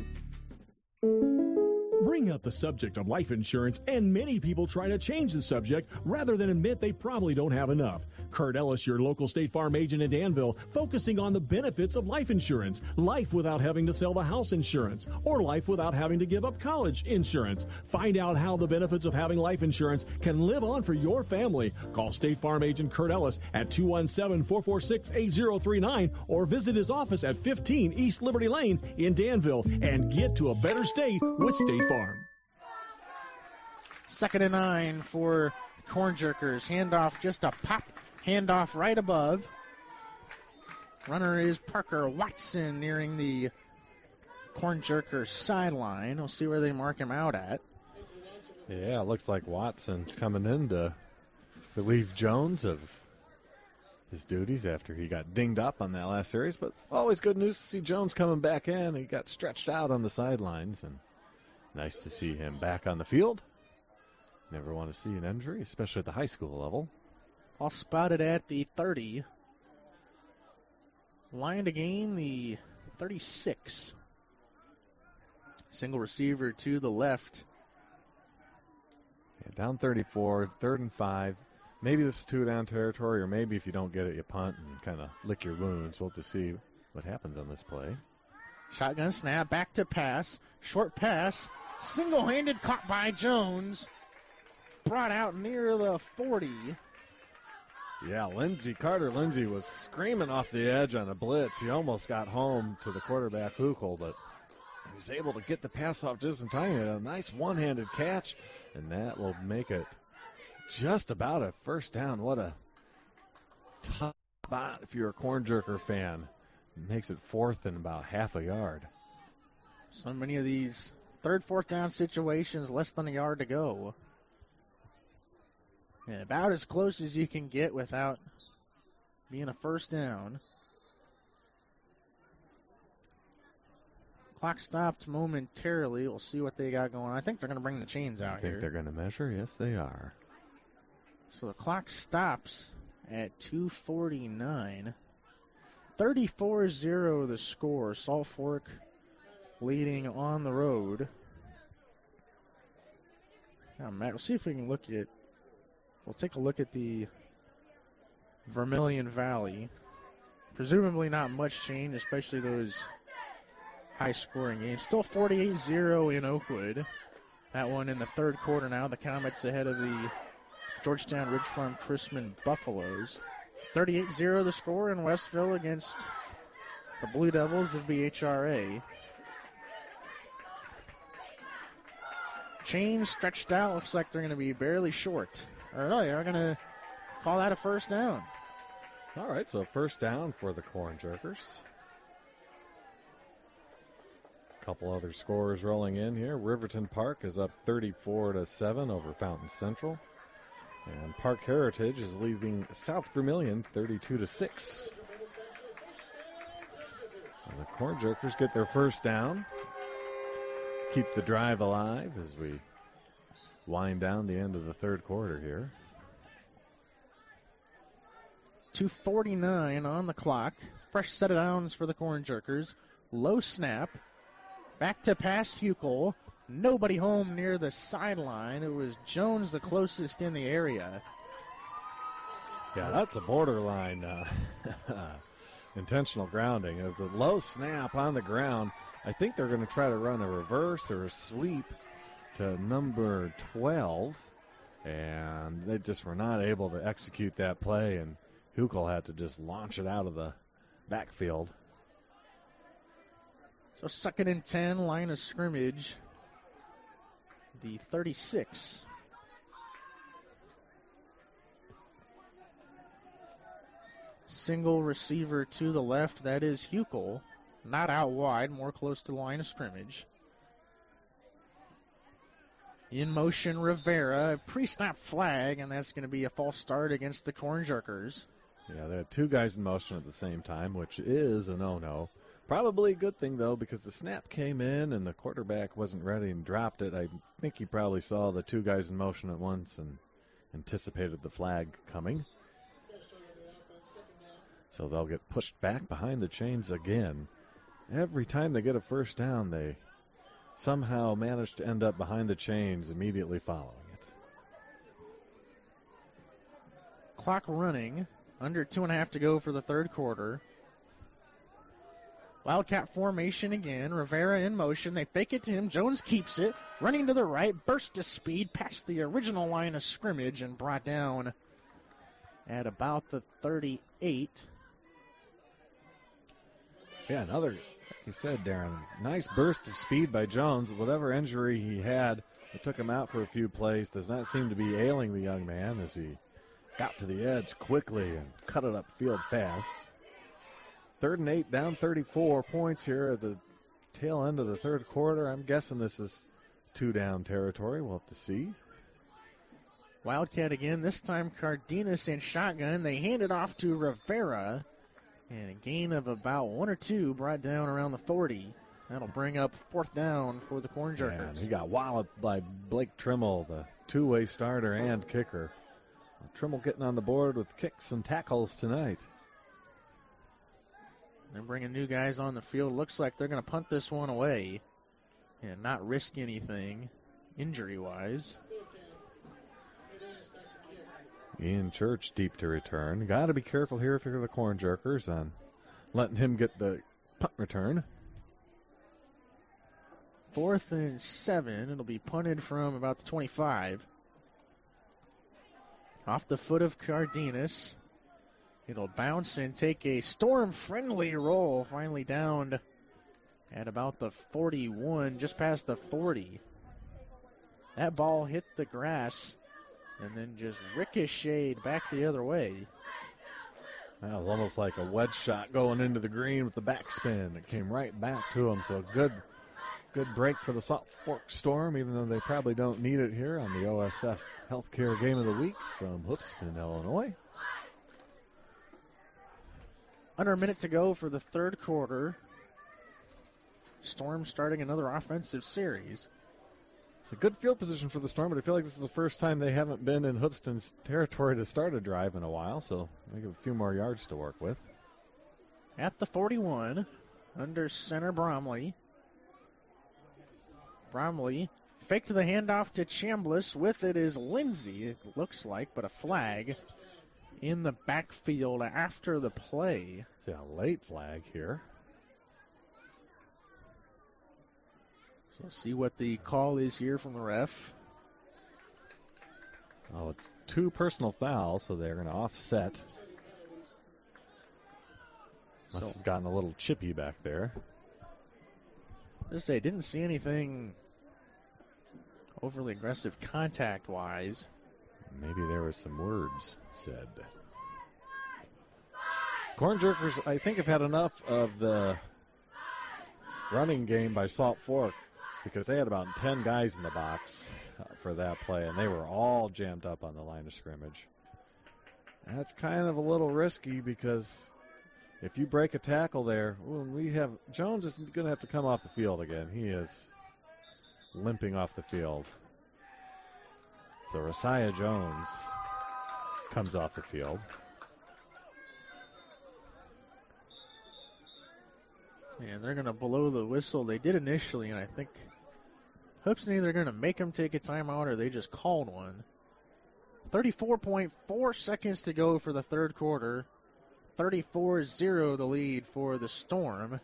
Bring up the subject of life insurance, and many people try to change the subject rather than admit they probably don't have enough. Kurt Ellis, your local State Farm agent in Danville, focusing on the benefits of life insurance. Life without having to sell the house insurance, or life without having to give up college insurance. Find out how the benefits of having life insurance can live on for your family. Call State Farm agent Kurt Ellis at two one seven, four four six, eight zero three nine or visit his office at fifteen East Liberty Lane in Danville and get to a better state with State Farm. Second and nine for the Corn Jerkers. Handoff, just a pop handoff right above. Runner is Parker Watson nearing the Corn Jerkers sideline. We'll see where they mark him out at. Yeah, it looks like Watson's coming in to relieve Jones of his duties after he got dinged up on that last series. But always good news to see Jones coming back in. He got stretched out on the sidelines, and nice to see him back on the field. Never want to see an injury, especially at the high school level. All spotted at the thirty. Line to gain the thirty-six. Single receiver to the left. Yeah, down thirty-four, third and five. Maybe this is two-down territory, or maybe if you don't get it, you punt and kind of lick your wounds. We'll have to see what happens on this play. Shotgun snap, back to pass. Short pass, single-handed caught by Jones. Brought out near the forty. Yeah, Lindsey, Carter Lindsey was screaming off the edge on a blitz. He almost got home to the quarterback, Hukel, but he was able to get the pass off just in time. He had a nice one-handed catch, and that will make it just about a first down. What a tough spot if you're a Corn Jerker fan. It makes it fourth and about half a yard. So many of these third, fourth down situations, less than a yard to go. And about as close as you can get without being a first down. Clock stopped momentarily. We'll see what they got going. I think they're going to bring the chains out I think here. they're going to measure? Yes, they are. So the clock stops at two forty-nine. thirty-four zero the score. Salt Fork leading on the road. Now, Matt, we'll see if we can look at, we'll take a look at the Vermilion Valley. Presumably not much change, especially those high-scoring games. Still forty-eight zero in Oakwood. That one in the third quarter now. The Comets ahead of the Georgetown Ridge Farm Chrisman Buffaloes. thirty-eight zero the score in Westville against the Blue Devils of B H R A. Chain stretched out. Looks like they're going to be barely short. Or no, they're going to call that a first down. All right, so first down for the Corn Jerkers. A couple other scores rolling in here. Riverton Park is up thirty-four to seven over Fountain Central. And Park Heritage is leaving South Vermilion thirty-two to six. And the Corn Jerkers get their first down. Keep the drive alive as we wind down the end of the third quarter here. two forty-nine on the clock. Fresh set of downs for the Corn Jerkers. Low snap. Back to pass Hukel. Nobody home near the sideline. It was Jones the closest in the area. Yeah, that's a borderline uh, intentional grounding. It's a low snap on the ground. I think they're going to try to run a reverse or a sweep to number twelve, and they just were not able to execute that play, and Hukel had to just launch it out of the backfield. So second and ten, line of scrimmage. The thirty-six. Single receiver to the left, that is Hukel. Not out wide, more close to the line of scrimmage. In motion, Rivera, pre-snap flag, and that's going to be a false start against the Corn Jerkers. Yeah, they had two guys in motion at the same time, which is a no-no. Probably a good thing, though, because the snap came in and the quarterback wasn't ready and dropped it. I think he probably saw the two guys in motion at once and anticipated the flag coming. So they'll get pushed back behind the chains again. Every time they get a first down, they somehow manage to end up behind the chains immediately following it. Clock running. Under two and a half to go for the third quarter. Wildcat formation again. Rivera in motion. They fake it to him. Jones keeps it. Running to the right. Burst to speed past the original line of scrimmage and brought down at about the thirty-eight. Yeah, another, like you said, Darren, nice burst of speed by Jones. Whatever injury he had, it took him out for a few plays. Does not seem to be ailing the young man as he got to the edge quickly and cut it upfield fast. Third and eight, down thirty-four points here at the tail end of the third quarter. I'm guessing this is two-down territory. We'll have to see. Wildcat again, this time Cardenas in shotgun. They hand it off to Rivera. And a gain of about one or two brought down around the forty. That'll bring up fourth down for the Corn Jerkers. And he got walloped by Blake Trimmel, the two-way starter and kicker. Trimble getting on the board with kicks and tackles tonight. They're bringing new guys on the field. Looks like they're going to punt this one away and not risk anything injury-wise. Ian Church deep to return. Got to be careful here if you're the Corn Jerkers on letting him get the punt return. Fourth and seven. It'll be punted from about the twenty-five. Off the foot of Cardenas. It'll bounce and take a storm-friendly roll. Finally down at about the forty-one, just past the forty. That ball hit the grass and then just ricocheted back the other way. That was almost like a wedge shot going into the green with the backspin. It came right back to him, so good good break for the Salt Fork Storm, even though they probably don't need it here on the O S F Healthcare Game of the Week from Hoopeston, Illinois. Under a minute to go for the third quarter. Storm starting another offensive series. It's a good field position for the Storm, but I feel like this is the first time they haven't been in Hoopeston's territory to start a drive in a while, so they have a few more yards to work with. At the forty-one, under center Bromley. Bromley faked the handoff to Chambliss. With it is Lindsay, it looks like, but a flag in the backfield after the play. It's a late flag here. So we'll see what the call is here from the ref. Oh, it's two personal fouls, so they're going to offset. Must So- have gotten a little chippy back there. Just say, didn't see anything overly aggressive contact-wise. Maybe there were some words said. Corn Jerkers, I think, have had enough of the running game by Salt Fork because they had about ten guys in the box uh, for that play, and they were all jammed up on the line of scrimmage. That's kind of a little risky because if you break a tackle there, well, we have Jones is going to have to come off the field again. He is limping off the field. So Rasiah Jones comes off the field. And they're going to blow the whistle. They did initially, and I think Hoopeston either going to make them take a timeout or they just called one. thirty-four point four seconds to go for the third quarter. thirty-four zero the lead for the Storm.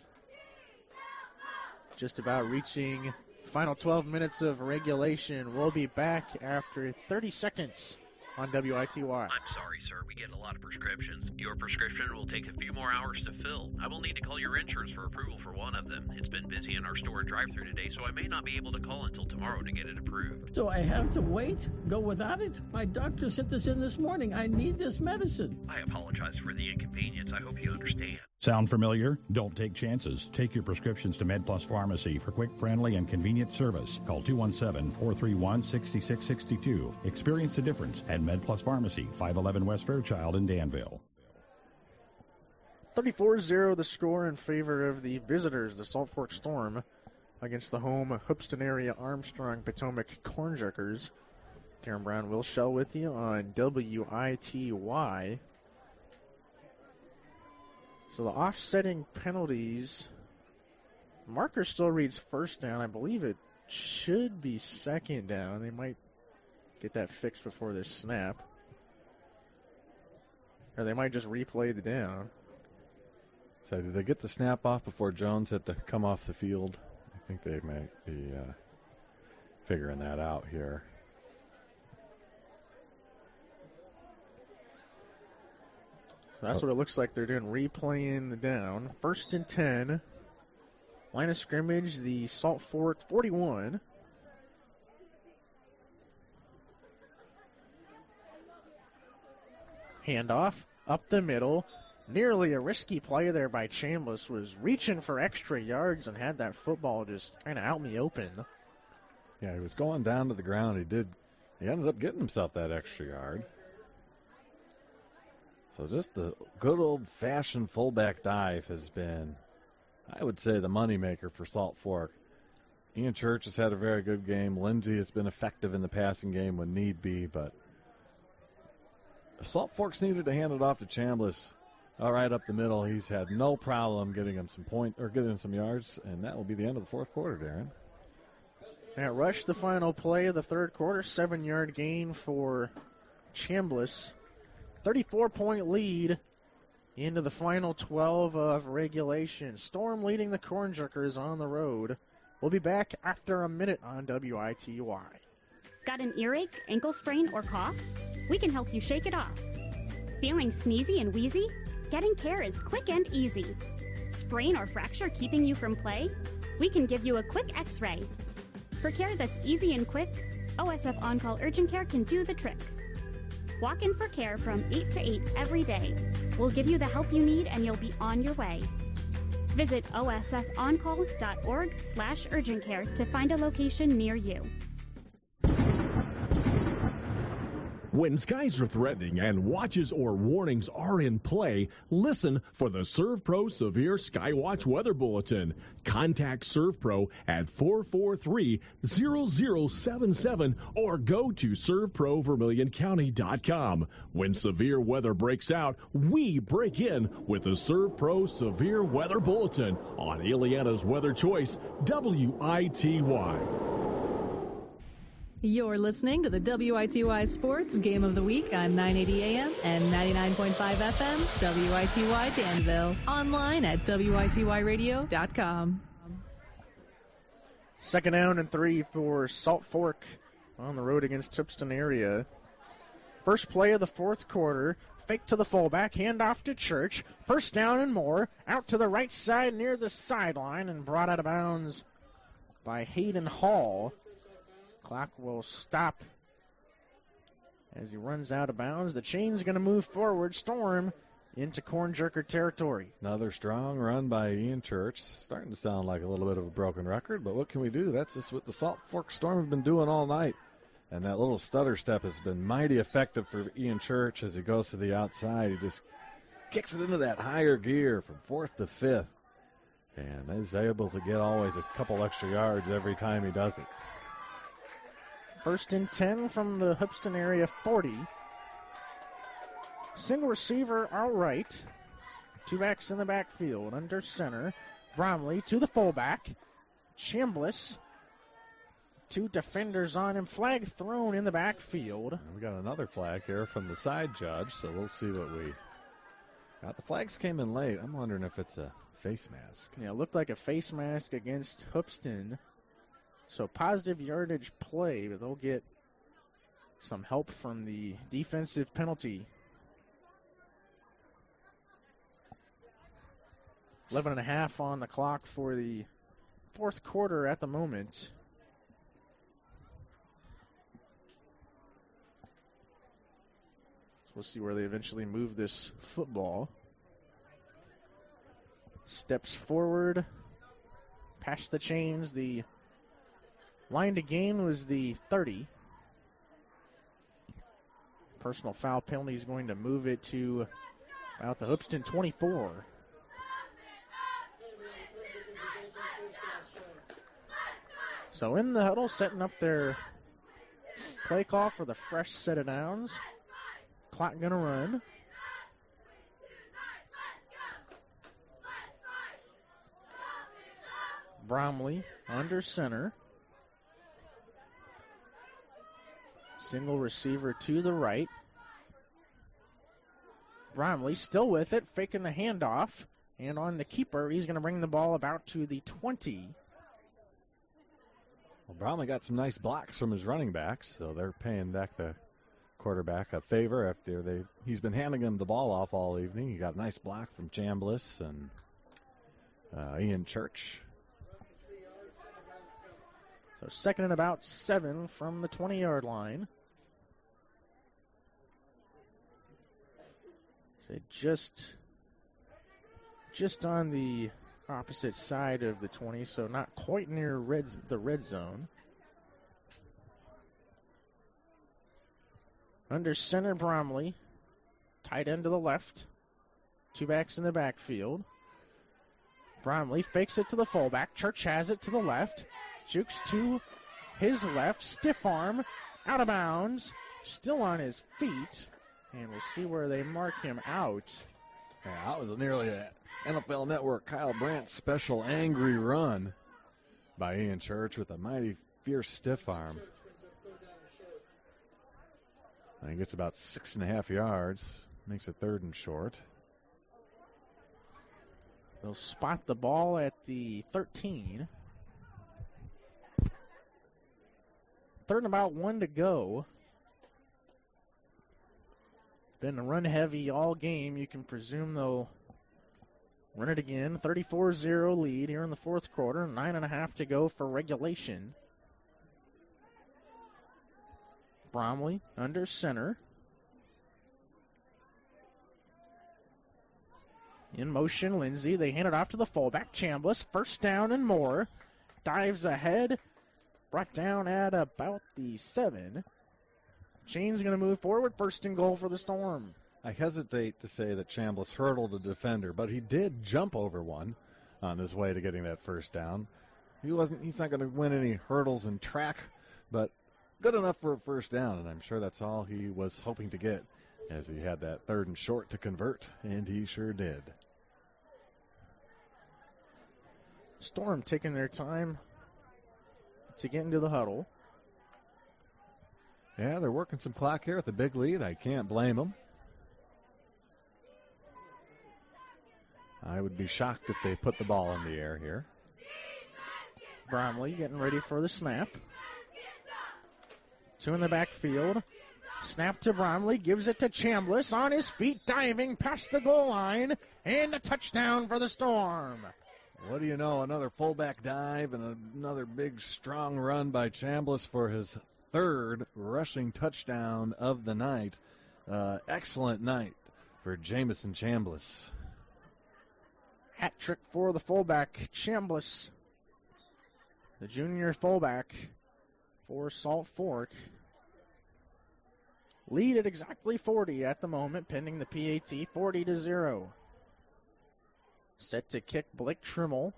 Just about reaching final twelve minutes of regulation. We'll be back after thirty seconds on W I T Y. I'm sorry, sir. We get a lot of prescriptions. Your prescription will take a few more hours to fill. I will need to call your insurance for approval for one of them. It's been busy in our store and drive-thru today, so I may not be able to call until tomorrow to get it approved. So I have to wait? Go without it? My doctor sent this in this morning. I need this medicine. I apologize for the inconvenience. I hope you understand. Sound familiar? Don't take chances. Take your prescriptions to MedPlus Pharmacy for quick, friendly, and convenient service. Call two one seven, four three one, six six six two. Experience the difference at MedPlus Pharmacy, five eleven West Fairchild in Danville. thirty-four zero the score in favor of the visitors, the Salt Fork Storm, against the home Hoopeston area Armstrong Potomac Corn Jerkers. Darren Brown, Will Shell with you on W I T Y. So the offsetting penalties, marker still reads first down. I believe it should be second down. They might get that fixed before this snap. Or they might just replay the down. So did they get the snap off before Jones had to come off the field? I think they might be uh, figuring that out here. That's what it looks like they're doing, replaying the down. First and ten. Line of scrimmage, the Salt Fork forty-one. Handoff up the middle. Nearly a risky play there by Chambliss. Was reaching for extra yards and had that football just kind of out in the open. Yeah, he was going down to the ground. He did. He ended up getting himself that extra yard. So just the good old-fashioned fullback dive has been, I would say, the moneymaker for Salt Fork. Ian Church has had a very good game. Lindsay has been effective in the passing game when need be, but Salt Forks needed to hand it off to Chambliss. All right, up the middle, he's had no problem getting him some point or getting him some yards, and that will be the end of the fourth quarter, Darren. Now, Rush, the final play of the third quarter, seven-yard gain for Chambliss. thirty-four point lead into the final twelve of regulation. Storm leading the Corn Jerkers on the road. We'll be back after a minute on W I T Y. Got an earache, ankle sprain, or cough? We can help you shake it off. Feeling sneezy and wheezy? Getting care is quick and easy. Sprain or fracture keeping you from play? We can give you a quick x-ray. For care that's easy and quick, O S F On-Call Urgent Care can do the trick. Walk in for care from eight to eight every day. We'll give you the help you need and you'll be on your way. Visit O S F on call dot org slash urgent care to find a location near you. When skies are threatening and watches or warnings are in play, listen for the ServPro Severe Skywatch Weather Bulletin. Contact ServPro at four four three, zero zero seven seven or go to serve pro vermilion county dot com. When severe weather breaks out, we break in with the ServPro Severe Weather Bulletin on Ileana's Weather Choice, W I T Y. You're listening to the W I T Y Sports Game of the Week on nine eighty A M and ninety-nine point five F M, W I T Y Danville. Online at W I T Y radio dot com. Second down and three for Salt Fork on the road against Tupston area. First play of the fourth quarter. Fake to the fullback, handoff to Church. First down and more. Out to the right side near the sideline and brought out of bounds by Hayden Hall. Clock will stop as he runs out of bounds. The chain's going to move forward. Storm into Corn Jerker territory. Another strong run by Ian Church. Starting to sound like a little bit of a broken record, but what can we do? That's just what the Salt Fork Storm have been doing all night. And that little stutter step has been mighty effective for Ian Church as he goes to the outside. He just kicks it into that higher gear from fourth to fifth. And is able to get always a couple extra yards every time he does it. First and ten from the Hoopston area forty. Single receiver, all right. Two backs in the backfield. Under center. Bromley to the fullback. Chambliss. Two defenders on him. Flag thrown in the backfield. And we got another flag here from the side judge, so we'll see what we got. The flags came in late. I'm wondering if it's a face mask. Yeah, it looked like a face mask against Hoopston. So positive yardage play, but they'll get some help from the defensive penalty. eleven and a half on the clock for the fourth quarter at the moment. So we'll see where they eventually move this football. Steps forward, past the chains, the line to gain was the thirty. Personal foul penalty is going to move it to about the Hoopston twenty-four. So in the huddle, setting up their play call for the fresh set of downs. Clock going to run. Bromley under center. Single receiver to the right. Bromley still with it, faking the handoff. And on the keeper, he's going to bring the ball about to the twenty. Well, Bromley got some nice blocks from his running backs, so they're paying back the quarterback a favor after they he's been handing him the ball off all evening. He got a nice block from Chambliss and uh, Ian Church. So second and about seven from the twenty-yard line. So just, just on the opposite side of the twenty, so not quite near red, the red zone. Under center, Bromley. Tight end to the left. Two backs in the backfield. Bromley fakes it to the fullback. Church has it to the left. Jukes to his left. Stiff arm. Out of bounds. Still on his feet. And we'll see where they mark him out. Yeah, that was nearly an N F L Network Kyle Brandt special angry run by Ian Church with a mighty fierce stiff arm. And he gets about six and a half yards. Makes it third and short. They'll spot the ball at the thirteen. Third and about one to go. Been run heavy all game. You can presume they'll run it again. thirty-four zero lead here in the fourth quarter. Nine and a half to go for regulation. Bromley under center. In motion, Lindsay. They hand it off to the fullback. Chambliss, first down and more. Dives ahead. Brought down at about the seven. Chain's going to move forward. First and goal for the Storm. I hesitate to say that Chambliss hurdled a defender, but he did jump over one on his way to getting that first down. He wasn't. He's not going to win any hurdles in track, but good enough for a first down, and I'm sure that's all he was hoping to get as he had that third and short to convert, and he sure did. Storm taking their time to get into the huddle. Yeah, they're working some clock here with the big lead. I can't blame them. I would be shocked if they put the ball in the air here. Bromley getting ready for the snap. Two in the backfield. Snap to Bromley, gives it to Chambliss on his feet, diving past the goal line, and a touchdown for the Storm. What do you know, another fullback dive and another big, strong run by Chambliss for his third rushing touchdown of the night. Uh, excellent night for Jamison Chambliss. Hat trick for the fullback, Chambliss, the junior fullback for Salt Fork. Lead at exactly forty at the moment, pending the P A T, forty to zero. Set to kick Blake Trimmel.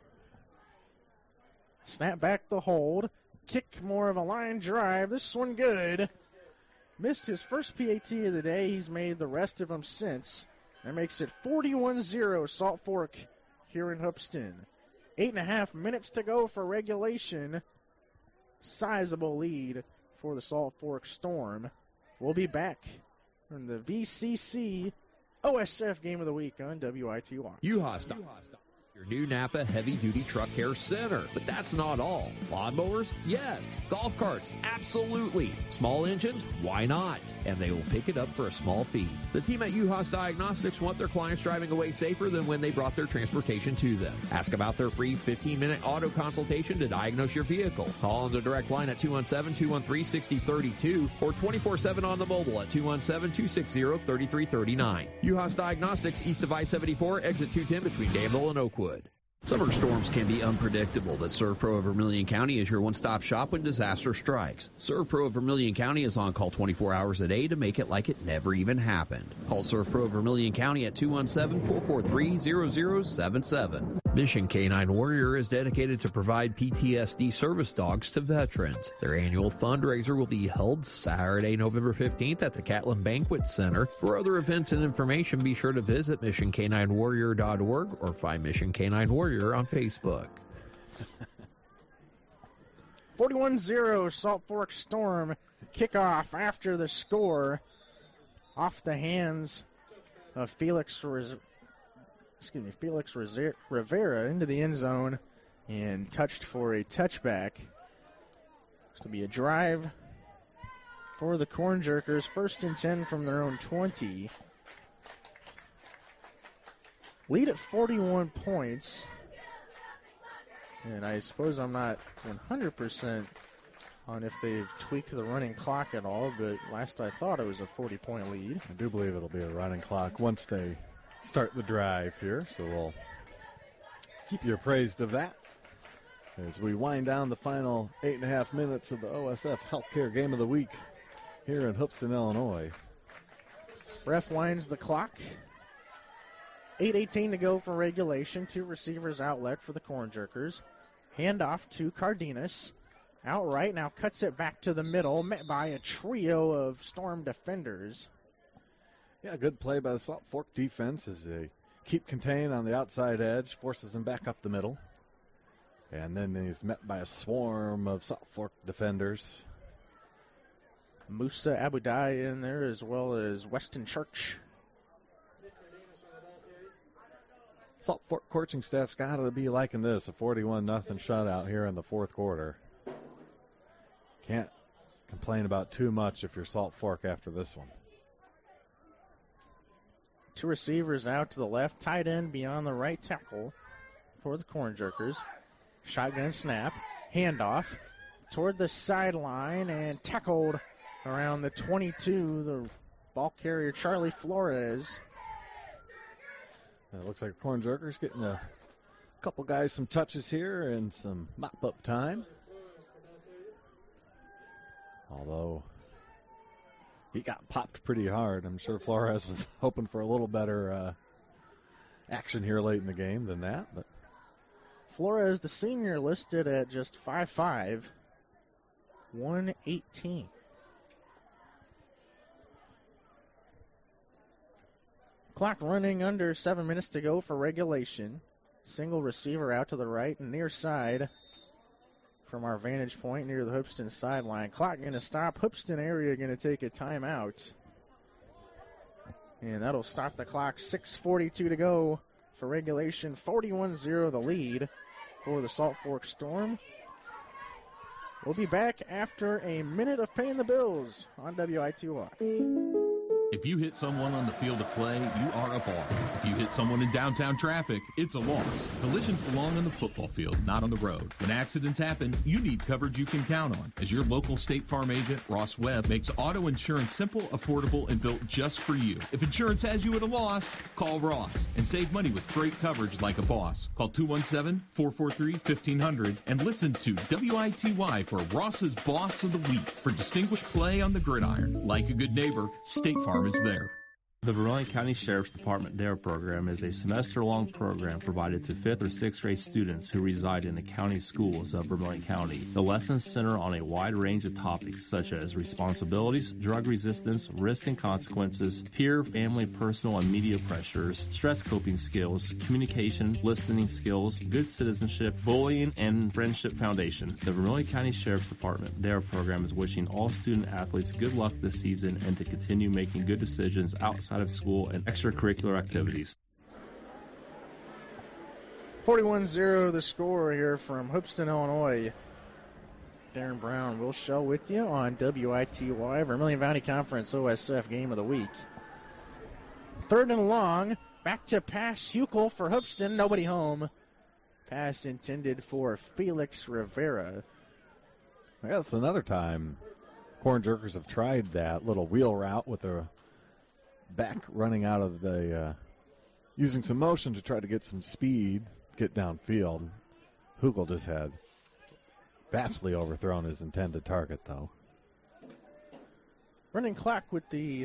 Snap back the hold. Kick more of a line drive. This one good. Missed his first P A T of the day. He's made the rest of them since. That makes it forty-one zero Salt Fork here in Hoopeston. Eight and a half minutes to go for regulation. Sizable lead for the Salt Fork Storm. We'll be back in the V C C O S F Game of the Week on W I T Y. U-Haul Stock, your new Napa heavy-duty truck care center. But that's not all. Lawnmowers? Yes. Golf carts? Absolutely. Small engines? Why not? And they will pick it up for a small fee. The team at U-Haul Diagnostics want their clients driving away safer than when they brought their transportation to them. Ask about their free fifteen-minute auto consultation to diagnose your vehicle. Call on the direct line at two one seven, two one three, six zero three two or twenty-four seven on the mobile at two one seven, two six zero, three three three nine. U-Haul Diagnostics, east of I seventy-four, exit two ten between Danville and Oakwood. Summer storms can be unpredictable, but ServPro of Vermilion County is your one-stop shop when disaster strikes. ServPro of Vermilion County is on call twenty-four hours a day to make it like it never even happened. Call ServPro of Vermilion County at two one seven, four four three, zero zero seven seven. Mission Canine Warrior is dedicated to provide P T S D service dogs to veterans. Their annual fundraiser will be held Saturday, November fifteenth at the Catlin Banquet Center. For other events and information, be sure to visit mission canine warrior dot org or find Mission Canine Warrior on Facebook. forty-one zero Salt Fork Storm. Kickoff after the score off the hands of Felix Res- excuse me, Felix Res- Rivera into the end zone and touched for a touchback. It's going to be a drive for the Corn Jerkers. First and ten from their own twenty. Lead at forty-one points. And I suppose I'm not one hundred percent on if they've tweaked the running clock at all, but last I thought it was a forty-point lead. I do believe it'll be a running clock once they start the drive here, so we'll keep you appraised of that as we wind down the final eight and a half minutes of the O S F Healthcare Game of the Week here in Hoopeston, Illinois. Ref winds the clock. eight eighteen to go for regulation. Two receivers outlet for the Corn Jerkers. Handoff to Cardenas. Outright, now cuts it back to the middle, met by a trio of Storm defenders. Yeah, good play by the Salt Fork defense as they keep contained on the outside edge, forces him back up the middle. And then he's met by a swarm of Salt Fork defenders. Musa Abudai in there, as well as Weston Church. Salt Fork coaching staff's got to be liking this, a forty-one nothing shutout here in the fourth quarter. Can't complain about too much if you're Salt Fork after this one. Two receivers out to the left, tight end beyond the right tackle for the Corn Jerkers. Shotgun snap, handoff toward the sideline and tackled around the twenty-two, the ball carrier Charlie Flores. It looks like Corn Jerkers getting a couple guys some touches here and some mop-up time. Although he got popped pretty hard. I'm sure Flores was hoping for a little better uh, action here late in the game than that. But Flores, the senior, listed at just five five, one eighteen. Clock running under seven minutes to go for regulation. Single receiver out to the right and near side from our vantage point near the Hoopston sideline. Clock going to stop. Hoopston area going to take a timeout. And that'll stop the clock. six forty-two to go for regulation. forty-one zero the lead for the Salt Fork Storm. We'll be back after a minute of paying the bills on W I T Y. If you hit someone on the field of play, you are a boss. If you hit someone in downtown traffic, it's a loss. Collisions belong on the football field, not on the road. When accidents happen, you need coverage you can count on. As your local State Farm agent, Ross Webb makes auto insurance simple, affordable, and built just for you. If insurance has you at a loss, call Ross and save money with great coverage like a boss. Call two one seven, four four three, one five zero zero and listen to W I T Y for Ross's Boss of the Week for distinguished play on the gridiron. Like a good neighbor, State Farm is there. The Vermilion County Sheriff's Department D A R E program is a semester-long program provided to fifth or sixth grade students who reside in the county schools of Vermilion County. The lessons center on a wide range of topics such as responsibilities, drug resistance, risk and consequences, peer, family, personal, and media pressures, stress coping skills, communication, listening skills, good citizenship, bullying, and friendship foundation. The Vermilion County Sheriff's Department D A R E program is wishing all student athletes good luck this season and to continue making good decisions outside of school and extracurricular activities. forty-one zero the score here from Hoopston, Illinois. Darren Brown, Will Shell with you on W I T Y, Vermilion Valley Conference O S F Game of the Week. Third and long, back to pass Huckel for Hoopston, nobody home. Pass intended for Felix Rivera. Yeah, that's another time Corn Jerkers have tried that little wheel route with a back running out of the, uh, using some motion to try to get some speed, get downfield. Hugel just had vastly overthrown his intended target, though. Running clock with the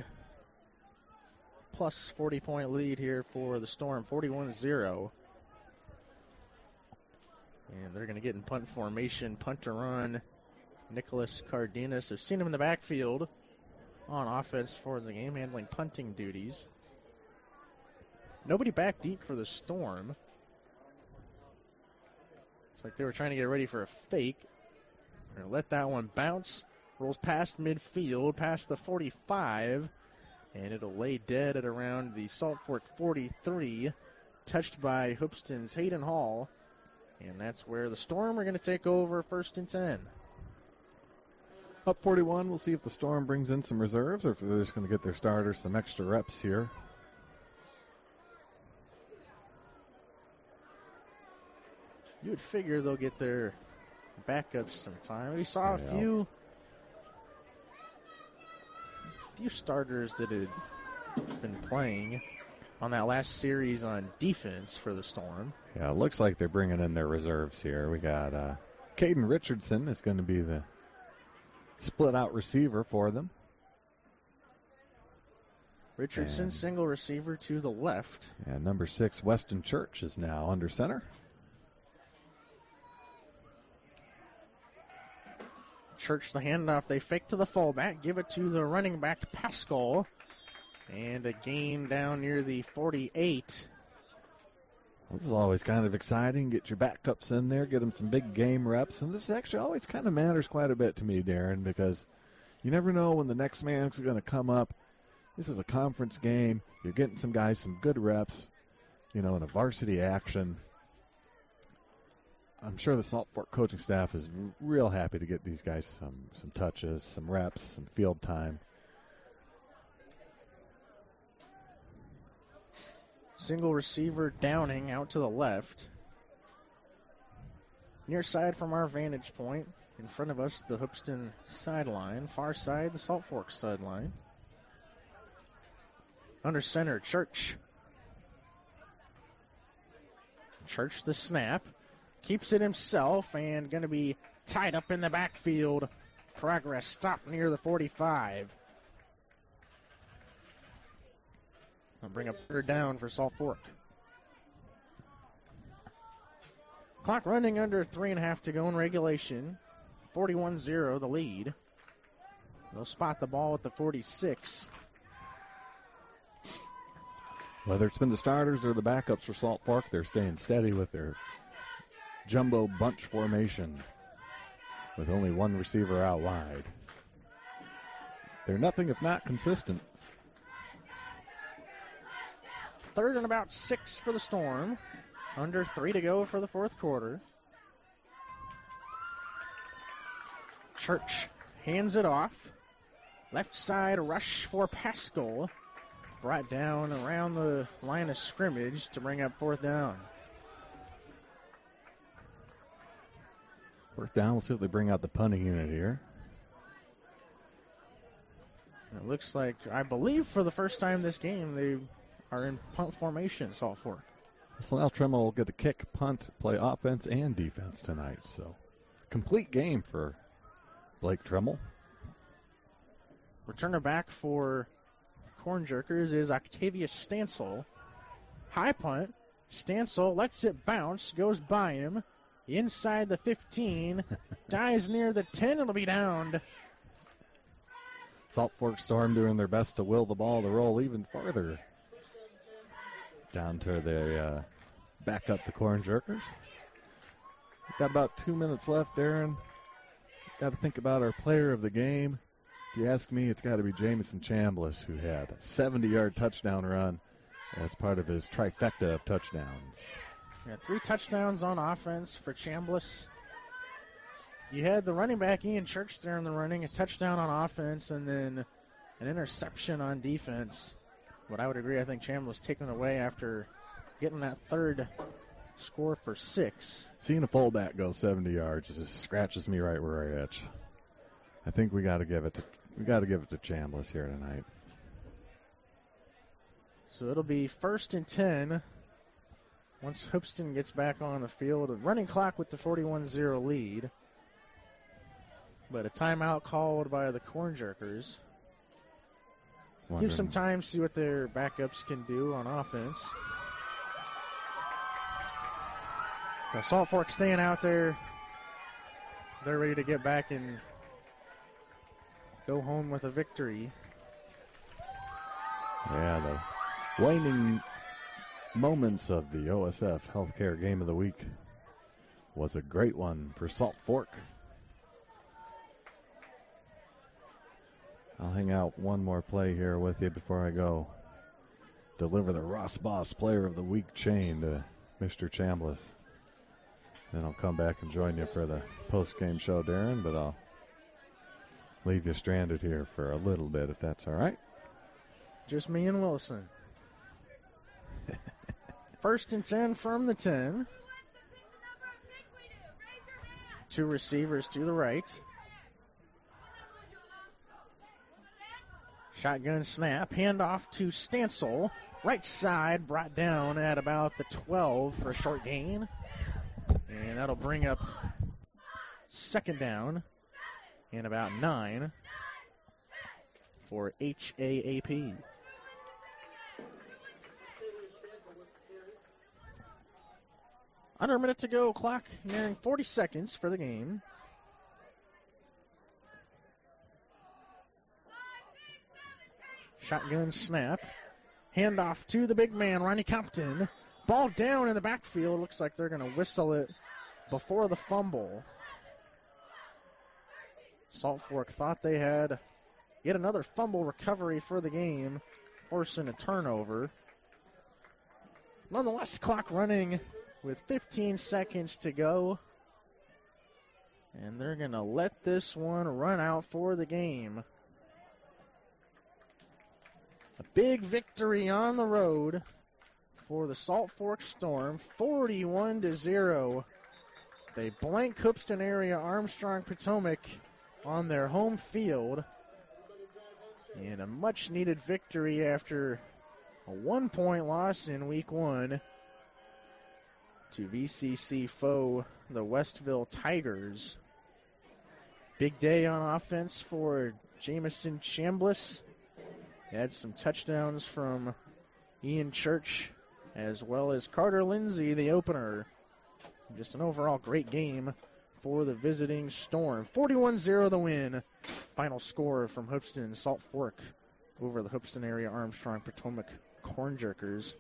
plus forty-point lead here for the Storm, forty-one zero. And they're going to get in punt formation, punt to run. Nicholas Cardenas, I've seen him in the backfield on offense for the game, handling punting duties. Nobody back deep for the Storm. It's like they were trying to get ready for a fake. They're going to let that one bounce. Rolls past midfield, past the forty-five, and it'll lay dead at around the Salt Fork forty-three, touched by Hoopston's Hayden Hall. And that's where the Storm are going to take over first and ten. Up forty-one, we'll see if the Storm brings in some reserves or if they're just going to get their starters some extra reps here. You would figure they'll get their backups some time. We saw a yeah. few few starters that had been playing on that last series on defense for the Storm. Yeah, it looks like they're bringing in their reserves here. We got uh, Caden Richardson is going to be the split out receiver for them. Richardson, And- single receiver to the left. And number six, Weston Church, is now under center. Church the handoff. They fake to the fullback. Give it to the running back, Pascal. And a gain down near the forty-eight. This is always kind of exciting. Get your backups in there, get them some big game reps. And this actually always kind of matters quite a bit to me, Darren, because you never know when the next man's going to come up. This is a conference game. You're getting some guys some good reps, you know, in a varsity action. I'm sure the Salt Fork coaching staff is r- real happy to get these guys some, some touches, some reps, some field time. Single receiver Downing out to the left. Near side from our vantage point. In front of us, the Hoopston sideline. Far side, the Salt Fork sideline. Under center, Church. Church the snap. Keeps it himself and going to be tied up in the backfield. Progress stopped near the forty-five. I'll bring a third down for Salt Fork. Clock running under three and a half to go in regulation. forty-one zero the lead. They'll spot the ball at the forty-six. Whether it's been the starters or the backups for Salt Fork, they're staying steady with their jumbo bunch formation with only one receiver out wide. They're nothing if not consistent. Third and about six for the Storm. Under three to go for the fourth quarter. Church hands it off. Left side rush for Pascal. Brought down around the line of scrimmage to bring up fourth down. Fourth down, we'll see if they bring out the punting unit here. It looks like, I believe for the first time this game, they are in punt formation, Salt Fork. So now Tremmel will get to kick, punt, play offense and defense tonight. So complete game for Blake Tremmel. Returner back for Corn Jerkers is Octavius Stansel. High punt. Stansel lets it bounce, goes by him. Inside the fifteen. Dies near the ten. It'll be downed. Salt Fork Storm doing their best to will the ball to roll even farther. Down to the uh, back up the Corn Jerkers. We've got about two minutes left, Darren. Got to think about our player of the game. If you ask me, it's got to be Jamison Chambliss, who had a seventy-yard touchdown run as part of his trifecta of touchdowns. Yeah, three touchdowns on offense for Chambliss. You had the running back Ian Church there in the running, a touchdown on offense, and then an interception on defense. But I would agree, I think Chambliss taken away after getting that third score for six. Seeing a fullback go seventy yards just scratches me right where I itch. I think we got to give it to we got to give it to Chambliss here tonight. So it'll be first and ten. Once Hoopston gets back on the field, a running clock with the forty-one zero lead. But a timeout called by the Corn Jerkers. Give some time, see what their backups can do on offense. Now, Salt Fork staying out there. They're ready to get back and go home with a victory. Yeah, the waning moments of the O S F Healthcare Game of the Week was a great one for Salt Fork. I'll hang out one more play here with you before I go deliver the Ross Boss Player of the Week chain to Mister Chambliss. Then I'll come back and join you for the post-game show, Darren, but I'll leave you stranded here for a little bit if that's all right. Just me and Wilson. First and ten from the ten. Two receivers to the right. Shotgun snap, handoff to Stansel. Right side, brought down at about the twelve for a short gain. And that'll bring up second down and about nine for H A A P. Under a minute to go. Clock nearing forty seconds for the game. Shotgun snap. Handoff to the big man, Ronnie Compton. Ball down in the backfield. Looks like they're going to whistle it before the fumble. Salt Fork thought they had yet another fumble recovery for the game, forcing a turnover. Nonetheless, clock running with fifteen seconds to go. And they're going to let this one run out for the game. A big victory on the road for the Salt Fork Storm, forty-one to zero. They blank Hoopeston area Armstrong Potomac on their home field. And a much-needed victory after a one-point loss in week one to V C C foe, the Westville Tigers. Big day on offense for Jamison Chambliss. Had some touchdowns from Ian Church as well as Carter Lindsay, the opener. Just an overall great game for the visiting Storm. forty-one zero the win. Final score from Hoopeston Salt Fork over the Hoopeston area Armstrong Potomac Corn Jerkers.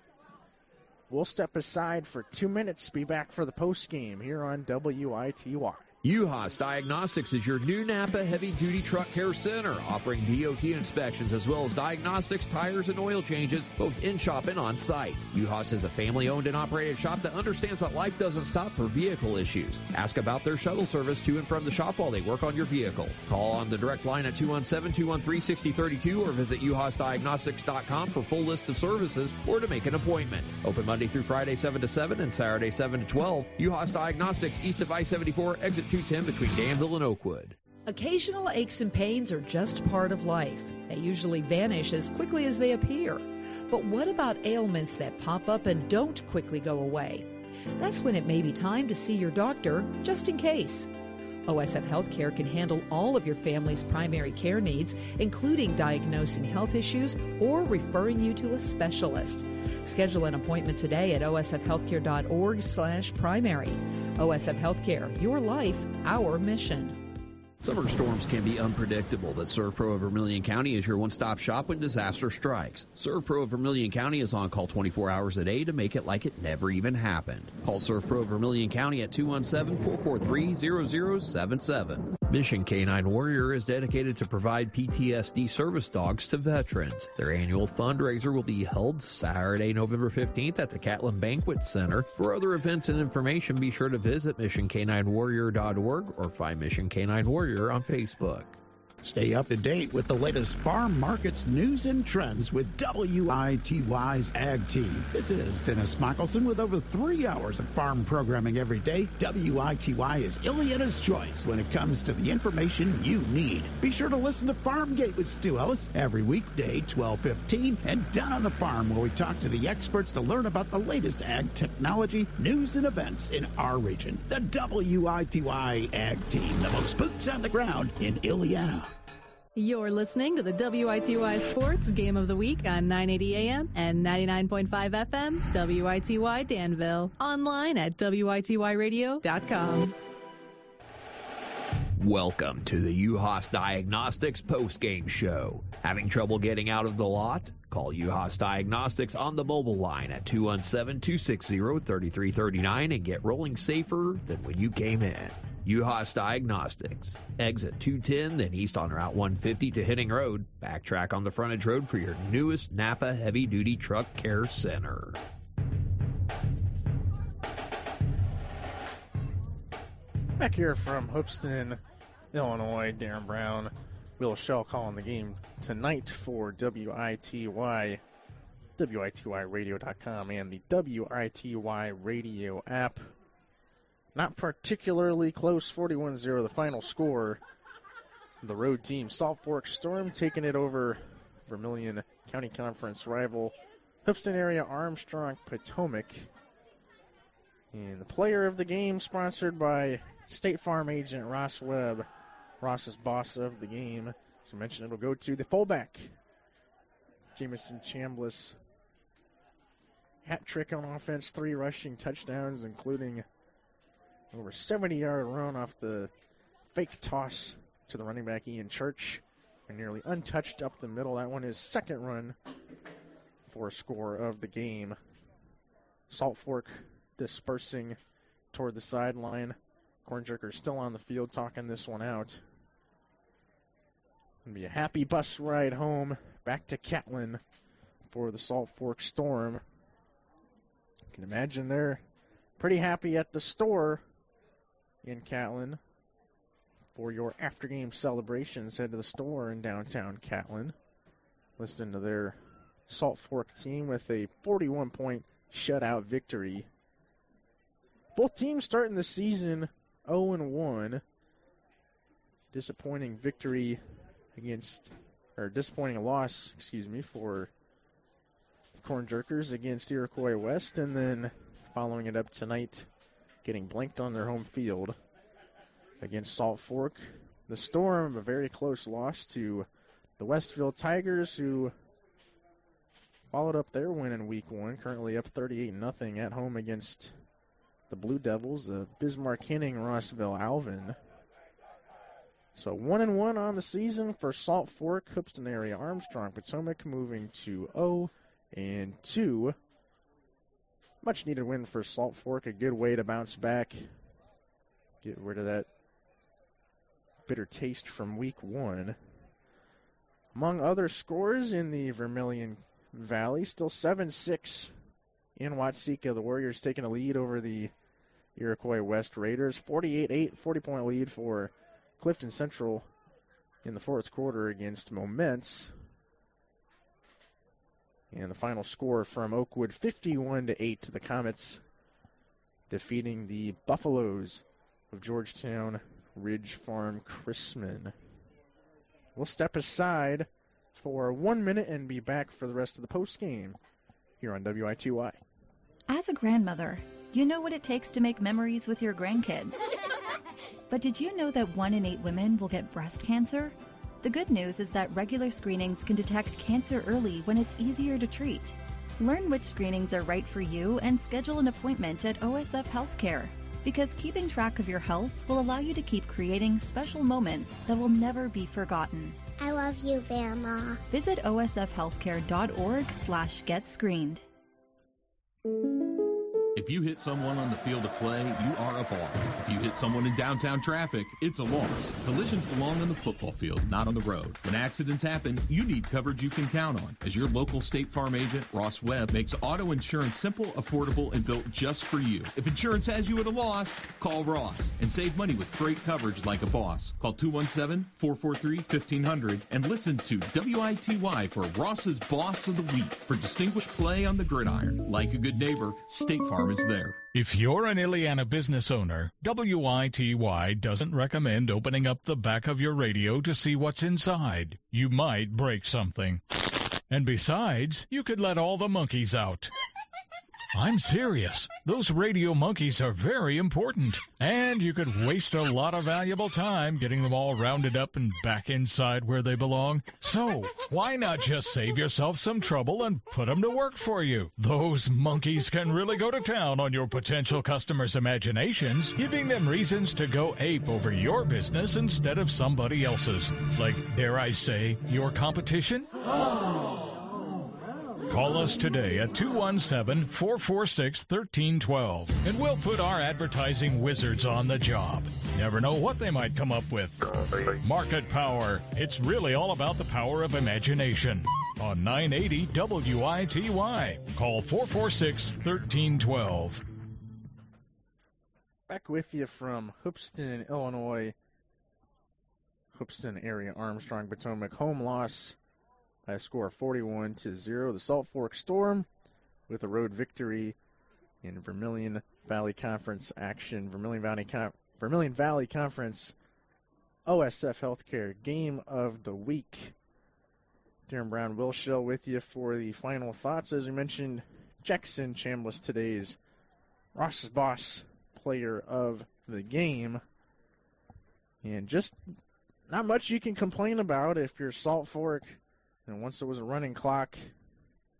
We'll step aside for two minutes. Be back for the post game here on W I T Y. U-Haas Diagnostics is your new Napa heavy-duty truck care center, offering D O T inspections as well as diagnostics, tires, and oil changes, both in-shop and on-site. U-Haas is a family-owned and operated shop that understands that life doesn't stop for vehicle issues. Ask about their shuttle service to and from the shop while they work on your vehicle. Call on the direct line at two one seven, two one three, six zero three two or visit u haas diagnostics dot com for full list of services or to make an appointment. Open Monday through Friday, seven to seven and Saturday, seven to twelve. U-Haas Diagnostics, east of I seventy-four, exit two ten between Danville and Oakwood. Occasional aches and pains are just part of life. They usually vanish as quickly as they appear. But what about ailments that pop up and don't quickly go away? That's when it may be time to see your doctor, just in case. O S F Healthcare can handle all of your family's primary care needs, including diagnosing health issues or referring you to a specialist. Schedule an appointment today at o s f healthcare dot org slash primary. O S F Healthcare, your life, our mission. Summer storms can be unpredictable, but ServPro of Vermilion County is your one-stop shop when disaster strikes. ServPro of Vermilion County is on call twenty-four hours a day to make it like it never even happened. Call ServPro of Vermilion County at two one seven, four four three, zero zero seven seven. Mission Canine Warrior is dedicated to provide P T S D service dogs to veterans. Their annual fundraiser will be held Saturday, November fifteenth at the Catlin Banquet Center. For other events and information, be sure to visit mission canine warrior dot org or find Mission Canine Warrior on Facebook. Stay up to date with the latest farm markets, news, and trends with W I T Y's Ag Team. This is Dennis Michelson with over three hours of farm programming every day. W I T Y is Ileana's choice when it comes to the information you need. Be sure to listen to Farm Gate with Stu Ellis every weekday, twelve fifteen, and Down on the Farm, where we talk to the experts to learn about the latest ag technology, news, and events in our region. The W I T Y Ag Team, the most boots on the ground in Ileana. You're listening to the W I T Y Sports Game of the Week on nine eighty A M and ninety-nine point five F M, W I T Y Danville. Online at W I T Y radio dot com. Welcome to the U-Haas Diagnostics postgame show. Having trouble getting out of the lot? Call U-Haas Diagnostics on the mobile line at two one seven, two six zero, three three three nine and get rolling safer than when you came in. U-Haas Diagnostics. Exit two ten, then east on Route one fifty to Henning Road. Backtrack on the frontage road for your newest Napa heavy-duty truck care center. Back here from Hoopeston, Illinois, Darren Brown, Will Shell calling the game tonight for W I T Y, W I T Y radio dot com, and the W I T Y radio app. Not particularly close, forty-one zero the final score. The road team, Salt Fork Storm, taking it over Vermilion County Conference rival, Hoopeston area Armstrong Potomac. And the player of the game, sponsored by State Farm agent Ross Webb. Ross is boss of the game. As I mentioned, it'll go to the fullback, Jamison Chambliss. hat trick on offense, three rushing touchdowns, including over seventy-yard run off the fake toss to the running back Ian Church, and nearly untouched up the middle. That one is second run for a score of the game. Salt Fork dispersing toward the sideline. Corn Jerkers still on the field talking this one out. It'll be a happy bus ride home back to Catlin for the Salt Fork Storm. You can imagine they're pretty happy at the store in Catlin. For your after-game celebrations, head to the store in downtown Catlin. Listen to their Salt Fork team with a forty-one point shutout victory. Both teams starting the season oh and one. Disappointing victory against, or disappointing loss, excuse me, for Corn Jerkers against Iroquois West, and then following it up tonight, getting blanked on their home field against Salt Fork. The Storm, a very close loss to the Westville Tigers, who followed up their win in week one, currently up thirty-eight nothing at home against the Blue Devils of Bismarck Henning, Rossville, Alvin. So one and one on the season for Salt Fork, Hoopeston area, Armstrong, Potomac moving to oh and two. Much needed win for Salt Fork, a good way to bounce back, get rid of that bitter taste from week one. Among other scores in the Vermilion Valley, still seven six in Watseka. The Warriors taking a lead over the Iroquois West Raiders. forty-eight eight, forty-point lead for Clifton Central in the fourth quarter against Moments. And the final score from Oakwood, fifty-one to eight, the Comets defeating the Buffaloes of Georgetown Ridge Farm Chrisman. We'll step aside for one minute and be back for the rest of the post game here on W I T Y. As a grandmother, you know what it takes to make memories with your grandkids. But did you know that one in eight women will get breast cancer? The good news is that regular screenings can detect cancer early when it's easier to treat. Learn which screenings are right for you and schedule an appointment at O S F Healthcare. Because keeping track of your health will allow you to keep creating special moments that will never be forgotten. I love you, Grandma. Visit O S F healthcare dot org slash get screened. If you hit someone on the field of play, you are a boss. If you hit someone in downtown traffic, it's a loss. Collisions belong on the football field, not on the road. When accidents happen, you need coverage you can count on. As your local State Farm agent, Ross Webb makes auto insurance simple, affordable, and built just for you. If insurance has you at a loss, call Ross and save money with great coverage like a boss. Call two one seven, four four three, one five zero zero and listen to W I T Y for Ross's Boss of the Week for distinguished play on the gridiron. Like a good neighbor, State Farm is there. If you're an Ileana business owner, W I T Y doesn't recommend opening up the back of your radio to see what's inside. You might break something. And besides, you could let all the monkeys out. I'm serious. Those radio monkeys are very important. And you could waste a lot of valuable time getting them all rounded up and back inside where they belong. So, why not just save yourself some trouble and put them to work for you? Those monkeys can really go to town on your potential customers' imaginations, giving them reasons to go ape over your business instead of somebody else's. Like, dare I say, your competition? Call us today at two one seven, four four six, one three one two, and we'll put our advertising wizards on the job. Never know what they might come up with. Market Power. It's really all about the power of imagination. On nine eighty W I T Y. Call four four six, one three one two. Back with you from Hoopeston, Illinois. Hoopeston area, Armstrong, Potomac. Home loss by a score of forty-one to zero. The Salt Fork Storm with a road victory in Vermilion Valley Conference action. Vermilion Valley, Con- Vermilion Valley Conference O S F Healthcare Game of the Week. Darren Brown will show with you for the final thoughts. As we mentioned, Jackson Chambliss, today's Ross's Boss player of the game. And just not much you can complain about if you're Salt Fork. And once there was a running clock,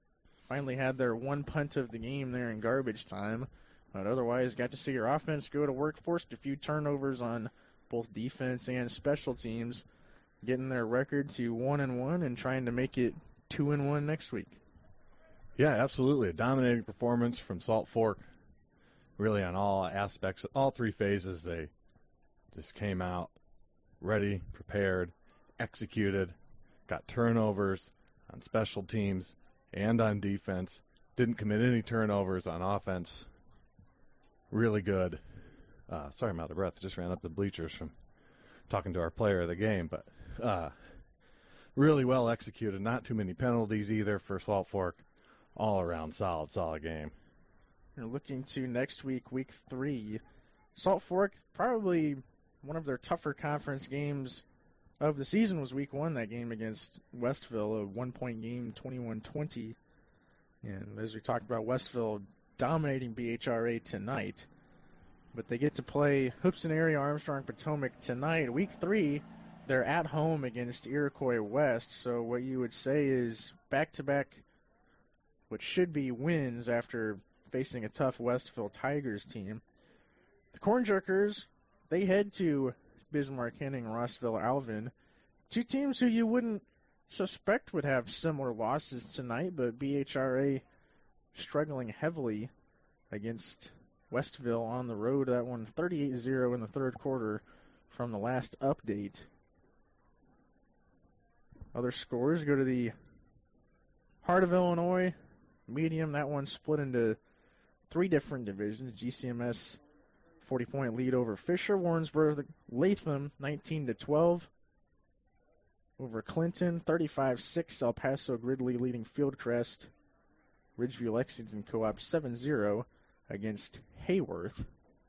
finally had their one punt of the game there in garbage time. But otherwise, got to see your offense go to work, forced a few turnovers on both defense and special teams, getting their record to one and one and trying to make it two and one next week. Yeah, absolutely. A dominating performance from Salt Fork, really on all aspects, all three phases. They just came out ready, prepared, executed, got turnovers on special teams and on defense, didn't commit any turnovers on offense. Really good. Uh, sorry, I'm out of breath. Just ran up the bleachers from talking to our player of the game, but uh, really well executed. Not too many penalties either for Salt Fork. All around solid, solid game. You're looking to next week, week three. Salt Fork, probably one of their tougher conference games of the season was week one, that game against Westville, a one-point game, twenty-one twenty. And as we talked about, Westville dominating B H R A tonight. But they get to play Hoopeston Area Armstrong Potomac tonight. Week three, they're at home against Iroquois West. So what you would say is back-to-back, what should be wins after facing a tough Westville Tigers team. The Corn Jerkers, they head to Bismarck Henning, Rossville Alvin. Two teams who you wouldn't suspect would have similar losses tonight, but B H R A struggling heavily against Westville on the road. That one thirty-eight zero in the third quarter from the last update. Other scores go to the Heart of Illinois Medium. That one split into three different divisions. G C M S forty-point lead over Fisher. Warrensburg Latham nineteen to twelve over Clinton. thirty-five six El Paso Gridley leading Fieldcrest. Ridgeview Lexington Co-op seven zero against Hayworth.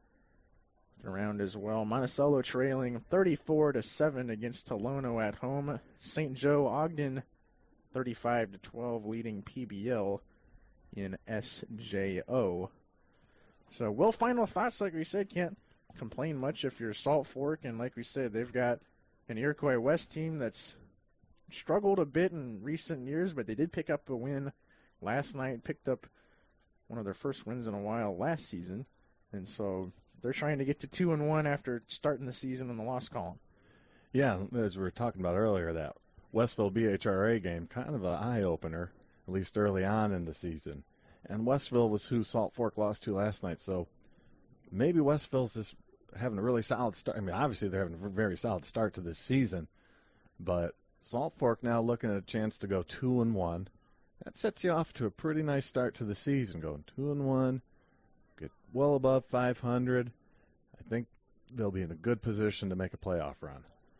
Around as well. Monticello trailing thirty-four to seven against Tolono at home. Saint Joe Ogden thirty-five to twelve leading P B L in S J O. So, well, final thoughts, like we said, can't complain much if you're Salt Fork, and like we said, they've got an Iroquois West team that's struggled a bit in recent years, but they did pick up a win last night, picked up one of their first wins in a while last season, and so they're trying to get to two and one after starting the season in the loss column. Yeah, as we were talking about earlier, that Westville B H R A game, kind of an eye-opener, at least early on in the season. And Westville was who Salt Fork lost to last night, so maybe Westville's just having a really solid start. I mean, obviously they're having a very solid start to this season, but Salt Fork now looking at a chance to go two and one. That sets you off to a pretty nice start to the season, going two and one, get well above five hundred. I think they'll be in a good position to make a playoff run.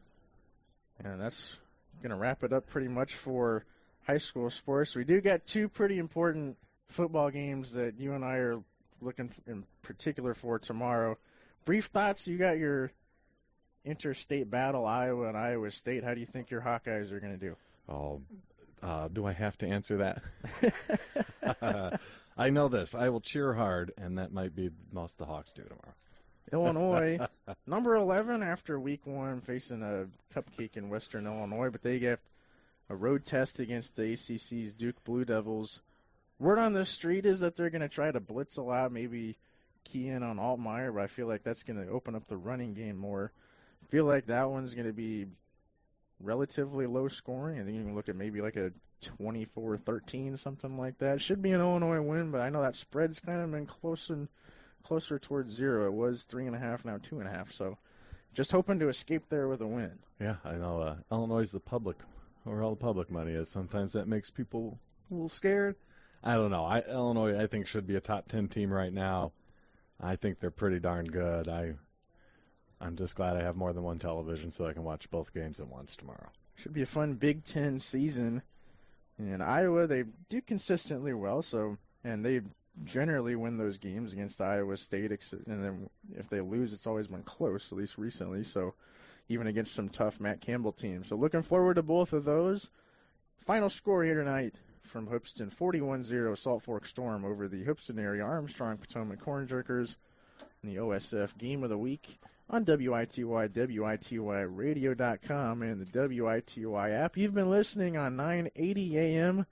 And that's going to wrap it up pretty much for high school sports. We do got two pretty important football games that you and I are looking in particular for tomorrow. Brief thoughts, you got your interstate battle, Iowa and Iowa State. How do you think your Hawkeyes are going to do? Oh, uh, do I have to answer that? uh, I know this. I will cheer hard, and that might be most the Hawks do tomorrow. Illinois, number eleven after week one, facing a cupcake in Western Illinois, but they get a road test against the A C C's Duke Blue Devils. Word on the street is that they're going to try to blitz a lot, maybe key in on Altmaier, but I feel like that's going to open up the running game more. I feel like that one's going to be relatively low scoring. I think you can look at maybe like a twenty-four thirteen, something like that. Should be an Illinois win, but I know that spread's kind of been close and closer towards zero. It was three and a half, now two and a half. So just hoping to escape there with a win. Yeah, I know. Uh, Illinois is the public, where all the public money is. Sometimes that makes people a little scared. I don't know. I, Illinois, I think, should be a top ten team right now. I think they're pretty darn good. I, I'm just glad I have more than one television so I can watch both games at once tomorrow. Should be a fun Big Ten season. And Iowa, they do consistently well, so and they generally win those games against Iowa State. And then if they lose, it's always been close, at least recently. So even against some tough Matt Campbell teams. So looking forward to both of those. Final score here tonight from Hoopeston, forty-one zero Salt Fork Storm over the Hoopeston area Armstrong Potomac Corn Jerkers in the O S F Game of the Week on W I T Y, W I T Y radio dot com, and the W I T Y app. You've been listening on nine eighty A M,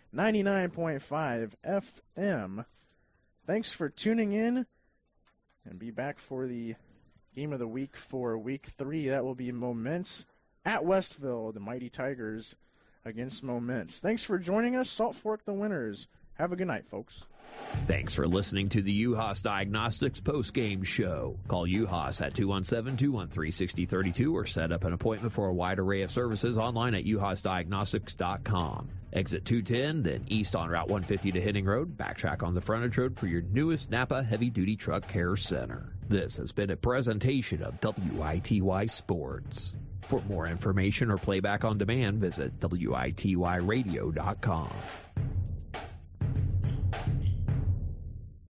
ninety-nine point five F M. Thanks for tuning in, and be back for the game of the week for week three. That will be Moments at Westville, the Mighty Tigers against Moments. Thanks for joining us. Salt Fork the winners. Have a good night, folks. Thanks for listening to the U H A S Diagnostics postgame show. Call U H A S at two one seven, two one three, six zero three two or set up an appointment for a wide array of services online at u haas diagnostics dot com. Exit two ten, then east on Route one fifty to Henning Road. Backtrack on the frontage road for your newest Napa heavy-duty truck care center. This has been a presentation of W I T Y Sports. For more information or playback on demand, visit W I T Y radio dot com.